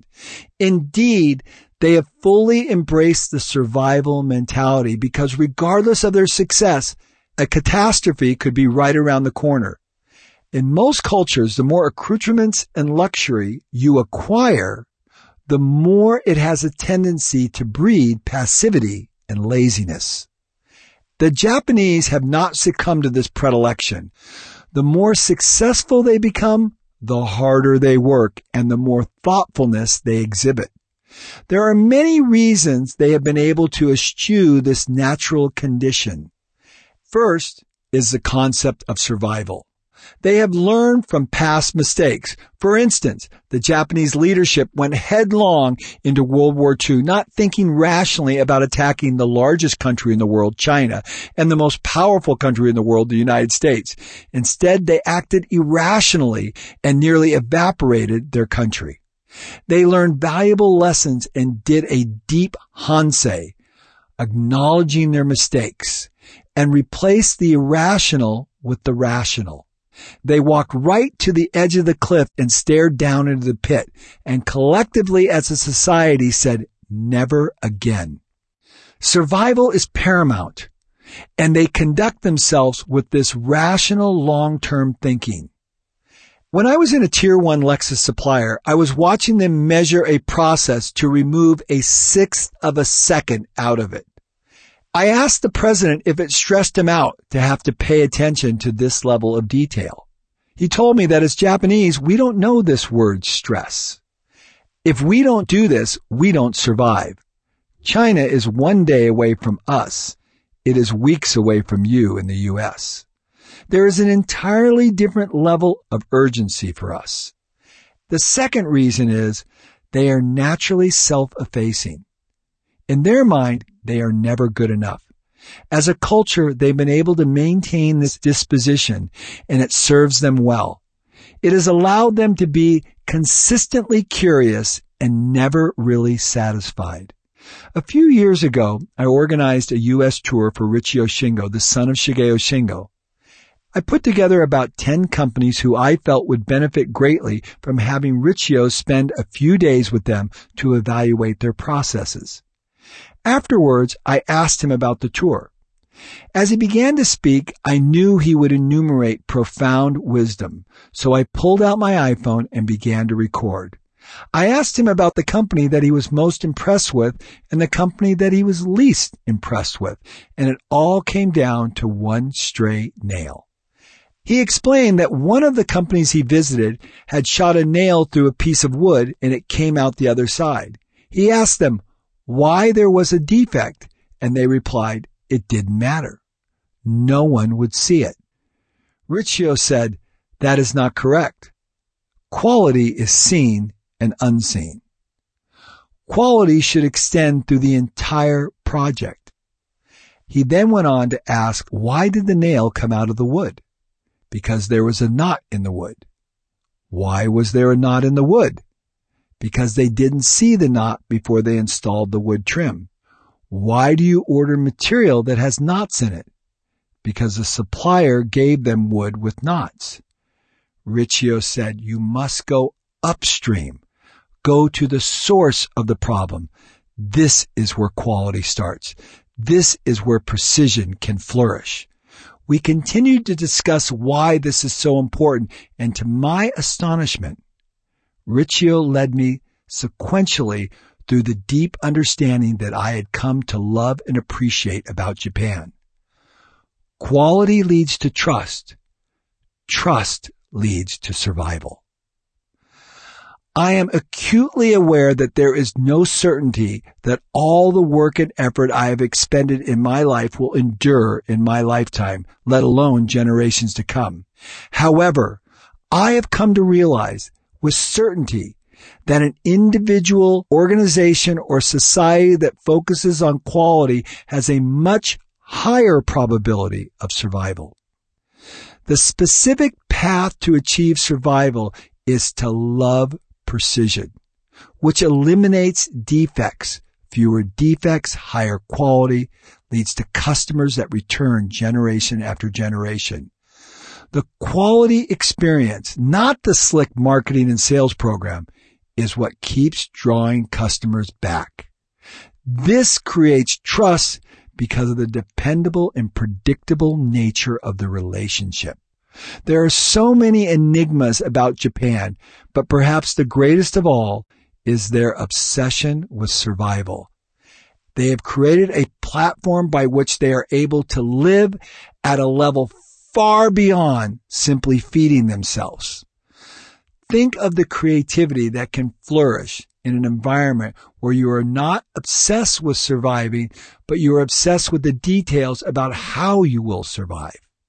S2: Indeed, they have fully embraced the survival mentality because regardless of their success, a catastrophe could be right around the corner. In most cultures, the more accoutrements and luxury you acquire, the more it has a tendency to breed passivity and laziness. The Japanese have not succumbed to this predilection. The more successful they become, the harder they work and the more thoughtfulness they exhibit. There are many reasons they have been able to eschew this natural condition. First is the concept of survival. They have learned from past mistakes. For instance, the Japanese leadership went headlong into World War II, not thinking rationally about attacking the largest country in the world, China, and the most powerful country in the world, the United States. Instead, they acted irrationally and nearly evaporated their country. They learned valuable lessons and did a deep Hansei, acknowledging their mistakes, and replaced the irrational with the rational. They walked right to the edge of the cliff and stared down into the pit, and collectively as a society said, never again. Survival is paramount, and they conduct themselves with this rational long-term thinking. When I was in a Tier 1 Lexus supplier, I was watching them measure a process to remove a 1/6 of a second out of it. I asked the president if it stressed him out to have to pay attention to this level of detail. He told me that as Japanese, we don't know this word stress. If we don't do this, we don't survive. China is 1 day away from us. It is weeks away from you in the U.S. There is an entirely different level of urgency for us. The second reason is they are naturally self-effacing. In their mind, they are never good enough. As a culture, they've been able to maintain this disposition, and it serves them well. It has allowed them to be consistently curious and never really satisfied. A few years ago, I organized a U.S. tour for Richio Shingo, the son of Shigeo Shingo. I put together about 10 companies who I felt would benefit greatly from having Richio spend a few days with them to evaluate their processes. Afterwards, I asked him about the tour. As he began to speak, I knew he would enumerate profound wisdom, so I pulled out my iPhone and began to record. I asked him about the company that he was most impressed with and the company that he was least impressed with, and it all came down to one stray nail. He explained that one of the companies he visited had shot a nail through a piece of wood and it came out the other side. He asked them why there was a defect, and they replied, it didn't matter. No one would see it. Richio said, that is not correct. Quality is seen and unseen. Quality should extend through the entire project. He then went on to ask, why did the nail come out of the wood? Because there was a knot in the wood. Why was there a knot in the wood? Because they didn't see the knot before they installed the wood trim. Why do you order material that has knots in it? Because the supplier gave them wood with knots. Richio said, you must go upstream. Go to the source of the problem. This is where quality starts. This is where precision can flourish. We continued to discuss why this is so important, and to my astonishment, Richio led me sequentially through the deep understanding that I had come to love and appreciate about Japan. Quality leads to trust. Trust leads to survival. I am acutely aware that there is no certainty that all the work and effort I have expended in my life will endure in my lifetime, let alone generations to come. However, I have come to realize with certainty that an individual, organization, or society that focuses on quality has a much higher probability of survival. The specific path to achieve survival is to love precision, which eliminates defects. Fewer defects, higher quality, leads to customers that return generation after generation. The quality experience, not the slick marketing and sales program, is what keeps drawing customers back. This creates trust because of the dependable and predictable nature of the relationship. There are so many enigmas about Japan, but perhaps the greatest of all is their obsession with survival. They have created a platform by which they are able to live at a level far beyond simply feeding themselves. Think of the creativity that can flourish in an environment where you are not obsessed with surviving, but you are obsessed with the details about how you will survive.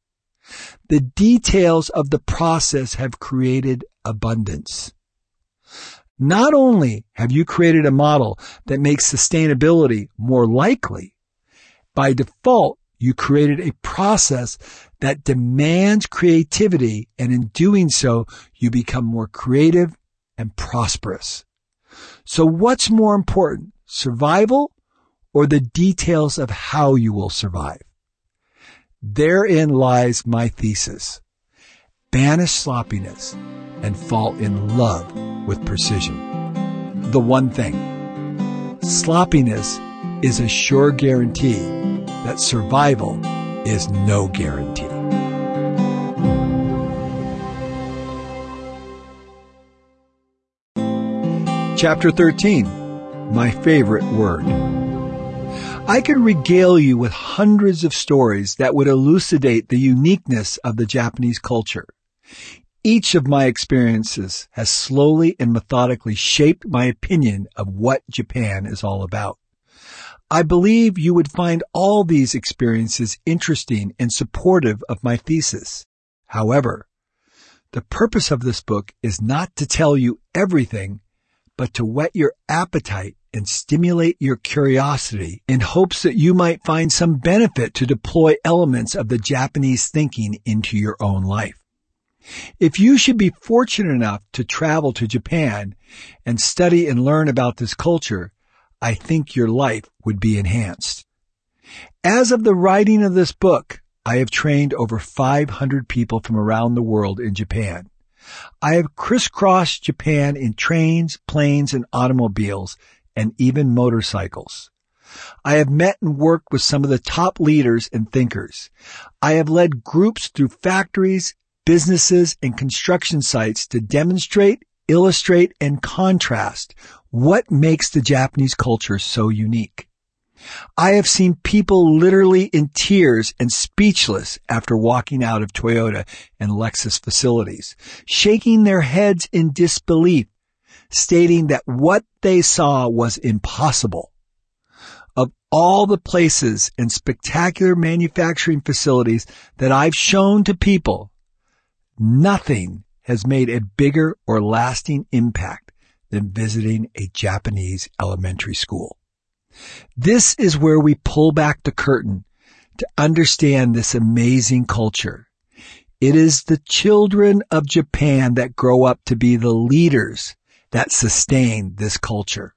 S2: The details of the process have created abundance. Not only have you created a model that makes sustainability more likely, by default, you created a process that demands creativity, and in doing so, you become more creative and prosperous. So what's more important, survival or the details of how you will survive? Therein lies my thesis. Banish sloppiness and fall in love with precision. The one thing. Sloppiness is a sure guarantee that survival is no guarantee. Chapter 13, my favorite word. I could regale you with hundreds of stories that would elucidate the uniqueness of the Japanese culture. Each of my experiences has slowly and methodically shaped my opinion of what Japan is all about. I believe you would find all these experiences interesting and supportive of my thesis. However, the purpose of this book is not to tell you everything, but to whet your appetite and stimulate your curiosity in hopes that you might find some benefit to deploy elements of the Japanese thinking into your own life. If you should be fortunate enough to travel to Japan and study and learn about this culture, I think your life would be enhanced. As of the writing of this book, I have trained over 500 people from around the world in Japan. I have crisscrossed Japan in trains, planes, and automobiles, and even motorcycles. I have met and worked with some of the top leaders and thinkers. I have led groups through factories, businesses, and construction sites to demonstrate, illustrate, and contrast what makes the Japanese culture so unique. I have seen people literally in tears and speechless after walking out of Toyota and Lexus facilities, shaking their heads in disbelief, stating that what they saw was impossible. Of all the places and spectacular manufacturing facilities that I've shown to people, nothing has made a bigger or lasting impact than visiting a Japanese elementary school. This is where we pull back the curtain to understand this amazing culture. It is the children of Japan that grow up to be the leaders that sustain this culture.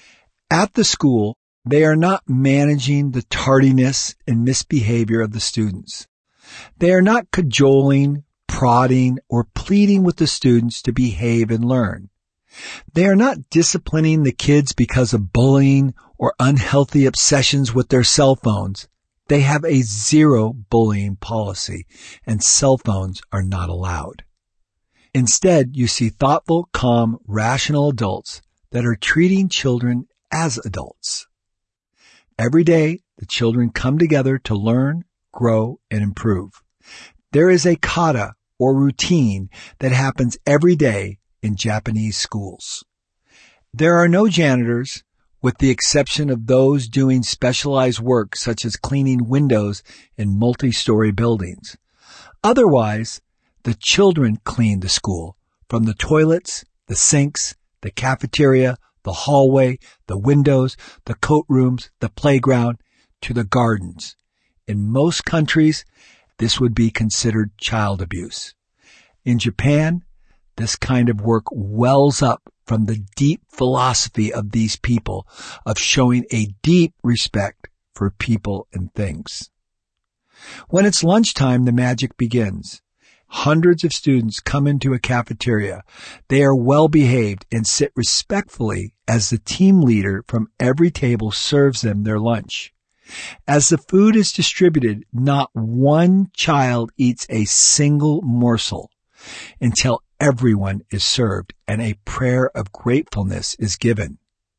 S2: At the school, they are not managing the tardiness and misbehavior of the students. They are not cajoling, prodding, or pleading with the students to behave and learn. They are not disciplining the kids because of bullying or unhealthy obsessions with their cell phones. They have a zero bullying policy, and cell phones are not allowed. Instead, you see thoughtful, calm, rational adults that are treating children as adults. Every day, the children come together to learn, grow, and improve. There is a kata, or routine, that happens every day in Japanese schools. There are no janitors, with the exception of those doing specialized work such as cleaning windows in multi-story buildings. Otherwise, the children clean the school, from the toilets, the sinks, the cafeteria, the hallway, the windows, the coat rooms, the playground, to the gardens. In most countries, this would be considered child abuse. In Japan, this kind of work wells up from the deep philosophy of these people of showing a deep respect for people and things. When it's lunchtime, the magic begins. Hundreds of students come into a cafeteria. They are well behaved and sit respectfully as the team leader from every table serves them their lunch. As the food is distributed, not one child eats a single morsel until everyone is served and a prayer of gratefulness is given.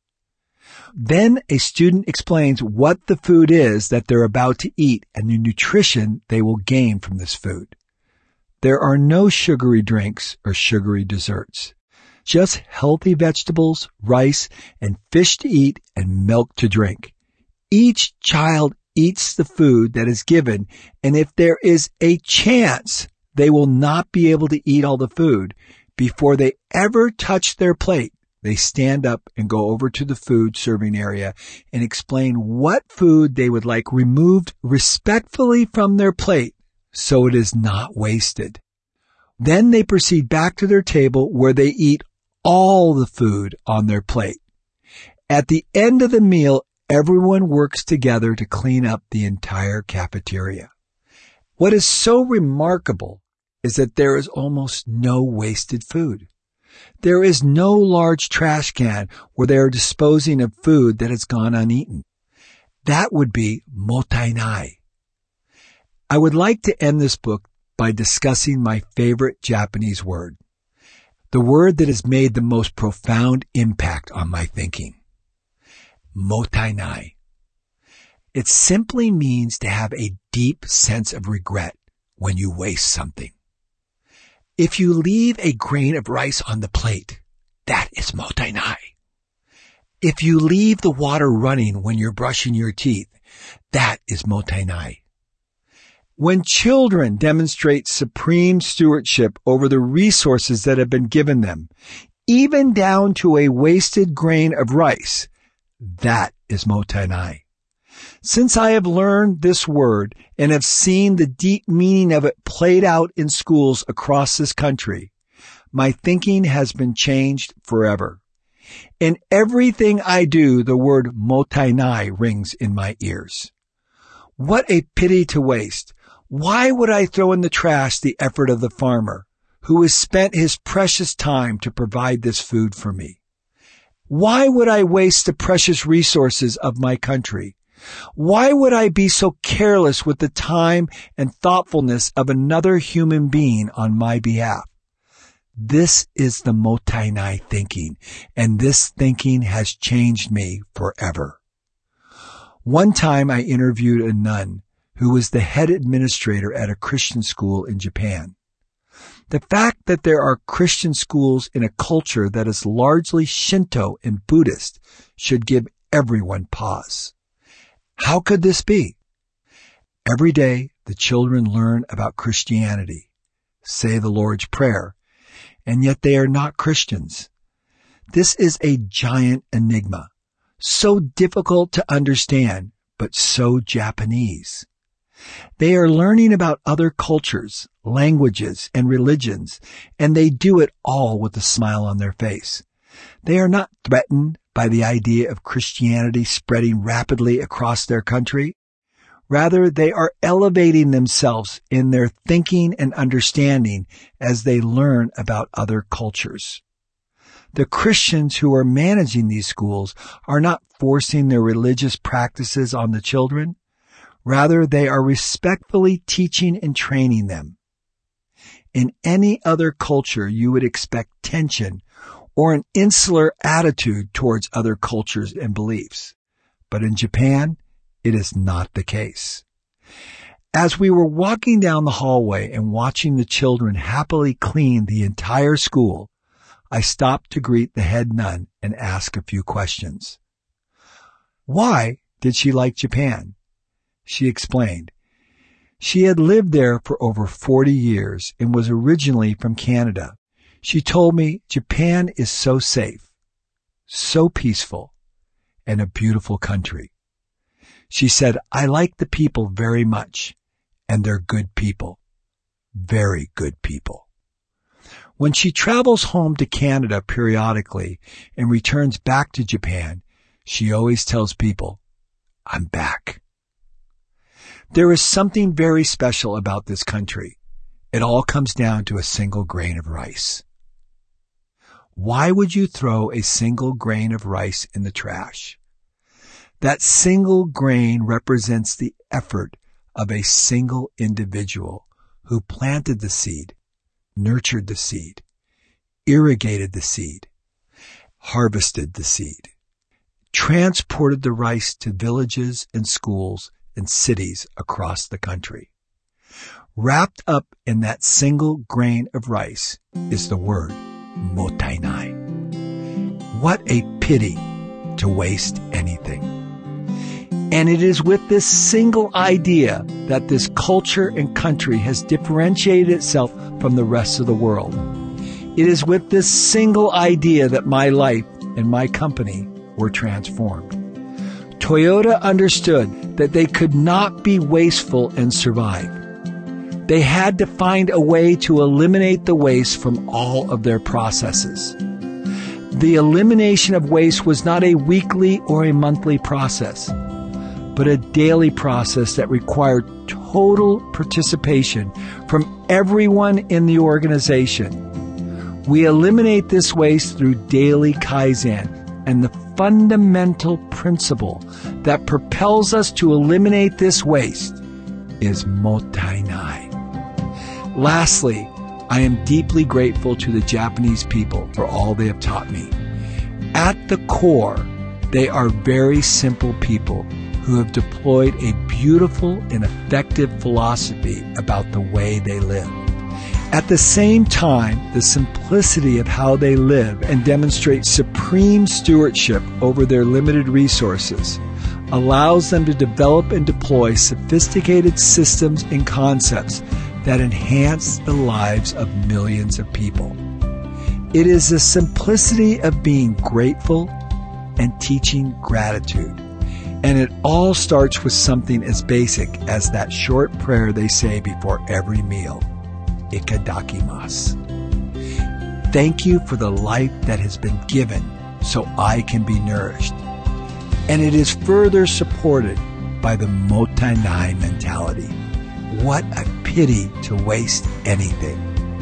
S2: Then a student explains what the food is that they're about to eat and the nutrition they will gain from this food. There are no sugary drinks or sugary desserts, just healthy vegetables, rice, and fish to eat and milk to drink. Each child eats the food that is given, and if there is a chance they will not be able to eat all the food, before they ever touch their plate, they stand up and go over to the food serving area and explain what food they would like removed respectfully from their plate so it is not wasted. Then they proceed back to their table where they eat all the food on their plate. At the end of the meal, everyone works together to clean up the entire cafeteria. What is so remarkable is that there is almost no wasted food. There is no large trash can where they are disposing of food that has gone uneaten. That would be mottainai. I would like to end this book by discussing my favorite Japanese word, the word that has made the most profound impact on my thinking. Mottainai. It simply means to have a deep sense of regret when you waste something. If you leave a grain of rice on the plate, that is mottainai. If you leave the water running when you're brushing your teeth, that is mottainai. When children demonstrate supreme stewardship over the resources that have been given them, even down to a wasted grain of rice, that is mottainai. Since I have learned this word and have seen the deep meaning of it played out in schools across this country, my thinking has been changed forever. In everything I do, the word mottainai rings in my ears. What a pity to waste. Why would I throw in the trash the effort of the farmer who has spent his precious time to provide this food for me? Why would I waste the precious resources of my country? Why would I be so careless with the time and thoughtfulness of another human being on my behalf? This is the mottainai thinking, and this thinking has changed me forever. One time I interviewed a nun who was the head administrator at a Christian school in Japan. The fact that there are Christian schools in a culture that is largely Shinto and Buddhist should give everyone pause. How could this be? Every day, the children learn about Christianity, say the Lord's Prayer, and yet they are not Christians. This is a giant enigma, so difficult to understand, but so Japanese. They are learning about other cultures, languages, and religions, and they do it all with a smile on their face. They are not threatened by the idea of Christianity spreading rapidly across their country. Rather, they are elevating themselves in their thinking and understanding as they learn about other cultures. The Christians who are managing these schools are not forcing their religious practices on the children. Rather, they are respectfully teaching and training them. In any other culture, you would expect tension or an insular attitude towards other cultures and beliefs. But in Japan, it is not the case. As we were walking down the hallway and watching the children happily clean the entire school, I stopped to greet the head nun and ask a few questions. Why did she like Japan? She explained. She had lived there for over 40 years and was originally from Canada. She told me Japan is so safe, so peaceful, and a beautiful country. She said, I like the people very much, and they're good people, very good people. When she travels home to Canada periodically and returns back to Japan, she always tells people, I'm back. There is something very special about this country. It all comes down to a single grain of rice. Why would you throw a single grain of rice in the trash? That single grain represents the effort of a single individual who planted the seed, nurtured the seed, irrigated the seed, harvested the seed, transported the rice to villages and schools and cities across the country. Wrapped up in that single grain of rice is the word mottainai. What a pity to waste anything. And it is with this single idea that this culture and country has differentiated itself from the rest of the world. It is with this single idea that my life and my company were transformed. Toyota understood that they could not be wasteful and survive. They had to find a way to eliminate the waste from all of their processes. The elimination of waste was not a weekly or a monthly process, but a daily process that required total participation from everyone in the organization. We eliminate this waste through daily Kaizen, and the fundamental principle that propels us to eliminate this waste is Mottainai. Lastly, I am deeply grateful to the Japanese people for all they have taught me. At the core, they are very simple people who have deployed a beautiful and effective philosophy about the way they live. At the same time, the simplicity of how they live and demonstrate supreme stewardship over their limited resources allows them to develop and deploy sophisticated systems and concepts that enhance the lives of millions of people. It is the simplicity of being grateful and teaching gratitude. And it all starts with something as basic as that short prayer they say before every meal. Itadakimasu. Thank you for the life that has been given so I can be nourished. And it is further supported by the Mottainai mentality. What a pity to waste anything.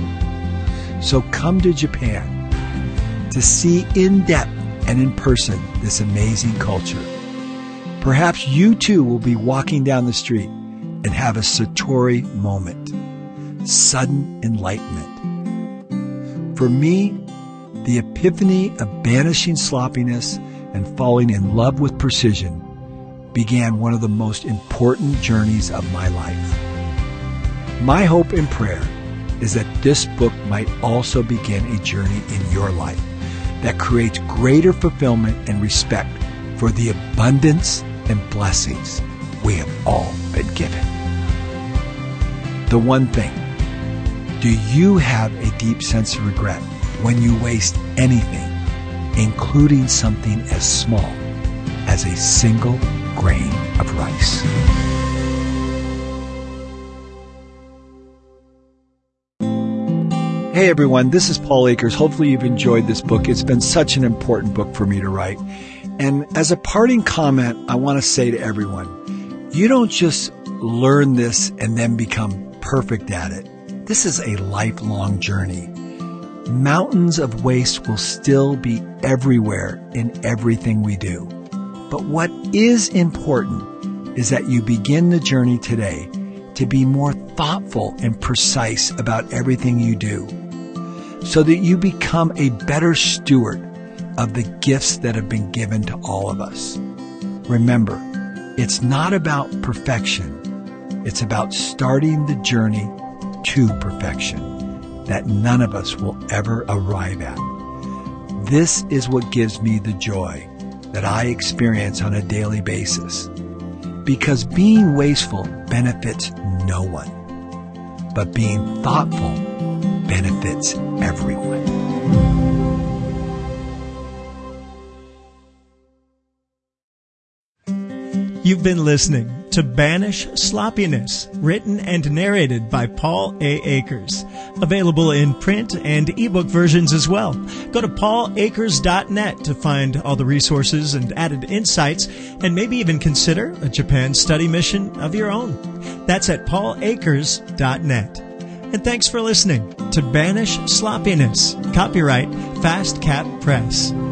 S2: So come to Japan to see in depth and in person this amazing culture. Perhaps you too will be walking down the street and have a Satori moment. Sudden enlightenment. For me, the epiphany of banishing sloppiness and falling in love with precision began one of the most important journeys of my life. My hope and prayer is that this book might also begin a journey in your life that creates greater fulfillment and respect for the abundance and blessings we have all been given. The one thing, do you have a deep sense of regret when you waste anything, including something as small as a single grain of rice? Hey everyone, this is Paul Akers. Hopefully you've enjoyed this book. It's been such an important book for me to write. And as a parting comment, I want to say to everyone, you don't just learn this and then become perfect at it. This is a lifelong journey. Mountains of waste will still be everywhere in everything we do. But what is important is that you begin the journey today to be more thoughtful and precise about everything you do, so that you become a better steward of the gifts that have been given to all of us. Remember, it's not about perfection. It's about starting the journey to perfection that none of us will ever arrive at. This is what gives me the joy that I experience on a daily basis, because being wasteful benefits no one, but being thoughtful benefits everyone.
S1: You've been listening to Banish Sloppiness, written and narrated by Paul A. Akers. Available in print and ebook versions as well. Go to paulakers.net to find all the resources and added insights, and maybe even consider a Japan study mission of your own. That's at paulakers.net. And thanks for listening to Banish Sloppiness. Copyright Fast Cap Press.